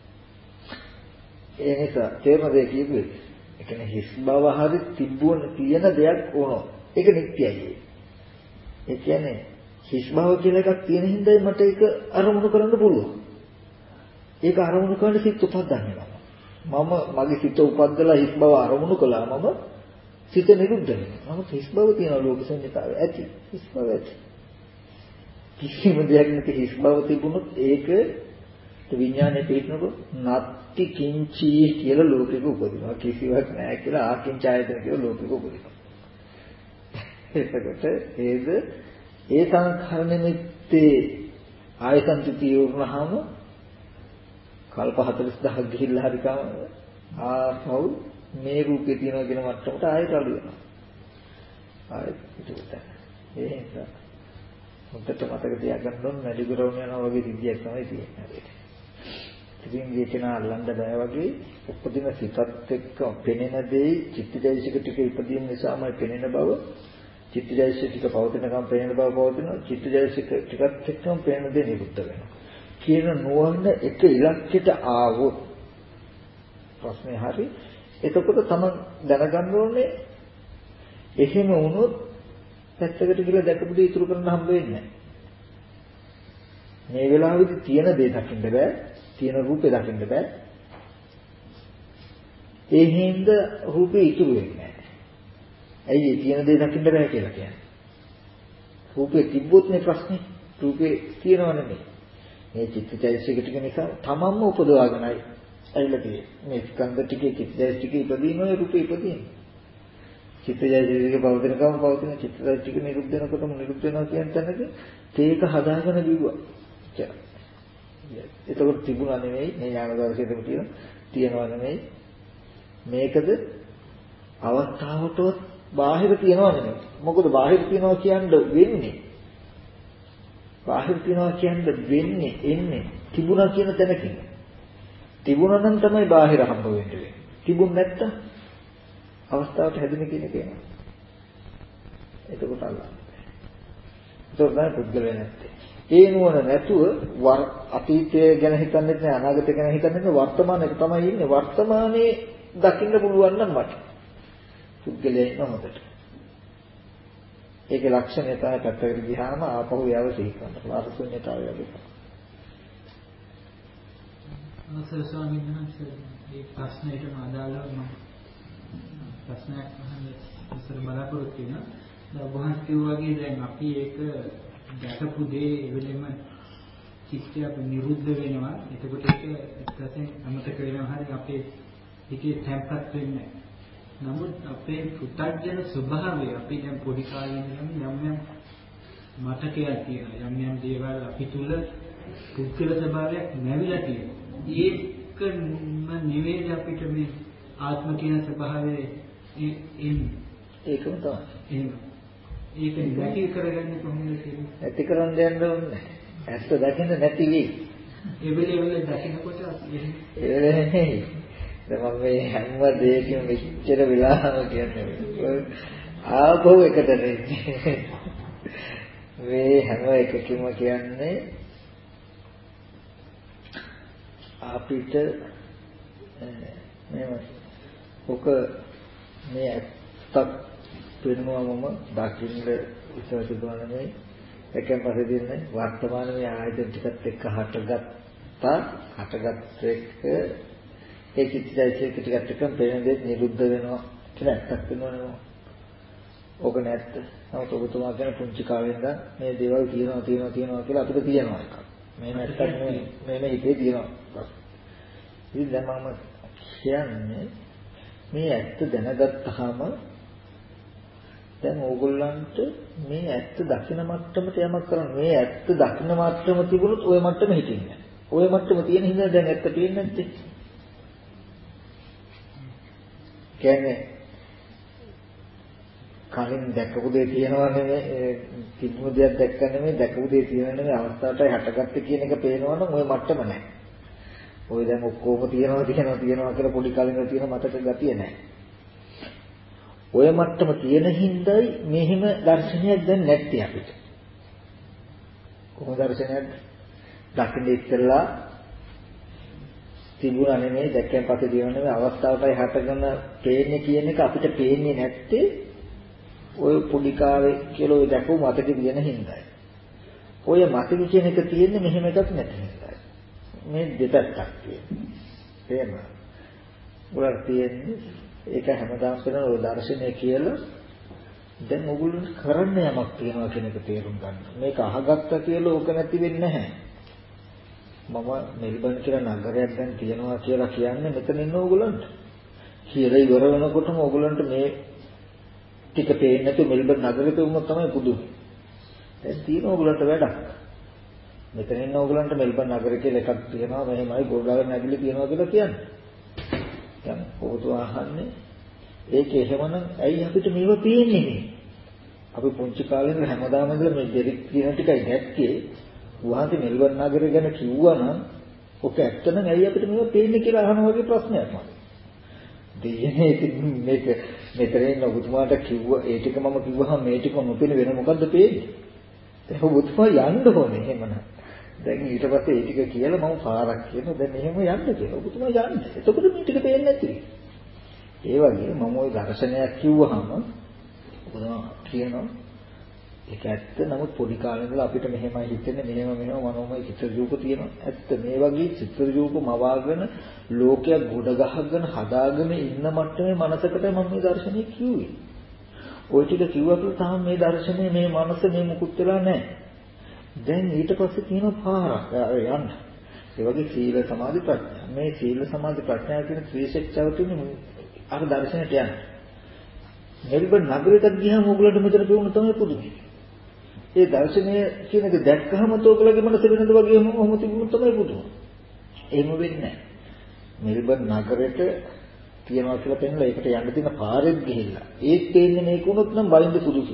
ඒ නිසා තේරුම දෙය කිව්වේ ඒ කියන්නේ හිස් බව හරි තියෙන දෙයක් වුණොත් ඒක නිට්ටයයි. ඒ කියන්නේ හිස් බව කියලා එකක් තියෙන හින්දායි මට ඒක අරමුණු කරන්න පුළුවන්. ඒක අරමුණු කරන්න සිත් උපදින්නේ මම මගේ සිත උපද්දලා හිස් බව අරමුණු කළා මම සිත නිරුද්ධ වෙනවා. නමුත් හිස් බව තියෙන ලෝක සංඥාව ඇති. හිස් බව ඇති. කිසිම දෙයක් නැති හිස් බව තිබුණොත් ඒක විඥානයේ පිටනකොට නත්ති කිංචි කියලා ලෝකෙක උපදිනවා. කිසිවක් නැහැ කියලා ආකින්චායතන කියලා ලෝකෙක උපදිනවා. එතකොට ඒ සංඛාර නිමිත්තේ ආයතන්තිය වුණාම කල්ප 40000ක් ගිහිල්ලා හරි කම ආපහු මේ රූපේ තියෙනවා කියන මට්ටමට ආයෙත් අඩු වෙනවා. ආයෙත් පිටුට. ඒ නිසා මුත්තට මතක තියාගන්න ඕන වැඩි කරවන යනවා වගේ සිද්ධියක් තමයි තියෙන්නේ. ඉතින් මේකන අල්ලන්න බෑ වගේ උපදින සිතත් එක්ක පෙනෙන දේ චිත්තජයසික ටික ඉපදීම නිසාමයි පෙනෙන බව චිත්තජයසික ටික පවතිනකම් පෙනෙන බව පවතින චිත්තජයසික ටිකත් එක්කම පෙනෙන දේ නිරුද්ධ වෙනවා. කියන නුවණ එක ඉලක්කයට ආවොත් ප්‍රශ්නේ හරි. එතකොට තමයි දැනගන්න ඕනේ එහෙම වුණොත් පැත්තකට ගිහලා දැකපු දේ ඉතුරු කරන්න හම්බ වෙන්නේ නැහැ. මේ වෙලාවේදී තියෙන දේ දකින්න බෑ. තියෙන රූපේ දකින්න බෑ. ඒ හින්දා රූපේ ඉතුරු වෙන්නේ නැහැ. ඇයි තියෙන දේ දකින්න බෑ කියලා කියන්නේ? රූපේ තිබ්බොත් නේ ප්‍රශ්නේ. රූපේ තියෙනව නෙමෙයි. මේ චිත්තචෛතසික ටික නිසා තමන්ම උපදවාගෙනයි ඇවිල්ලා තියෙන්නේ. මේ ස්කන්ධ ටිකේ චිත්තචෛතසික ඉපදීමේ රූපේ ඉපදීම. චිත්තචෛතසික පවතිනකම පවතින චිත්තචෛතසික නිරුද්ධ වෙනකොටම නිරුද්ධ වෙනවා කියන තැනදී තේක හදාගෙන දිවුවා. එතකොට තිබුණා නෙමෙයි මේ ඥාන දර්ශනයේම තියෙනවා නෙමෙයි. මේකද අවස්ථාවටවත් බාහිර තියනවා නෙමෙයි. මොකද බාහිර තියනවා කියන්නේ වෙන්නේ බාහිර තියනවා කියන්නේ වෙන්නේ එන්නේ තිබුණා කියන තැනකින්. තිබුණා නම් තමයි බාහිර හම්බ වෙන්නේ. තිබුණ නැත්තම් අවස්ථාවට හැදෙන කියන එක එනවා. එතකොට අල්ලන්න. ඒක තමයි පුද්ගලයා නැත්තේ. ඒ නුවණ නැතුව අතීතය ගැන හිතන්නේ නැහැ අනාගතය ගැන හිතන්නේ නැහැ වර්තමානයේ තමයි ඉන්නේ. වර්තමානයේ දකින්න පුළුවන් නම් මට පුද්ගලයා ඉන්න හොඳට. ඒකේ ලක්ෂණය තමයි පැත්තකට ගියාම ආපහු යව සිහි කරනවා. අරසුඤ්ඤතාවය වගේ. අනසර ස්වාමීන් වහන්සේ මේ ප්‍රශ්නෙට අදාළව මම ප්‍රශ්නයක් අහන්න ඉස්සර බලාපොරොත්තු වෙනවා. දැන් වහන්සේ කිව්වා වගේ දැන් අපි ඒක දැකපු දේ එවෙලෙම චිත්තය නිරුද්ධ වෙනවා. එතකොට ඒක එක්කසෙන් අමතක වෙනවා. හරි අපේ හිතේ තැම්පත් වෙන්නේ. නමුත් අපේ පුතග්ජන ස්වභාවය අපි දැන් පොඩි කාලේ ඉඳන් යම් මතකයක් තියෙනවා. යම් දේවල් අපි තුල පුද්ගල ස්වභාවයක් නැවිලා තියෙනවා. ඒකම නිවේද අපිට මේ ආත්ම කියන ස්වභාවයේ ඒකම තමයි. එහෙම. ඒක නැති කරගන්නේ කොහොමද කියන්නේ? ඇති කරන්න යන්න ඕනේ. ඇත්ත දකින්න නැති වෙයි. ඒ වෙලේ දකින්නකොට ඒ වෙලේ මම මේ හැම දෙයකම මෙච්චර වෙලාම කියන්නේ ආපහු එකට නෙන්නේ. මේ හැම එකකම කියන්නේ අපිට මේ ඔක මේ ඇත්තක් වෙනවා මම දකින්න ඉස්සර තිබුණානේ එකෙන් පස්සේ දෙන්නේ වර්තමාන මේ ආයතන ටිකත් එක්ක හටගත් එක ඒ චිත්තචෛතසික ටිකත් එක්ක පේන දේ නිරුද්ධ වෙනවා කියලා ඇත්තක් වෙනවනේ. ඕක නැත්ත. නමුත් ඔබතුමා කියන පුංචි කාලේ ඉඳන් මේ දේවල් තියෙනවා කියලා අපිට තියෙනවා එකක්. මේ නැත්තක් මේ හිතේ තියෙනවා. ඉතින් දැන් මම කියන්නේ මේ ඇත්ත දැනගත්තාම දැන් ඕගොල්ලන්ට මේ ඇත්ත දකින මට්ටමට යමක් කරන්න. මේ ඇත්ත දකින මට්ටම තිබුණොත් ওই මට්ටම හිටින්නේ. ওই මට්ටම තියෙන හින්දා දැන් ඇත්ත පේන්නේ නැත්තේ. කියන්නේ කලින් දැකපු දේ තියෙනවා නෙමෙයි තිබුණු දෙයක් දැක්ක නෙමෙයි දැකපු දේ තියෙනවා නෙමෙයි අවස්ථාවටයි හටගත්තේ කියන එක පේනවනම් ওই මට්ටම නැහැ. ওই දැන් ඔක්කොම තියෙනවා කියලා පොඩි කලින් තියෙන මතක ගතිය නැහැ. ওই මට්ටම තියෙන හින්දායි මෙහිම දර්ශනයක් දැන් නැත්තේ අපිට. කොහොම දර්ශනයක්ද? දකින්න ඉස්සෙල්ලා තිබුණා නෙමෙයි දැක්කන් පස්සේ දිනන නෙමෙයි අවස්ථාවටයි හටගෙන පේන්නේ කියන එක අපිට පේන්නේ නැත්තේ ඔය පොඩි කාලේ කියලා ඔය දැකපු මතකෙ තියෙන හින්දායි. ඔය මතකෙ කියන එක තියෙන්නේ මෙහෙම එකක් නැති හින්දායි. මේ දෙපැත්තක් තියෙනවා. තේරෙනවද? ඔයාලා තියෙන්නේ ඒක හැමදාම කරන ඔය දර්ශනය කියලා දැන් ඔයගොල්ලෝ කරන්න යමක් තියෙනවා කියන එක තේරුම් ගන්න. මේක අහගත්තා කියලා ඕක නැති වෙන්නේ නැහැ. මම මෙල්බන් කියලා නගරයක් දැන් තියෙනවා කියලා කියන්නේ මෙතන ඉන්න ඕගොල්ලන්ට. කියලා ඉවර වෙනකොටම ඕගොල්ලන්ට මේ ටික පේන්නේ නැතු මෙල්බන් නගරෙට වුණොත් තමයි පුදුමයි. දැන් තියෙන ඕගොල්ලන්ට වැඩක්. මෙතන ඉන්න ඕගොල්ලන්ට මෙල්බන් නගරය කියලා එකක් තියෙනවා මෙහෙමයි ගොඩාගෙන නැගිලි තියෙනවා කියලා කියන්නේ. දැන් පොදු අහන්නේ ඒක එහෙමනම් ඇයි අපිට මේව පේන්නේ නේ? අපි පුංචි කාලේ ඉඳලා හැමදාම ඉඳලා මේ දෙරික් කියන ටිකයි දැක්කේ. වහන්සේ මෙල්බන් නගරය ගැන කිව්වනම් ඔක ඇත්තනම් ඇයි අපිට මේව පේන්නේ කියලා අහන වගේ ප්‍රශ්නයක් මම. දෙයනේ මේක මෙතන ඉන්න ඔබතුමාට කිව්ව ඒ ටික මම කිව්වහම මේ ටික නොපෙන වෙන මොකද්ද පේන්නේ? ඒක ඔබතුමා යන්න ඕනේ එහෙමනම්. දැන් ඊට පස්සේ ඒ ටික කියලා මම පාරක් කියනවා දැන් එහෙම යන්න කියලා. ඔබතුමා යන්න. එතකොට මේ ටික පේන්නේ නැති. ඒ වගේ මම ওই දර්ශනයක් කිව්වහම ඔබතුමා කියනවා ඒක ඇත්ත. නමුත් පොඩි කාලේ ඉඳලා අපිට මෙහෙමයි හිතෙන්නේ මෙහෙම මනෝමය චිත්‍ර රූප තියෙනවා. ඇත්ත මේ වගේ චිත්‍ර රූප මවාගෙන ලෝකයක් ගොඩ ගහගෙන හදාගෙන ඉන්න මට්ටමේ මනසකට මම මේ දර්ශනය කිව්වේ. ওই ටික කිව්වට තාම මේ දර්ශනය මේ මනස මේ මුකුත් වෙලා නැහැ. දැන් ඊට පස්සේ තියෙන පාරක් යන්න. ඒ වගේ සීල සමාධි ප්‍රඥා. මේ සීල සමාධි ප්‍රඥා කියන ත්‍රිශික්ෂාව කියන්නේ අර දර්ශනයට යන්න. මෙල්බන් නගරයට ගියාම ඕගොල්ලන්ට මෙතන පෙවුන තමයි පුදුමයි. ඒ දර්ශනය කියන එක දැක්කහම තෝකලගේ මනස වෙනද වගේම ඔහොම තිබුණොත් තමයි පුදුම. එහෙම වෙන්නේ නැහැ. මෙල්බන් නගරයට තියනවා කියලා පෙන්නලා ඒකට යන්න තියෙන පාරෙත් ගිහිල්ලා. ඒත් තේන්නේ මේක උනොත් නම් බයින්ද සුදුසු.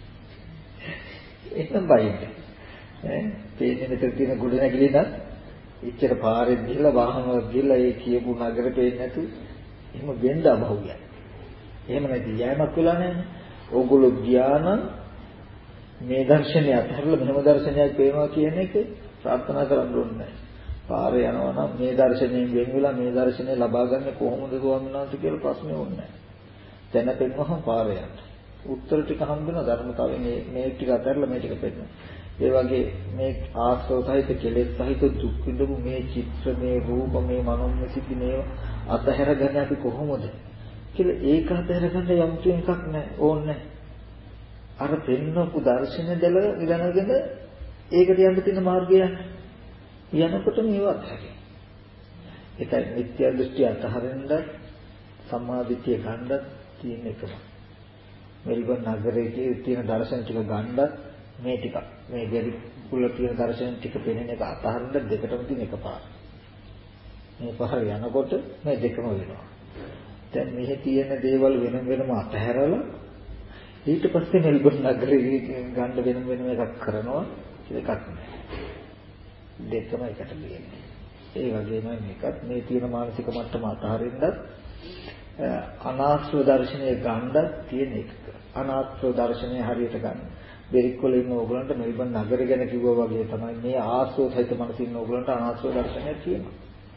ඒකනම් බයින්ද. තේන්නේ මෙතන තියෙන ගොඩ නැගිලි නම් ඉච්චර පාරෙත් ගිහිල්ලා වාහනවල ගිහිල්ලා ඒ කියපු නගරේ පේන්නේ නැතු එහෙම වෙන්න අභෞවියයි. එහෙම නැති යෑමක් වෙලා නැහැ. ඕගොල්ලෝ ගියානම් මේ දර්ශනය අතහැරලා මෙහෙම දර්ශනයක් පේනවා කියන එක ප්‍රාර්ථනා කරන්න ඕනේ නැහැ. පාරේ යනවා නම් මේ දර්ශනයෙන් වෙන් වෙලා මේ දර්ශනය ලබා ගන්න කොහොමද ස්වාමීන් වහන්සේ කියලා ප්‍රශ්නේ ඕනේ නැහැ. දැන පෙන්වහම පාරේ යන්න. උත්තර ටික හම්බ වෙන ධර්මතාවයෙන් මේ ටික අතහැරලා මේ ටික පෙන්නන. ඒ වගේ මේ ආශ්‍රව සහිත කෙලෙස් සහිත දුක් විඳපු මේ චිත්‍ර මේ රූප මේ මනෝමය සිද්ධි මේ අතහැරගන්නේ අපි කොහොමද කියලා ඒක අතහැරගන්න යම් එකක් නැහැ ඕනේ. අර පෙන්නපු දර්ශන දෙල ඉගෙනගෙන ඒකට යන්න තියෙන මාර්ගය යනකොට මේවත් හැදේ. ඒකයි මිත්‍යා දෘෂ්ටි අතහරින්න සම්මාදිට්ඨිය ගන්නත් තියෙන එකම. මෙල්බන් නගරයේ තියෙන දර්ශන ටික ගන්නත් මේ ටික මේ දෙවි කුල තියෙන දර්ශන ටික පෙනෙන එක අතහරින්න දෙකටම තියෙන එකපාර. මේ පහර යනකොට මේ දෙකම වෙනවා. දැන් මෙහි තියෙන දේවල් වෙනම අතහැරලා ඊට පස්සේ මෙල්බන් නගරේ ගන්න වෙනම එකක් කරනවා කියලා එකක් නෑ. දෙකම එකට තියෙන්නේ. ඒ වගේම මේකත් මේ තියෙන මානසික මට්ටම අතහරින්නත් අනාත්ම දර්ශනය ගන්නත් තියෙන එක. අනාත්ම දර්ශනය හරියට ගන්න. බෙරික්වල ඉන්න ඕගලන්ට මෙල්බන් නගරය ගැන කිව්වා වගේ තමයි මේ ආස්වාද සහිත මනස ඉන්න ඕගලන්ට අනාත්ම දර්ශනය තියෙනවා.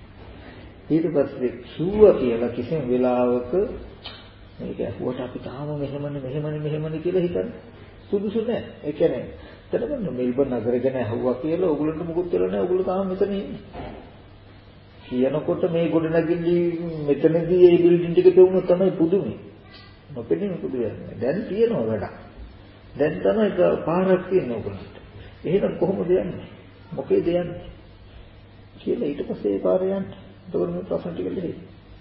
ඊට පස්සේ කිව්වා කියලා කිසිම වෙලාවක මේක ඇහුවට අපි තාම මෙහෙමනේ කියලා හිතන්නේ සුදුසු නෑ. ඒ කියන්නේ එතනම මෙල්බන් නගරය ගැන ඇහුවා කියලා ඕගොල්ලන්ට මොකුත් වෙලා නෑ. ඕගොල්ලෝ තාම මෙතන ඉන්නේ. කියනකොට මේ ගොඩනැගිලි මෙතනදී ඒ බිල්ඩින් ටික පෙවුනොත් තමයි පුදුමයි. නොපෙනෙන පුදුමයි. දැන් තියෙනවා වැඩක්. දැන් තමයි පාරක් තියෙන්නේ ඕගොල්ලන්ට. එහෙනම් කොහොමද යන්නේ? මොකේද යන්නේ? කියලා ඊට පස්සේ ඒ පාරේ යන්න. එතකොට මේ ප්‍රශ්න ටික දෙයි.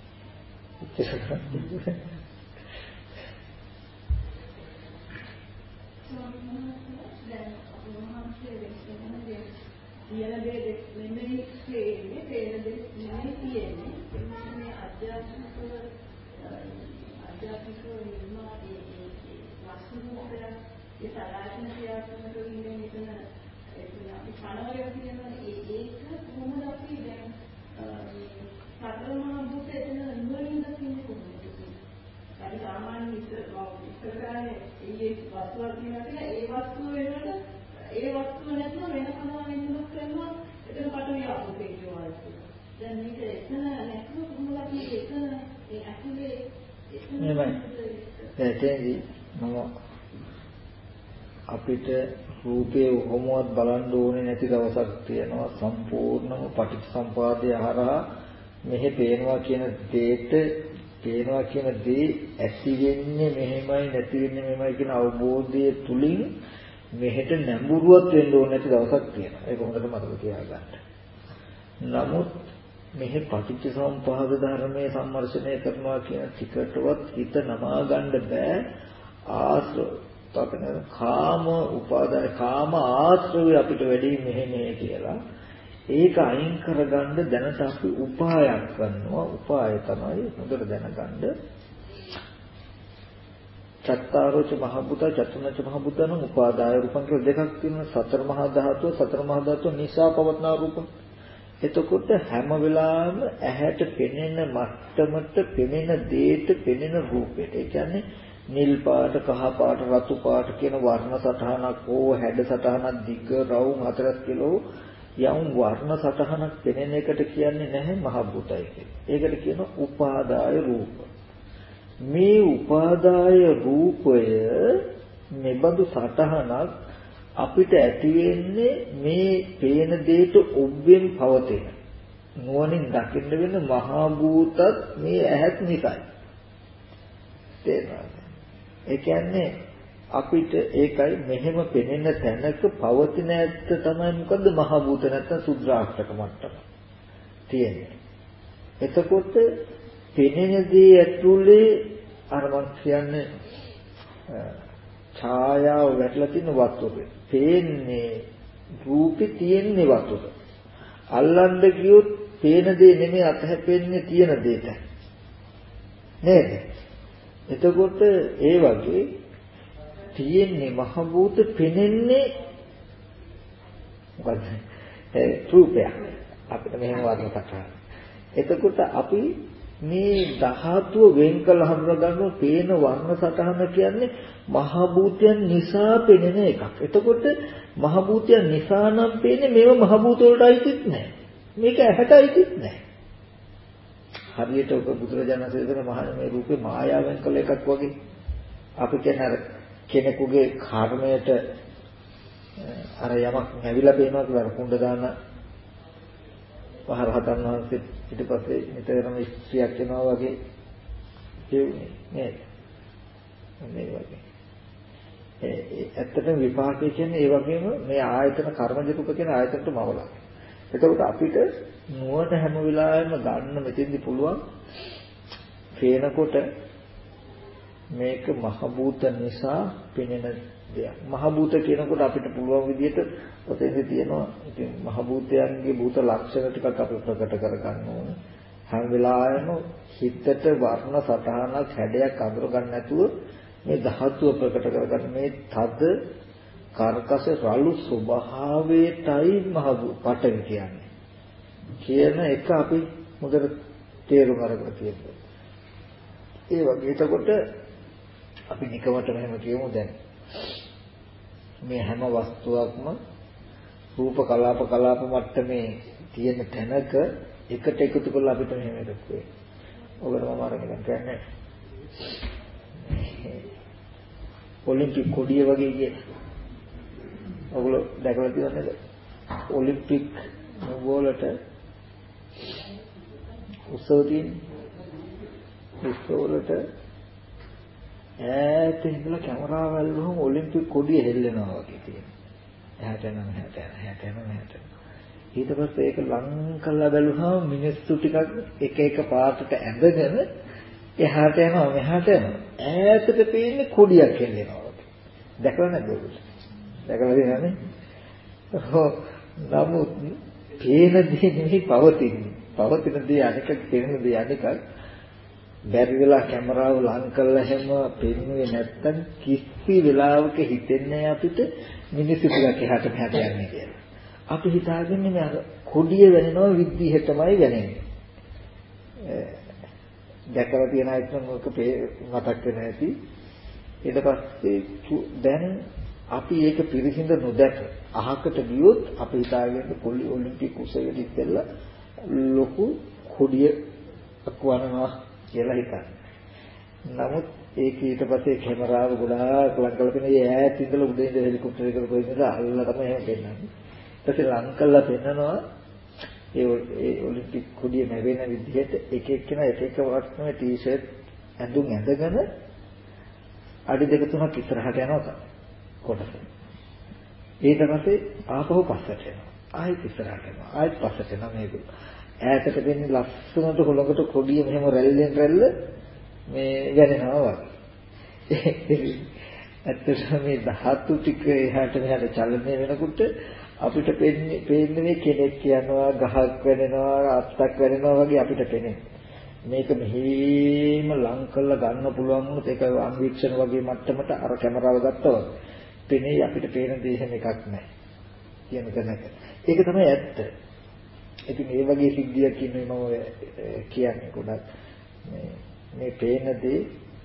කියන දේ මෙන්න මේ පේන දේ නෙමෙයි තියෙන්නේ. මේ අධ්‍යාත්මික කිසිම නිර්මා වස්තුවේ ඒ සාධාරණ ක්‍රියාත්මක වෙන්නේ මෙතන අපි කනවල කියන ඒක කොහොමද අපි දැන් සතරමහා භූත එතන නුවණින් දකින්නේ කොහොමද? අපි සාමාන්‍ය ඉස්සර කරන්නේ ඒ වස්තුවක් කියනවා ඒ වස්තුව වෙනකොට ඒ වස්තුව නැත්නම් වෙන කනවා වෙනකොට කරනවා එතන පටවිය අපේ කියනවා. දැන් මේක එතන නැතුව කොහොමද අපි එතන ඒ ඇතුලේ එතනදී මම අපිට රූපේ කොහොමවත් බලන්න ඕනේ නැති දවසක් තියෙනවා සම්පූර්ණම පටිච්චසමුපාදය හරහා මෙහි පේනවා කියන දෙයට පේනවා කියන දේ ඇති වෙන්නේ මෙහෙමයි නැති වෙන්නේ මෙහෙමයි කියන අවබෝධය තුලින් මෙහෙට නැඹුරුවක් වෙන්න ඕනේ නැති දවසක් තියෙනවා. ඒක හොඳට මතක තියාගන්න. නමුත් මෙහි පටිච්චසමුපාද ධර්මයේ සම්මර්ෂණය කරනවා කියන ටිකටවත් හිත නමා ගන්න බෑ. කාම උපාදාන කාම ආශ්‍රය අපිට වැඩි මෙහෙ කියලා. ඒක අයින් කරගන්න දැනට අපි උපායක් කරනවා. උපාය තමයි හොඳට දැනගන්න. චත්තාරෝච මහ භූත චතුර්ණච මහ භූතන උපාදාය රූපං කියලා දෙකක් තියෙනවා. සතර මහා ධාතුව නිසා පවත්නා රූපං. එතකොට හැම වෙලාවෙම ඇහැට පෙනෙන මට්ටමට පෙනෙන දේට පෙනෙන රූපෙට. ඒ කියන්නේ නිල් පාට, කහ පාට, රතු පාට කියන වර්ණ සටහනක් හෝ හැඩ සටහනක් දිග රවුම් හතරක් කිලෝ යම් වර්ණ සටහනක් පෙනෙන එකට කියන්නේ නැහැ මහ භූතයි කියලා. ඒකට කියනවා උපාදාය රූප. මේ උපාදාය රූපය මෙබඳු සටහනක් අපිට ඇති වෙන්නේ මේ පේන දෙයට ඔබ්බෙන් පවතින නුවණින් දකින්න වෙන මහා භූතත් මේ ඇහත් නිසායි. තේරුණාද? ඒ කියන්නේ අපිට ඒකයි මෙහෙම පෙනෙන තැනක පවතින ඇත්ත තමයි මොකද්ද මහ භූත නැත්නම් සුද්ධාෂ්ටක මට්ටම තියෙන්නේ. එතකොට පෙනෙන දේ ඇතුලේ අර මං කියන්නේ ඡායාව වැටලා තියෙන වස්තුවේ පේන්නේ රූපේ තියෙන්නේ වස්තුව. අල්ලන්න ගියොත් පේන දේ නෙමෙයි අතහැපෙන්නේ තියෙන දෙයට. නේද? එතකොට ඒ වගේ තියෙන්නේ මහ භූත පෙනෙන්නේ මොකද? රූපයක්. අපිට මෙහෙම වර්ණ සටහන. එතකොට අපි මේ ධාතුව වෙන් කළ හඳුනා ගන්න පේන වර්ණ සටහන කියන්නේ මහ භූතයන් නිසා පෙනෙන එකක්. එතකොට මහ භූතයන් නිසා නම් පේන්නේ මේව මහ භූත වලට අයිතිත් නැහැ. මේක ඇහැට අයිතිත් නැහැ. හරියට ඔබ බුදුරජාණන් වහන්සේ කියන මහා මේ රූපේ මායාවෙන් කළ එකක් වගේ. අපි කියන අර කෙනෙකුගේ කර්මයට අර යමක් නැවිලා පේනවා කියලා කුණ්ඩ දාන පහරහතන් වහන්සේ ඊට පස්සේ නිතරම ස්ත්‍රියක් වෙනවා වගේ කියුනේ නේද? මේ වගේ. ඇත්තටම විපාකය කියන්නේ ඒ වගේම මේ ආයතන කර්මජ රූප කියන ආයතනට මවලා. එතකොට අපිට නුවණ හැම වෙලාවෙම ගන්න මෙතෙන්දි පුළුවන් පේනකොට මේක මහ භූත නිසා පෙනෙන දෙයක්. මහ භූත කියනකොට අපිට පුළුවන් විදිහට ඔතෙන්දි තියෙනවා ඉතින් මහ භූතයන්ගේ භූත ලක්ෂණ ටිකක් අපි ප්‍රකට කරගන්න ඕනේ. හැම වෙලාවෙම හිතට වර්ණ සටහනක් හැඩයක් අඳුර ගන්න නැතුව මේ ධාතුව ප්‍රකට කරගන්න මේ තද කර්කශ රළු ස්වභාවයටයි මහ පඨවි කියන්නේ. කියන එක අපි හොඳට තේරුම් අරගෙන තියෙනවා. ඒ වගේ එතකොට අපි නිකමට මෙහෙම කියමු දැන් මේ හැම වස්තුවක්ම රූප කලාප මට්ටමේ තියෙන තැනක එකට එකතු කරලා අපිට මෙහෙම එකක් වෙයි. ඔබට මම අර නිකන් කියන්නේ ඔලිම්පික් කොඩිය වගේ කිය. ඔයගොල්ලෝ දැකලා තියෙනවද? ඔලිම්පික් වලට උත්සව තියෙන උත්සවවලට ඈත ඉඳලා කැමරාවල් වහම ඔලිම්පික් කොඩිය හෙල්ලෙනවා වගේ තියෙනවා. එහාට යනවා. ඊට පස්සේ ඒක ලං කරලා බැලුවහම මිනිස්සු ටිකක් එක පාටට ඇඳගෙන එහාට යනවා මෙහාට යනවා. ඈතට පේන්නේ කොඩියක් හෙල්ලෙනවා වගේ. දැකලා නැද්ද ඔයගොල්ලෝ? දැකලා තියෙනවනේ. නමුත් පේන දේ නෙවෙයි පවතින දේ අනික පේන දේ අනික බැරි වෙලා කැමරාව ලං කරලා හැම පෙන්නුවේ නැත්තම් කිසි වෙලාවක හිතෙන්නේ අපිට මිනිස්සු ටිකක් එහාට මෙහාට යන්නේ කියලා. අපි හිතාගන්නේ මේ කොඩිය වෙනනවා විදිහටමයි වෙන්නේ. දැකලා තියෙන අයත් මොකක මතක් වෙන ඇති. ඊට පස්සේ දැන් අපි ඒක පිරිසිඳ නොදැක අහකට ගියොත් අපි හිතාගන්නේ ඔලිම්පික් උත්සවයට ඉස්සෙල්ලා ලොකු කොඩිය අක්වනවා කියලා හිතන්නේ. නමුත් ඒක ඊට පස්සේ කැමරාව ගොඩාක් ලං කරලා තියෙන ඈත ඉඳලා උඩ ඉඳලා හෙලිකොප්ටර් එකකට පොයින්ලා අල්ලලා තමයි එහෙම පෙන්නන්නේ. ඊට පස්සේ ලං කරලා පෙන්නනවා ඒ ඔලිම්පික් කොඩිය නැවෙන විදිහට එක එක්කෙනා එක එක වස්තුවේ ටී-ෂර්ට් ඇඳුම් ඇඳගෙන අඩි දෙක තුනක් ඉස්සරහට යනවා කොටස. ඊට පස්සේ ආපහු පස්සට යනවා. ආයෙත් ඉස්සරහට යනවා. ආයෙත් පස්සට යනවා මේක. ඈතට දෙන්නේ ලස්සනට හොලකට කොඩිය මෙහෙම රැල්ලෙන් රැල්ල මේ වැනෙනවා වගේ. ඇත්තටම මේ ධාතු ටික එහාට මෙහාට චලනය වෙනකොට අපිට පේන්නේ මේ කෙනෙක් යනවා ගහක් වෙනවා අත්තක් වෙනවා වගේ අපිට පේන්නේ. මේක මෙහෙම ලං කරලා ගන්න පුළුවන් වුණොත් ඒක අන්වීක්ෂණ වගේ මට්ටමට අර කැමරාව ගත්තා වගේ. පේන්නේ අපිට පේන දේ හැම එකක් නැහැ. කියන කෙනෙක්. ඒක තමයි ඇත්ත. ඉතින් මේ වගේ සිද්ධියක් කියන්නේ මම කියන්නේ ගොඩක් මේ පේන දේ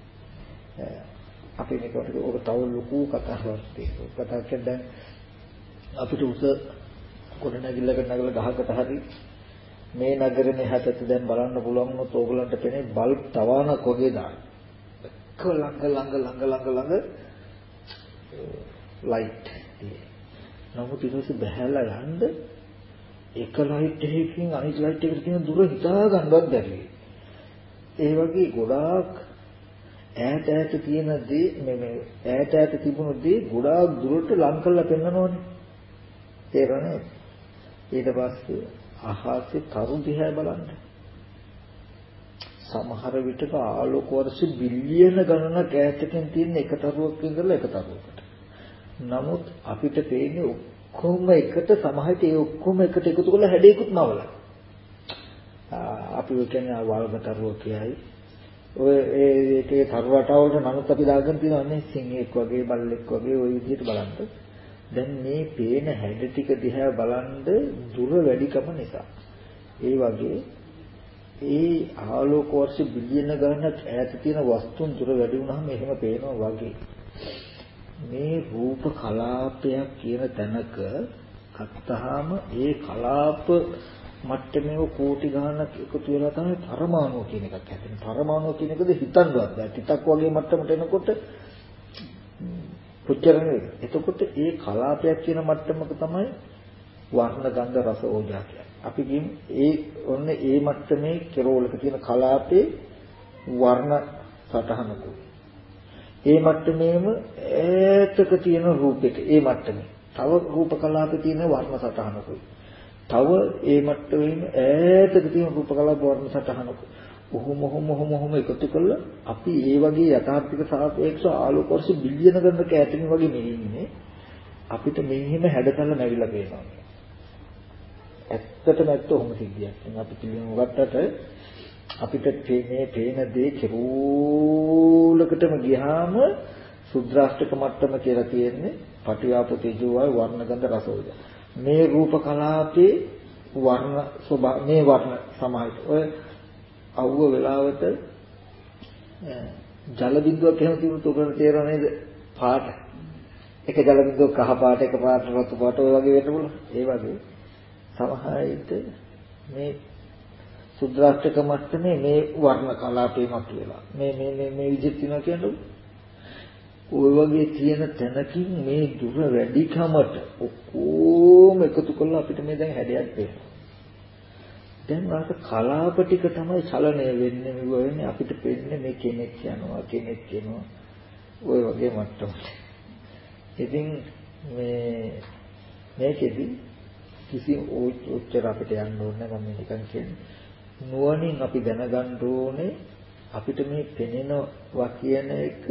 අපි මේකට ඔබ තව ලොකු කතාවක් තියෙනවා. කතා කරද්දී දැන් අපිට උස කොට නැගිල්ලකට නගලා ගහකට හරි මේ නගරේ මෙහාට දැන් බලන්න පුළුවන් වුණොත් ඕගලන්ට පේන්නේ බල්බ් තවානක් වගේ දාන. ළඟ ලයිට්. නමුත් ඊට පස්සේ බහැලා යන්න එක ලයිට් එකකින් අනිත් ලයිට් එකට තියෙන දුර හිතා ගන්නවත් බැරි. ඒ වගේ ගොඩාක් ඈත තියෙන දේ මේ ඈත තිබුණු දේ ගොඩාක් දුරට ලං කරලා පෙන්නනවනේ. තේරෙන්නේ? ඊට පස්සේ අහසේ තරු දිහා බලන්න. සමහර විටක ආලෝක වර්ෂ බිලියන ගණනක් ඈතකින් තියෙන එක තරුවක් ඉඳලා එක තරුවකට. නමුත් අපිට පේන්නේ ඔක්කොම එකට සමහරට ඒ ඔක්කොම එකට එකතු කරලා හැඩයකුත් නවලා. අපි කියන්නේ වල්ගතරුව කියයි. ඔය ඒකේ තරුවටවලට නමුත් අපි දාගෙන තියෙනවානේ සිංහෙක් වගේ බල්ලෙක් වගේ ওই විදිහට බලන්න. දැන් මේ පේන හැඩ ටික දිහා බලන්ද දුර වැඩිකම නිසා. ඒ වගේ ඒ ආලෝක වර්ෂ බිලියන ගණනක් ඈත තියෙන වස්තුන් දුර වැඩි වුණාම එහෙම පේනවා වගේ. මේ රූප කලාපයක් කියන තැනක ගත්තාම ඒ කලාප මට්ටමේ කෝටි ගණනක් එකතු වෙලා තමයි පරමාණු කියන එකක් හැදෙන්නේ. පරමාණු කියන එකද හිතන්නවත් බෑ. ටිකක් වගේ මට්ටමට එනකොට පුච්චරනේ. එතකොට ඒ කලාපයක් කියන මට්ටමක තමයි වර්ණ ගන්ධ රස ඕජා කියන්නේ. අපි කියන්නේ ඒ ඔන්න ඒ මට්ටමේ කෙරෝලක තියෙන කලාපේ වර්ණ සටහනකුයි. ඒ මට්ටමේම ඈතක තියෙන රූපෙක ඒ මට්ටමේ තව රූප කලාපේ තියෙන වර්ණ සටහනකුයි. තව ඒ මට්ටමේම ඈතක තියෙන රූප කලාප වර්ණ සටහනකුයි. ඔහොම එකතු කළා අපි ඒ වගේ යථාර්ථික සාපේක්ෂ ආලෝක වර්ෂ බිලියන ගණනක ඈතින් වගේ මෙන්නේ අපිට මෙහෙම හැඩතල නැවිලා පේනවා. ඇත්තටම ඔහොම සිද්ධියක්. අපි පිළිගමු ගත්තට අපිට මේ පේන දේ කෙරූලකටම ගියාම සුද්‍රාෂ්ටක මට්ටම කියලා තියෙන්නේ පටිආපෝ තේජෝ වායු වර්ණ ගන්ධ රස ඕජා. මේ රූප කලාපේ වර්ණ ස්වභාව මේ වර්ණ සමාහිත. ඔය අවුව වෙලාවට ජල බිඳුවක් එහෙම තිබුණොත් උගලට තේරෙන්නේ නේද? පාට. එක ජල බිඳුවක් කහ පාට එක පාට රතු පාට ඔය වගේ වෙන්න පුළුවන්. ඒ වගේ සමහරවිට මේ සුද්‍රාෂ්ටක මට්ටමේ මේ වර්ණ කලාපේ මතුවලා මේ විදිහට තියෙනවා කියන්නේ ඔය වගේ තියෙන තැනකින් මේ දුර වැඩිකමට ඔක්කොම එකතු කරලා අපිට මේ දැන් හැඩයක් පේනවා. දැන් වාස කලාප ටික තමයි චලනය වෙන්නේ වෙන්නේ අපිට පේන්නේ මේ කෙනෙක් යනවා ඔය වගේ මට්ටමට. ඉතින් මේකෙදි කිසි උච්චර අපිට යන්න ඕනේ මම නිකන් කියන්නේ නුවණින් අපි දැනගන්න ඕනේ අපිට මේ පෙනෙනවා කියන එක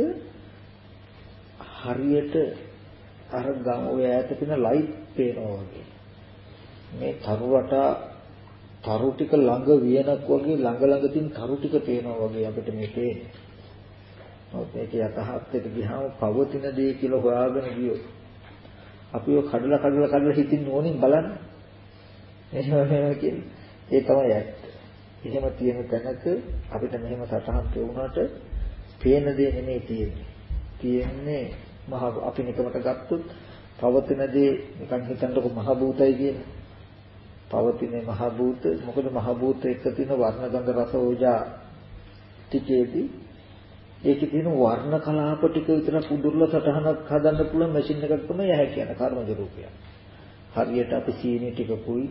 හරියට අර ගම් ඔය ඈත තියෙන ලයිට් පේනවා වගේ. මේ තරුවට තරු ටික ළඟ වියනක් වගේ ළඟ ළඟ තියෙන තරු ටික පේනවා වගේ අපිට මේ පේන්නේ. ඔව් මේක යථාර්ථයට ගියාම පවතින දේ කියලා හොයාගෙන ගියොත් අපි ඔය කඩලා හිතින් ඕනින් බලන්න. එහෙම කියන්නේ ඒ තමයි ඇත්ත. එහෙම තියෙන තැනක අපිට මෙහෙම සටහන් පෙවුනට පේන දේ නෙමෙයි තියෙන්නේ. තියෙන්නේ මහ අපි නිකමට ගත්තොත් පවතින දේ නිකන් හිතන්නකො මහ භූතයි කියන්නේ. පවතින මහ භූත මොකද මහ භූත එක්ක තියෙන වර්ණ ගන්ධ රස ඕජා ටිකේදී ඒකේ තියෙන වර්ණ කලාප ටික විතර පුදුරලා සටහනක් හදන්න පුළුවන් මැෂින් එකක් තමයි යහ කියන කර්මජ රූපය. හරියට අපි සීනි ටිකකුයි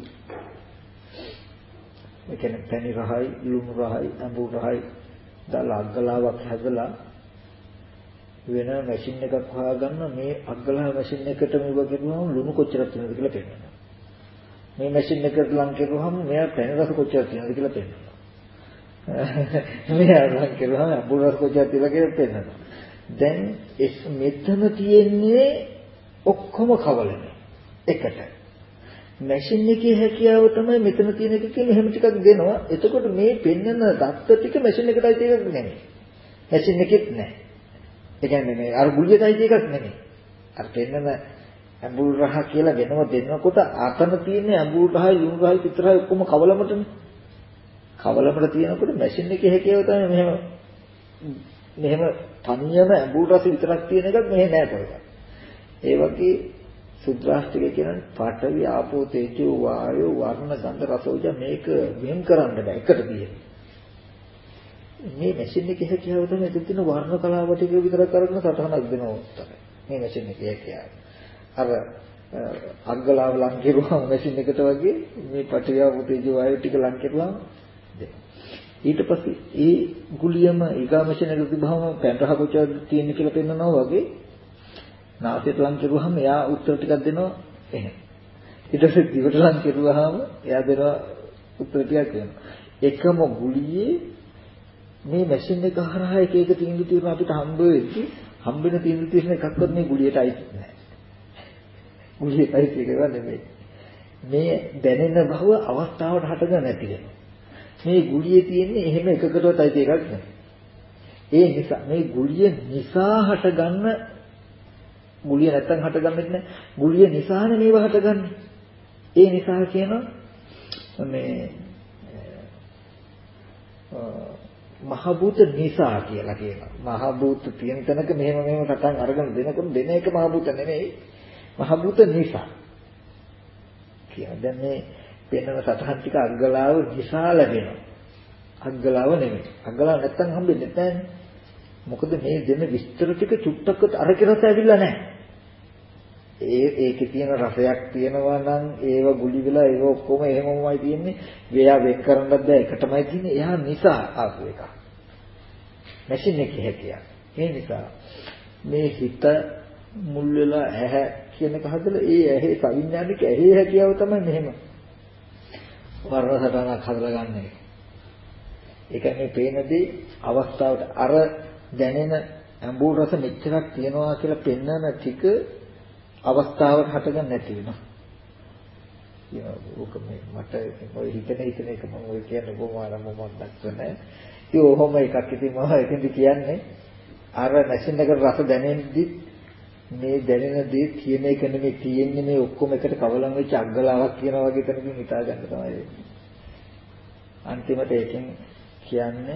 ඒ කියන්නේ පැණි රහයි, ලුණු රහයි, අඹු රහයි දාලා අග්ගලාවක් හැදලා වෙන මැෂින් එකක් හොයාගන්න මේ අග්ගලාව මැෂින් එකට මෙව කරුවම ලුණු කොච්චරක් තියෙනවද කියලා පෙන්නනවා. මේ මැෂින් එකට ලං කරුවම මෙයා පැණි රස කොච්චරක් තියෙනවද කියලා පෙන්නනවා. මෙයා ලං කරුවම අඹු රස කොච්චරක් තියෙනවද කියලා පෙන්නනවා. දැන් මෙතන තියෙන්නේ ඔක්කොම කවලනේ එකට. මැෂින් එකේ හැකියාව තමයි මෙතන තියෙන එක කියලා එහෙම ටිකක් දෙනවා. එතකොට මේ පෙන්නන දත්ත ටික මැෂින් එකටයි තියෙන්නේ නෙමෙයි. මැෂින් එකෙත් නැහැ. ඒ කියන්නේ මේ අර ගුලියටයි තියෙකක් නෙමෙයි. අර පෙන්නන අඹුල් රහ කියලා වෙනව දෙනකොට අතන තියෙන්නේ අඹුල් රහයි ලුණු රහයි විතරයි ඔක්කොම කවලමටනේ. කවලමට තියෙනකොට මැෂින් එකේ හැකියාව තමයි මෙහෙම තනියම අඹුල් රස විතරක් තියෙන එකක් මෙහෙ නෑ කොහෙවත්. ඒ වගේ සුද්‍රාෂ්ටකය කියන්නේ පඨවි ආපෝ තේජෝ වායෝ වර්ණ ගන්ධ රස ඕජා මේක වෙන් කරන්න බෑ එකට තියෙන්නේ. මේ මැෂින් එකේ හැකියාව තමයි එතන තියෙන වර්ණ කලාව ටික විතරක් අරගෙන සටහනක් දෙනවා තමයි. මේ මැෂින් එකේ හැකියාව. අර අග්ගලාව ලං කෙරුවම මැෂින් එකට වගේ මේ පඨවි ආපෝ තේජෝ වායෝ ටික ලං කෙරුවම ඊට පස්සේ ඒ ගුලියම ඊගා මැෂින් එක තිබහම පැන්රහ කොච්චර තියෙන කියලා පෙන්නනවා වගේ නාසයට ලං කෙරුවාම එයා උත්තර ටිකක් දෙනවා එහෙම. ඊට පස්සේ දිවට ලං කෙරුවාම එයා දෙනවා උත්තර ටිකක් දෙනවා. එකම ගුලියේ මේ මැෂින් එක හරහා එක තීන්දුව తీරන අපිට හම්බ වෙද්දි හම්බෙන තීන්දුව తీරන එකක්වත් මේ ගුලියට අයිති නැහැ. ගුලියට අයිති එකක් නෙමෙයි. මේ දැනෙන බව අවස්ථාවට හටගන්න නැති වෙනවා. මේ ගුලියේ තියෙන්නේ එහෙම එකකටවත් අයිති එකක් නෙමෙයි. ඒ නිසා මේ ගුලිය නිසා හටගන්න ගුලිය නැත්තම් හටගන්නෙත් නැහැ. ගුලිය නිසානේ මේව හටගන්නේ. ඒ නිසා කියනවා මේ මහ භූත නිසා කියලා කියනවා. මහ භූත තියෙන තැනක මෙහෙම සටහන් අරගෙන දෙනකොට දෙන එක මහ භූත නෙමෙයි. මහ භූත නිසා. කියනවා. දැන් මේ පෙන්වන සටහන් ටික අග්ගලාව නිසා ලැබෙනවා. අග්ගලාව නෙමෙයි. අග්ගලාව නැත්තම් හම්බෙන්නේ නැත්නම් මොකද මේ දෙන විස්තර ටික චුට්ටක්වත් අරක රස ඇවිල්ලා නැහැ. ඒකේ තියෙන රසයක් තියෙනවා නම් ඒව ගුලි වෙලා ඒව ඔක්කොම එහෙමමයි තියෙන්නේ. වෙයා වෙක් කරන්නත් බෑ එකටමයි තියෙන්නේ. එයා නිසා ආපු එක. මැෂින් එකේ හැකියාව. ඒ නිසා මේ හිත මුල් වෙලා ඇහැ කියන එක හදලා ඒ ඇහි සංඥානික ඇහි හැකියාව තමයි මෙහෙම. වර්ණ සටහනක් හදලා ගන්න එක. ඒක මේ පේනදී අවස්ථාවට අර දැනෙන අඹුල් රස මෙච්චරක් තියනවා කියලා පෙන්වන ටික අවස්ථාවට හටගන්න නැති වෙනවා. ඕක මට ඔය හිතන එක මම ඔය කියන්නේ කොහොමද මම දක්වන්නේ. ඒ ඔහොම එකක් ඉතින් මම එතෙන්දි කියන්නේ අර මැෂින් එකට රස දැනෙද්දි මේ දැනෙන දේ කියන එක නෙමෙයි තියෙන්නේ මේ ඔක්කොම එකට කවලම් වෙච්ච අග්ගලාවක් කියන වගේ තැනකින් හිතා ගන්න තමයි වෙන්නේ. අන්තිමට ඒකෙන් කියන්නේ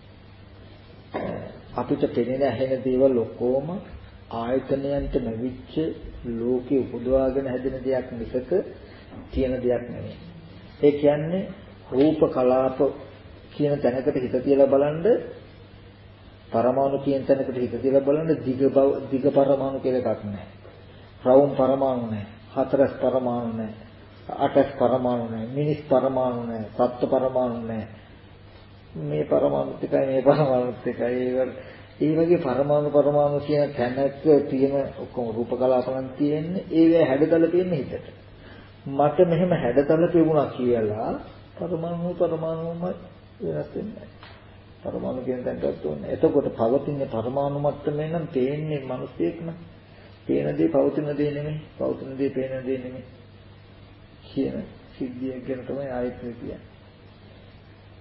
අපිට පෙනෙන ඇහෙන දේවල් ඔක්කොම ආයතනයන්ට නැවිච්ච ලෝකේ උපදවාගෙන හැදෙන දෙයක් මිසක තියෙන දෙයක් නෙමෙයි. ඒ කියන්නේ රූප කලාප කියන තැනකට හිත තියලා බලනද පරමාණු කියන තැනකට හිත තියලා බලනද දිග පරමාණු කියලා එකක් නැහැ. රවුම් පරමාණු නැහැ. හතරස් පරමාණු නැහැ. අටස් පරමාණු නැහැ. මිනිස් පරමාණු නැහැ. සත්ත්ව පරමාණු නැහැ. මේ පරමාණුත් එකයි මේ පරමාණුත් එකයි ඒ වගේ පරමාණු කියන තැනක තියෙන ඔක්කොම රූප කලාපයන් තියෙන්නේ ඒවැ හැඩතල තියෙන හිතට. මට මෙහෙම හැඩතල පෙවුණා කියලා පරමාණුම වෙනස් වෙන්නේ. පරමාණු කියන තැනට උන්නේ. එතකොට පවතින පරමාණු මට්ටමේ නම් තේන්නේ මිනිස්සෙක් නම්. පේන දේ පවතින දේ නෙමෙයි. පවතින දේ පේන දේ නෙමෙයි. කියන සිද්ධිය ගැන තමයි ආයතන කියන්නේ.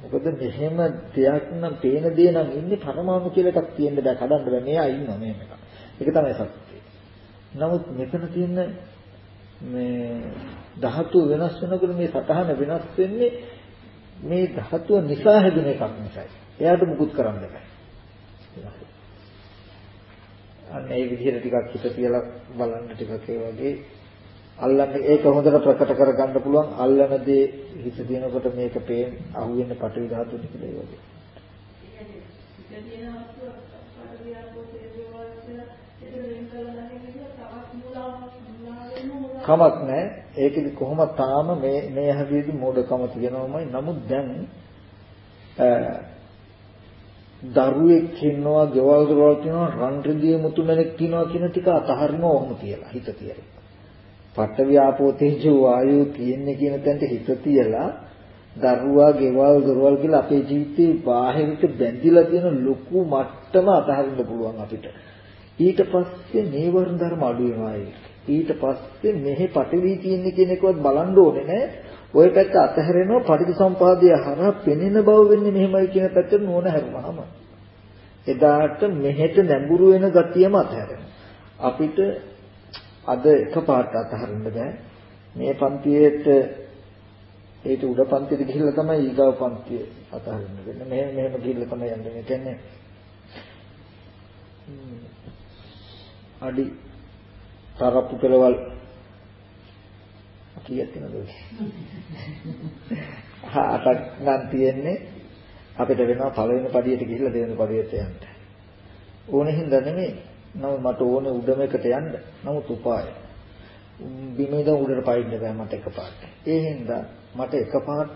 මොකද මෙහෙම දෙයක් නම් පේන දේ නම් ඉන්නේ පරමාණු කියලා එකක් තියෙන්න බෑ කඩන්න බෑ. මෙයා ඉන්නවා මෙහෙම එකක්. ඒක තමයි සත්‍යය. නමුත් මෙතන තියෙන මේ ධාතු වෙනස් වෙනකොට මේ සතහන වෙනස් වෙන්නේ මේ ධාතුව නිසා හැදෙන එකක් නිසායි. එයාට මුකුත් කරන්න බෑ. අන්න ඒ විදිහට ටිකක් හිත තියලා බලන්න ටිකක් ඒ වගේ අල්ලන්න ඒක හොඳට ප්‍රකට කරගන්න පුළුවන් අල්ලන දේ හිත දිනකොට මේක පේන අහුවෙන්න පටවි ධාතුනේ කියලා ඒ වගේ. කමක් නැහැ. ඒකෙදි කොහොමද තාම මේ හැදීදී මෝඩකම තියෙනවමයි. නමුත් දැන් දරුවෙක් ඉන්නවා, ගෙවල් දොරවල් තියෙනවා, රන් රිදී මුතුමැණික් තියෙනවා කියන ටික අතහරිනවා ඔහොම තියලා හිත තියලා. පඨවි ආපෝ තේජෝ වායෝ තියෙන්නේ කියන තැනට හිත තියලා දරුවා, ගෙවල් දොරවල් කියලා අපේ ජීවිතේ බාහිරට බැඳිලා තියෙන ලොකු මට්ටම අතහරින්න පුළුවන් අපිට. ඊට පස්සේ නීවරණ ධර්ම අඩු වෙනවා ඒක. ඊට පස්සේ මෙහි පටවි තියෙන්නේ කියන එකවත් බලන්න ඕනේ නෑ. ওই පැත්ත අතහැරෙනවා පටිච්චසමුපාදය හරහා පෙනෙන බව වෙන්නේ මෙහෙමයි කියන පැත්තට නෝන හැරුණාම. එදාට මෙහෙට නැඹුරු වෙන ගතියම අතහැරෙනවා. අපිට අද එකපාරට අතහරින්න බෑ. මේ පන්තියේට ඒට උඩ පන්තියට ගිහිල්ලා තමයි ඊගාව පන්තිය අතහරින්න වෙන්නේ. මෙහෙම ගිහිල්ලා තමයි යන්නේ. ඒ කියන්නේ අඩි තරප්පු පෙරවල් කීයක් තියෙනවද? අටක් නම් තියෙන්නේ. අපිට වෙනවා පළවෙනි පඩියට ගිහිල්ලා දෙවෙනි පඩියට යන්න. ඕනෙ හින්දා නෙමෙයි. නමුත් මට ඕනේ උඩම එකට යන්න. නමුත් උපාය. බිමේ ඉඳන් උඩට පයින්න බෑ මට එකපාරට. ඒ හින්දා මට එකපාරට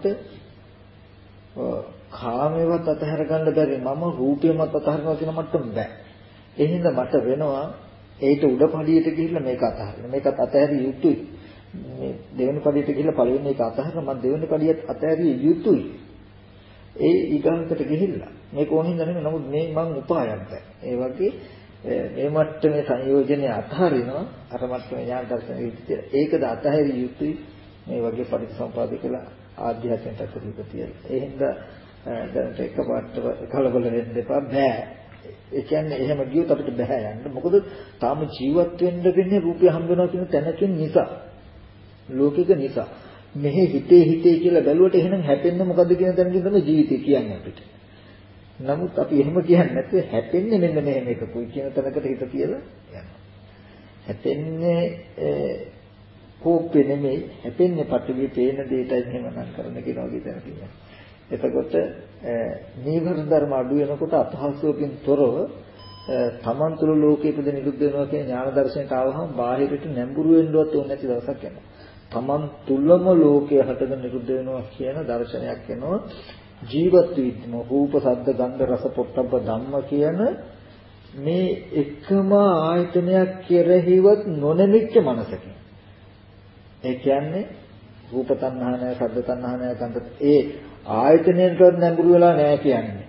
කාමේවත් අතහැර ගන්න බැරි මම රූපේවත් අතහරිනවා කියන මට්ටම බෑ. ඒ හින්දා මට වෙනවා ඒට උඩ පඩියට ගිහිල්ලා මේක අතහරින්න. මේකත් අතහැරිය යුතුයි. මේ දෙවෙනි පඩියට ගිහිල්ලා පළවෙනි එක අතහැරලා මම දෙවෙනි පඩියත් අතහැරිය යුතුයි. ඒ ඊගාකට ගිහිල්ලා මේක ඕනින්ද නෙමෙයි. නමුත් මේ මං උපායක් බෑ. ඒ වගේ මේ මට්ටමේ සංයෝජනය අතහරිනවා අර මට්ටමේ ඥාන දර්ශන විදිහට. ඒකද අතහැරිය යුතුයි. මේ වගේ පටිච්චසමුපාද කියලා ආධ්‍යාත්මයට අතරික තියලා. ඒ හින්දා දැනට එකපාරට කලබල වෙන්න එපා බෑ. ඒ කියන්නේ එහෙම ගියොත් අපිට බෑ යන්න. මොකද තාම ජීවත් වෙන්න වෙන්නේ රූපය හම්බ වෙනවා කියන තැනකින් නිසා. ලෝකික නිසා. මෙහි හිතේ කියලා බැලුවට එහෙනම් හැපෙන්නේ මොකද්ද කියන තැනකින් තමයි ජීවිතය කියන්නේ අපිට. නමුත් අපි එහෙම කියන්නේ නැත්නම් හැපෙන්නේ මෙන්න මෙහෙම එකකුයි කියන තැනකට හිත තියලා යනවා. හැපෙන්නේ කෝපෙ නෙමෙයි හැපෙන්නේ පටවි පේන දෙයටයි එහෙමනම් කරන්න කියනවා කියන තැනකින්. එතකොට නීවරණ ධර්ම අඩු වෙනකොට අපහසුවකින් තොරව තමන් තුළ ලෝකයේ ඉපද නිරුද්ධ වෙනවා කියන ඥාන දර්ශනයට ආවහම බාහිරට නැඹුරු වෙන්නවත් ඕනේ නැති දවසක් යනවා. තමන් තුළම ලෝකයේ හටගෙන නිරුද්ධ වෙනවා කියන දර්ශනයක් එනවා. ජීවත් වීම රූප, ශබ්ද, ගන්ධ, රස, පොට්ටබ්බ ධම්ම කියන මේ එකම ආයතනයක් කෙරෙහිවත් නොනෙමිච්ච මනසකින්. ඒ කියන්නේ රූප තණ්හා නැහැ, ශබ්ද තණ්හා නැහැ, ගන්ධ ඒ ආයතනයන්ට නැඹුරු වෙලා නැහැ කියන්නේ.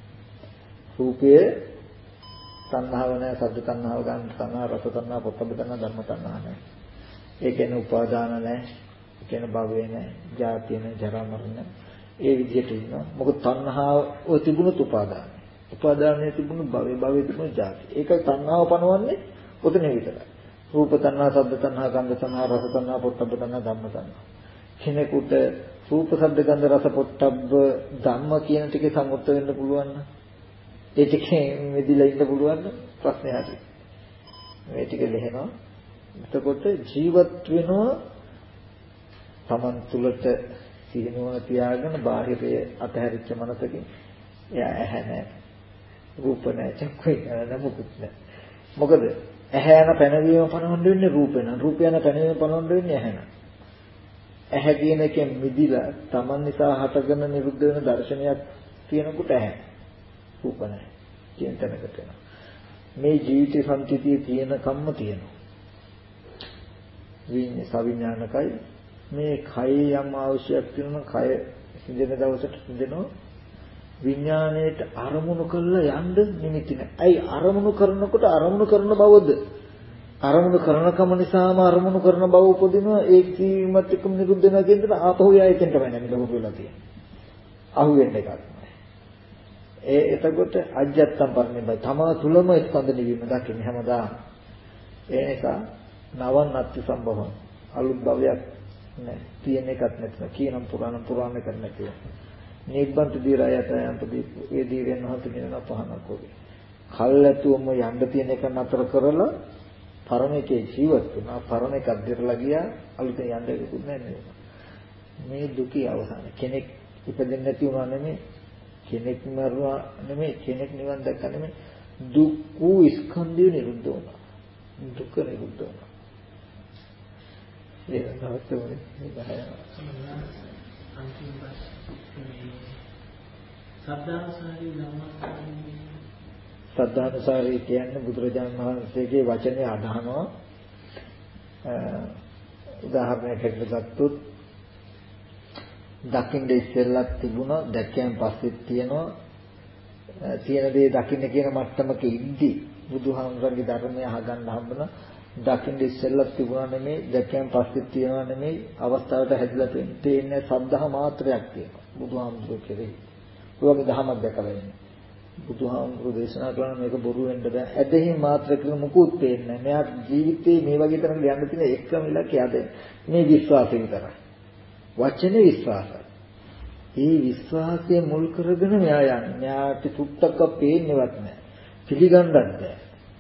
රූපයේ තණ්හාව නැහැ, ශබ්ද තණ්හාව, ගන්ධ තණ්හා, රස තණ්හා, පොට්ටබ්බ තණ්හා, ධම්ම තණ්හා නැහැ. ඒ කියන්නේ උපාදාන නැහැ, ඒ කියන්නේ භවය නැහැ, ජාතිය නැහැ, ජරා මරණ නැහැ. ඒ විදිහට ඉන්නවා. මොකද තණ්හාව තිබුණොත් උපාදානයි. උපාදානයේ තිබුණොත් භවයේ තිබුණොත් ජාතිය. ඒකයි තණ්හාව පනවන්නේ ඔතන විතරයි. රූප තණ්හා, ශබ්ද තණ්හා, ගන්ධ තණ්හා, රස තණ්හා, පොට්ටබ්බ තණ්හා, ධම්ම තණ්හා. කෙනෙකුට රූප, ශබ්ද, ගන්ධ, රස, පොට්ටබ්බ ධම්ම කියන ටිකේ සම්මුත වෙන්න පුළුවන් නම් ඒ ටිකේ මෙදිලා ඉන්න පුළුවන් නම් ප්‍රශ්නේ හරි. මේ ටික ලෙහෙනවා. එතකොට ජීවත් වෙනවා Taman තුලට සිහිනුවන තියාගෙන බාහිරයේ අතහැරිච්ච මනසකින් එයා ඇහැ නැහැ, රූප නැහැ, චක්කු නැහැ, මොකුත් නැහැ. මොකද ඇහැ යන පැනවීම පනවන්න වෙන්නේ රූපේ නම්, රූපය යන පැනවීම පනවන්න වෙන්නේ ඇහැ නම්. ඇහැ කියන එකෙන් මිදිලා Taman නිසා හටගෙන නිරුද්ධ වෙන දර්ශනයක් තියෙනකොට ඇහැ රූප නැහැ කියන තැනකට එනවා. මේ ජීවිතේ සම්පතිය තියෙන කම්ම තියෙනවා. විඤ්ඤාණ සවිඥානිකයි මේ කය යම් අවශ්‍යයක් තියෙනවා කය සිඳෙන දවසට සිඳෙනවා විඥාණයට අරමුණු කරලා යන්න නිමිති නැහැ. අයි අරමුණු කරනකොට අරමුණු කරන බවද අරමුණු කරනකම නිසාම අරමුණු කරන බව උපදිනවා ඒ කීමත් එක්කම නිරුද්ධ වෙනවා කියන දේ ආපහු යයිතෙන් තමයි නේද හොරු වෙලා තියෙන්නේ. අහුවෙන්න එකක් නෑ. එතකොට අජ්ජත්තම් පරිනිබ්බාන තමා තුලම ස්කන්ධ නිවීම දකින්නේ හැමදාම. ඒ නිසා නවන්නත්ති සම්භවං අලුත් භවයක් නෑ. තියෙන එකක් නැත්නම් කියනම් පුරාණ එකක් නැතිව. නිබ්බන්ත දීරායත යන්තදී ඒ දීරෙන් හත වෙන පහනක් වගේ. කල්ැතුවම යන්න තියෙන එක නතර කරලා පරණ එකේ ජීවත් වුණා. පරණ එකක් දිරලා ගියා. අලුතෙන් යන්න දෙයක් නෑ. මේ දුකේ අවසාන කෙනෙක් ඉපදෙන්නේ නැති වුණා නෙමෙයි. කෙනෙක් මරුවා නෙමෙයි. කෙනෙක් නිවන් දැක්ක නෙමෙයි. දුක් වූ ස්කන්ධය නිරුද්ධ වුණා. දුක නිරුද්ධ වුණා. ඒක තමයි සද්ධානුසාරී කියන්නේ බුදුරජාණන් වහන්සේගේ වචනේ අදහනවා. උදාහරණයකට ගත්තොත් දකින්න ඉස්සෙල්ලක් තිබුණා දැක්කයන් පස්සෙත් තියෙනවා. තියෙන දේ දකින්න කියන මට්ටමක ඉද්දි බුදුහාමුදුරන්ගේ ධර්මය අහගන්න හම්බුණා. දකින්න ඉස්සෙල්ලක් තිබුණා නෙමෙයි දැක්කයන් පස්සෙත් තියෙනවා නෙමෙයි අවස්ථාවට හැදිලා තියෙන්නේ සද්ධා මාත්‍රයක් තියෙනවා. බුදුහාමුදුරු කෙරෙහි. ඔයගේ දහමක් දැකලා ඉන්නේ. බුදුහාමුදුරු දේශනා කරන මේක බොරු වෙන්න බෑ. ඇදෙහි මාත්‍ර කියලා මුකුත් පේන්නේ නැහැ. මෙයා ජීවිතේ මේ වගේ තරම් යන්න තියෙන එකම ඉලක්කය අද මේ විශ්වාසය විතරයි. වචනේ විශ්වාසයි. ඒ විශ්වාසය මුල් කරගෙන මෙයා යන්නේ. මෙයාට සුත්තක පේන්නේවත් නැහැ. පිළිගන්නත් බෑ.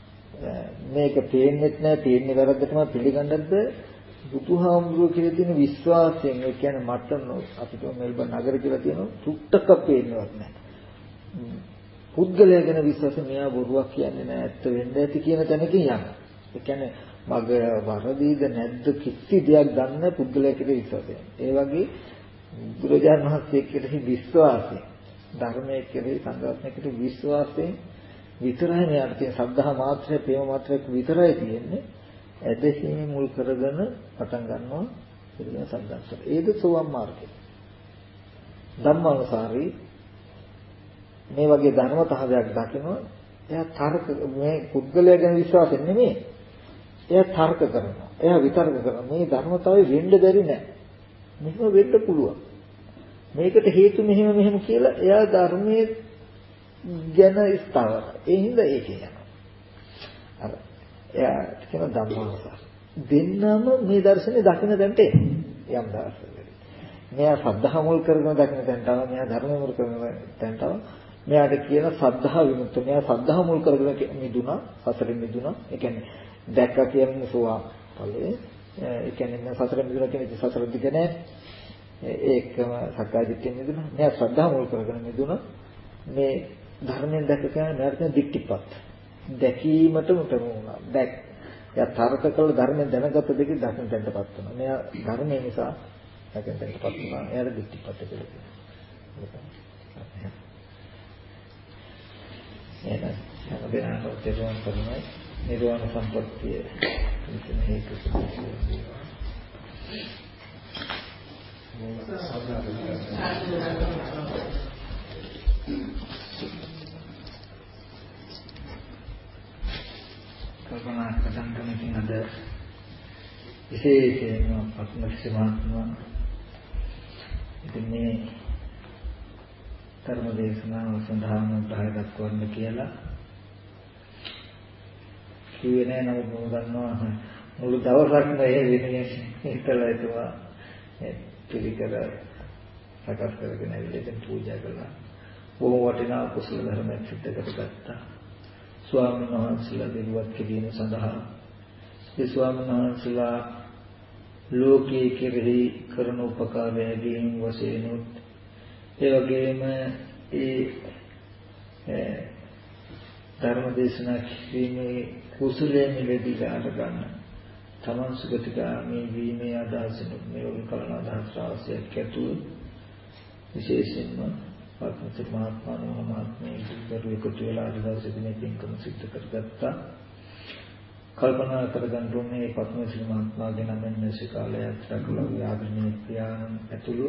මේක පේන්නෙත් නැහැ. පේන්නේ වැරද්දටම පිළිගන්නත් බෑ. බුදුහාමුදුරුවෝ කියලා තියෙන විශ්වාසයෙන් ඒ කියන්නේ මට අපිට මෙල්බන් නගර කියලා තියෙනවා සුත්තක පේන්නේවත් නැහැ. පුද්ගලයා ගැන විශ්වාසය මෙයා බොරුවක් කියන්නේ නැහැ. ඇත්ත වෙන්න ඇති කියන තැනකින් යනවා. ඒ කියන්නේ මග වරදීද නැද්ද කිසි දෙයක් ගන්න පුද්ගලයා කෙරෙහි විශ්වාසය. ඒ වගේ බුදුරජාණන් වහන්සේ කෙරෙහි විශ්වාසය, ධර්මයේ කෙරෙහි සංඝරත්නය කෙරෙහි විශ්වාසයෙන් විතරයි මෙයාට තියෙන සද්ධා මාත්‍රය, ප්‍රේම මාත්‍රය විතරයි තියෙන්නේ. ඇදහිම මුල් කරගෙන පටන් ගන්නවා පිළිගන්න සද්ධාස්තර. ඒද සෝවාන් මාර්ගය. ධම්මානුසාරී මේ වගේ ධර්මතාවයක් දකිනවා. එයා තර්ක මේ පුද්ගලයා ගැන විශ්වාසෙ නෙමෙයි. එයා තර්ක කරනවා. එයා විතර්ක කරනවා. මේ ධර්මතාවය වෙන්න බැරි නෑ. මෙහෙම වෙන්න පුළුවන්. මේකට හේතු මෙහෙම කියලා එයා ධර්මයේ ගැන ස්ථාවර. ඒ හින්දා ඒකේ යනවා. අර එයා කියන ධම්මානුසාර. දෙන්නම මේ දර්ශනේ දකින්න දැන්ට යම් දවසක. මෙයා සද්ධා මුල් කරගෙන දකින්න තැනටම මෙයා ධර්ම මුල් කරගෙන තැනටම මෙයාට කියන සද්ධා විමුක්ත. මෙයා සද්ධා මුල් කරගෙන මිදුණා, සසරින් මිදුණා. ඒ කියන්නේ දැක්ක කියන්නේ සෝවා ඵලයේ. ඒ කියන්නේ මම සසරින් මිදුණා කියන්නේ සසර දිග නෑ. ඒකම සක්කාය දිට්ඨියෙන් මිදුණා. මෙයා ශ්‍රද්ධා මුල් කරගෙන මිදුණා. මේ ධර්මයෙන් දැක කියන්නේ මෙයාට තියෙන දික්ටිපත්. දැකීමටම උතරුණා. එයා තර්ක කළ ධර්මයෙන් දැනගත්ත දෙකේ දකින්න දෙන්නපත් වෙනවා. මෙයා ධර්මයේ නිසා දකින්න දෙන්නපත් වෙනවා. එයාට දික්ටිපත් කියලා කියනවා. එහෙනම් හැමදේම තේරුම් කරගන්න නිර්වාණ සම්පත්තිය විසින් හේතු සුදුසුවා. කල්පනා කරන කෙනෙක් අද විශේෂයෙන්ම පස්මස්මාත්ම ඉතින් මේ ධර්ම දේශනාව සඳහාම උත්සාහ දක්වන්න කියලා කිව්වේ නෑ. නමුත් මම දන්නවා මුළු දවසක්ම ඒ වෙනුවෙන් හිතලා හිතුවා පිළිකර සකස් කරගෙන ඉතින් පූජා කළා. බොහෝ වටිනා කුසල ධර්මයක් සිද්ධ කරගත්තා. ස්වාමීන් වහන්සේලා දිනුවත් කිරීම සඳහා ඒ ස්වාමීන් වහන්සේලා ලෝකයේ කෙරෙහි කරන උපකාරයෙන් වශයෙන් ඒ වගේම ඒ ධර්ම දේශනා කිරීමේ කුසලයෙන් ලැබී ගන්න තමන් සුගතිගාමී වීමේ අදහසින් මේ වගේ කලන අදහස් රාශියක් ඇතුළු විශේෂයෙන්ම පත්මති මහත්මයා මහත්මයේ දුරු එකතු වෙලා අදහස් දෙන්නේ පින්කම සිද්ධ කරගත්තා. කල්පනා කරගන්න ඕනේ පත්මති මහත්මයාගේ නමින් මේ කාලයක් රැකලා ආගමනීය ක්‍රියාවන් ඇතුළු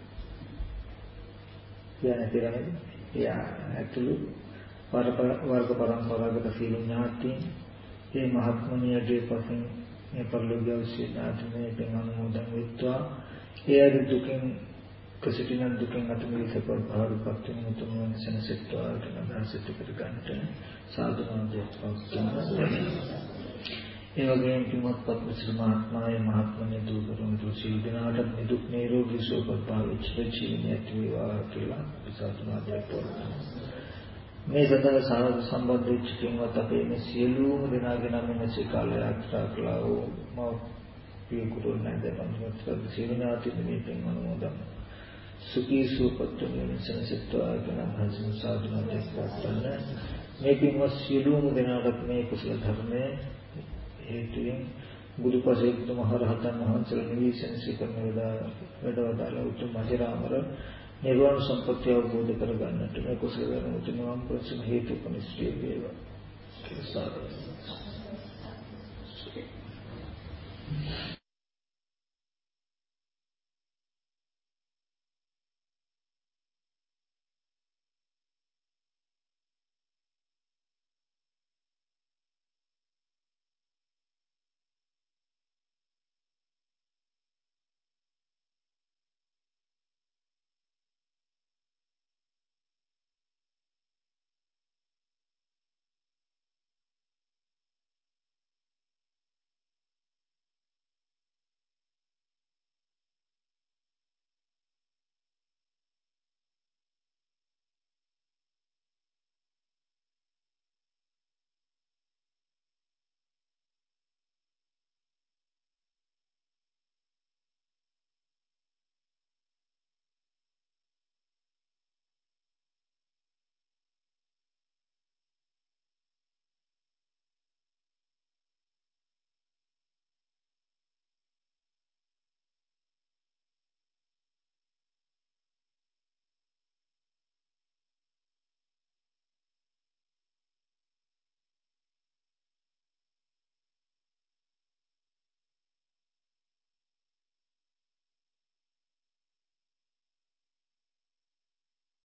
ඇතුළු වර්ග පරම්පරාවක සීල ඥාතීන් මේ මහත්මනියගේ පසින් මේ පරිලෝකීය ශීනාත්මේ පෙන්වන මොදන් විත්වා ඒ දුකින් ප්‍රසිද්ධින දුකෙන් අත මිදෙසපත් භාවපත් වෙන උතුම් සෙනසෙත්වා අදහසට කර ගන්නට සාධනාවක් පවත්වනවා. ඒ වගේම කිමත් පත්මසිර මහත්මයාගේ මහත්මනේ දුකරුණු සිල් දිනාට නිදුක් නිරෝගී සුවපත් භාවයේ ජීවිතය වේවා කියලා සාධනාවක් පවත්වනවා. මේ සතර සම්බන්ධ වෙච්ච කිමත් අපේ මේ සියලුම දෙනාගෙන මේ සිකාල යාත්‍රා කළා වූ මව පිය කුරුල් නැද පන්වත් සිරණාති මේ පින් අනුමෝදන් සුඛී සුවපත් වෙන සෙනසෙත්වා කියන භාෂණ සාධනාවක් පවත්වන්න. මේ පින්වත් සියලුම දෙනාට මේ කුසල ධර්මයේ හේතුයෙන් බුදුපසේ මහරහතන් වහන්සේලා නිවිසෙන්සි කරන වේදවදාලා උතුම් මජරාමර නිර්වාණ සම්පත්‍ය අවබෝධ කරගන්නට මේ කුසල ධර්ම උතුම් ප්‍රසන්න හේතු උපනිශ්‍රේ වේවා. සාදු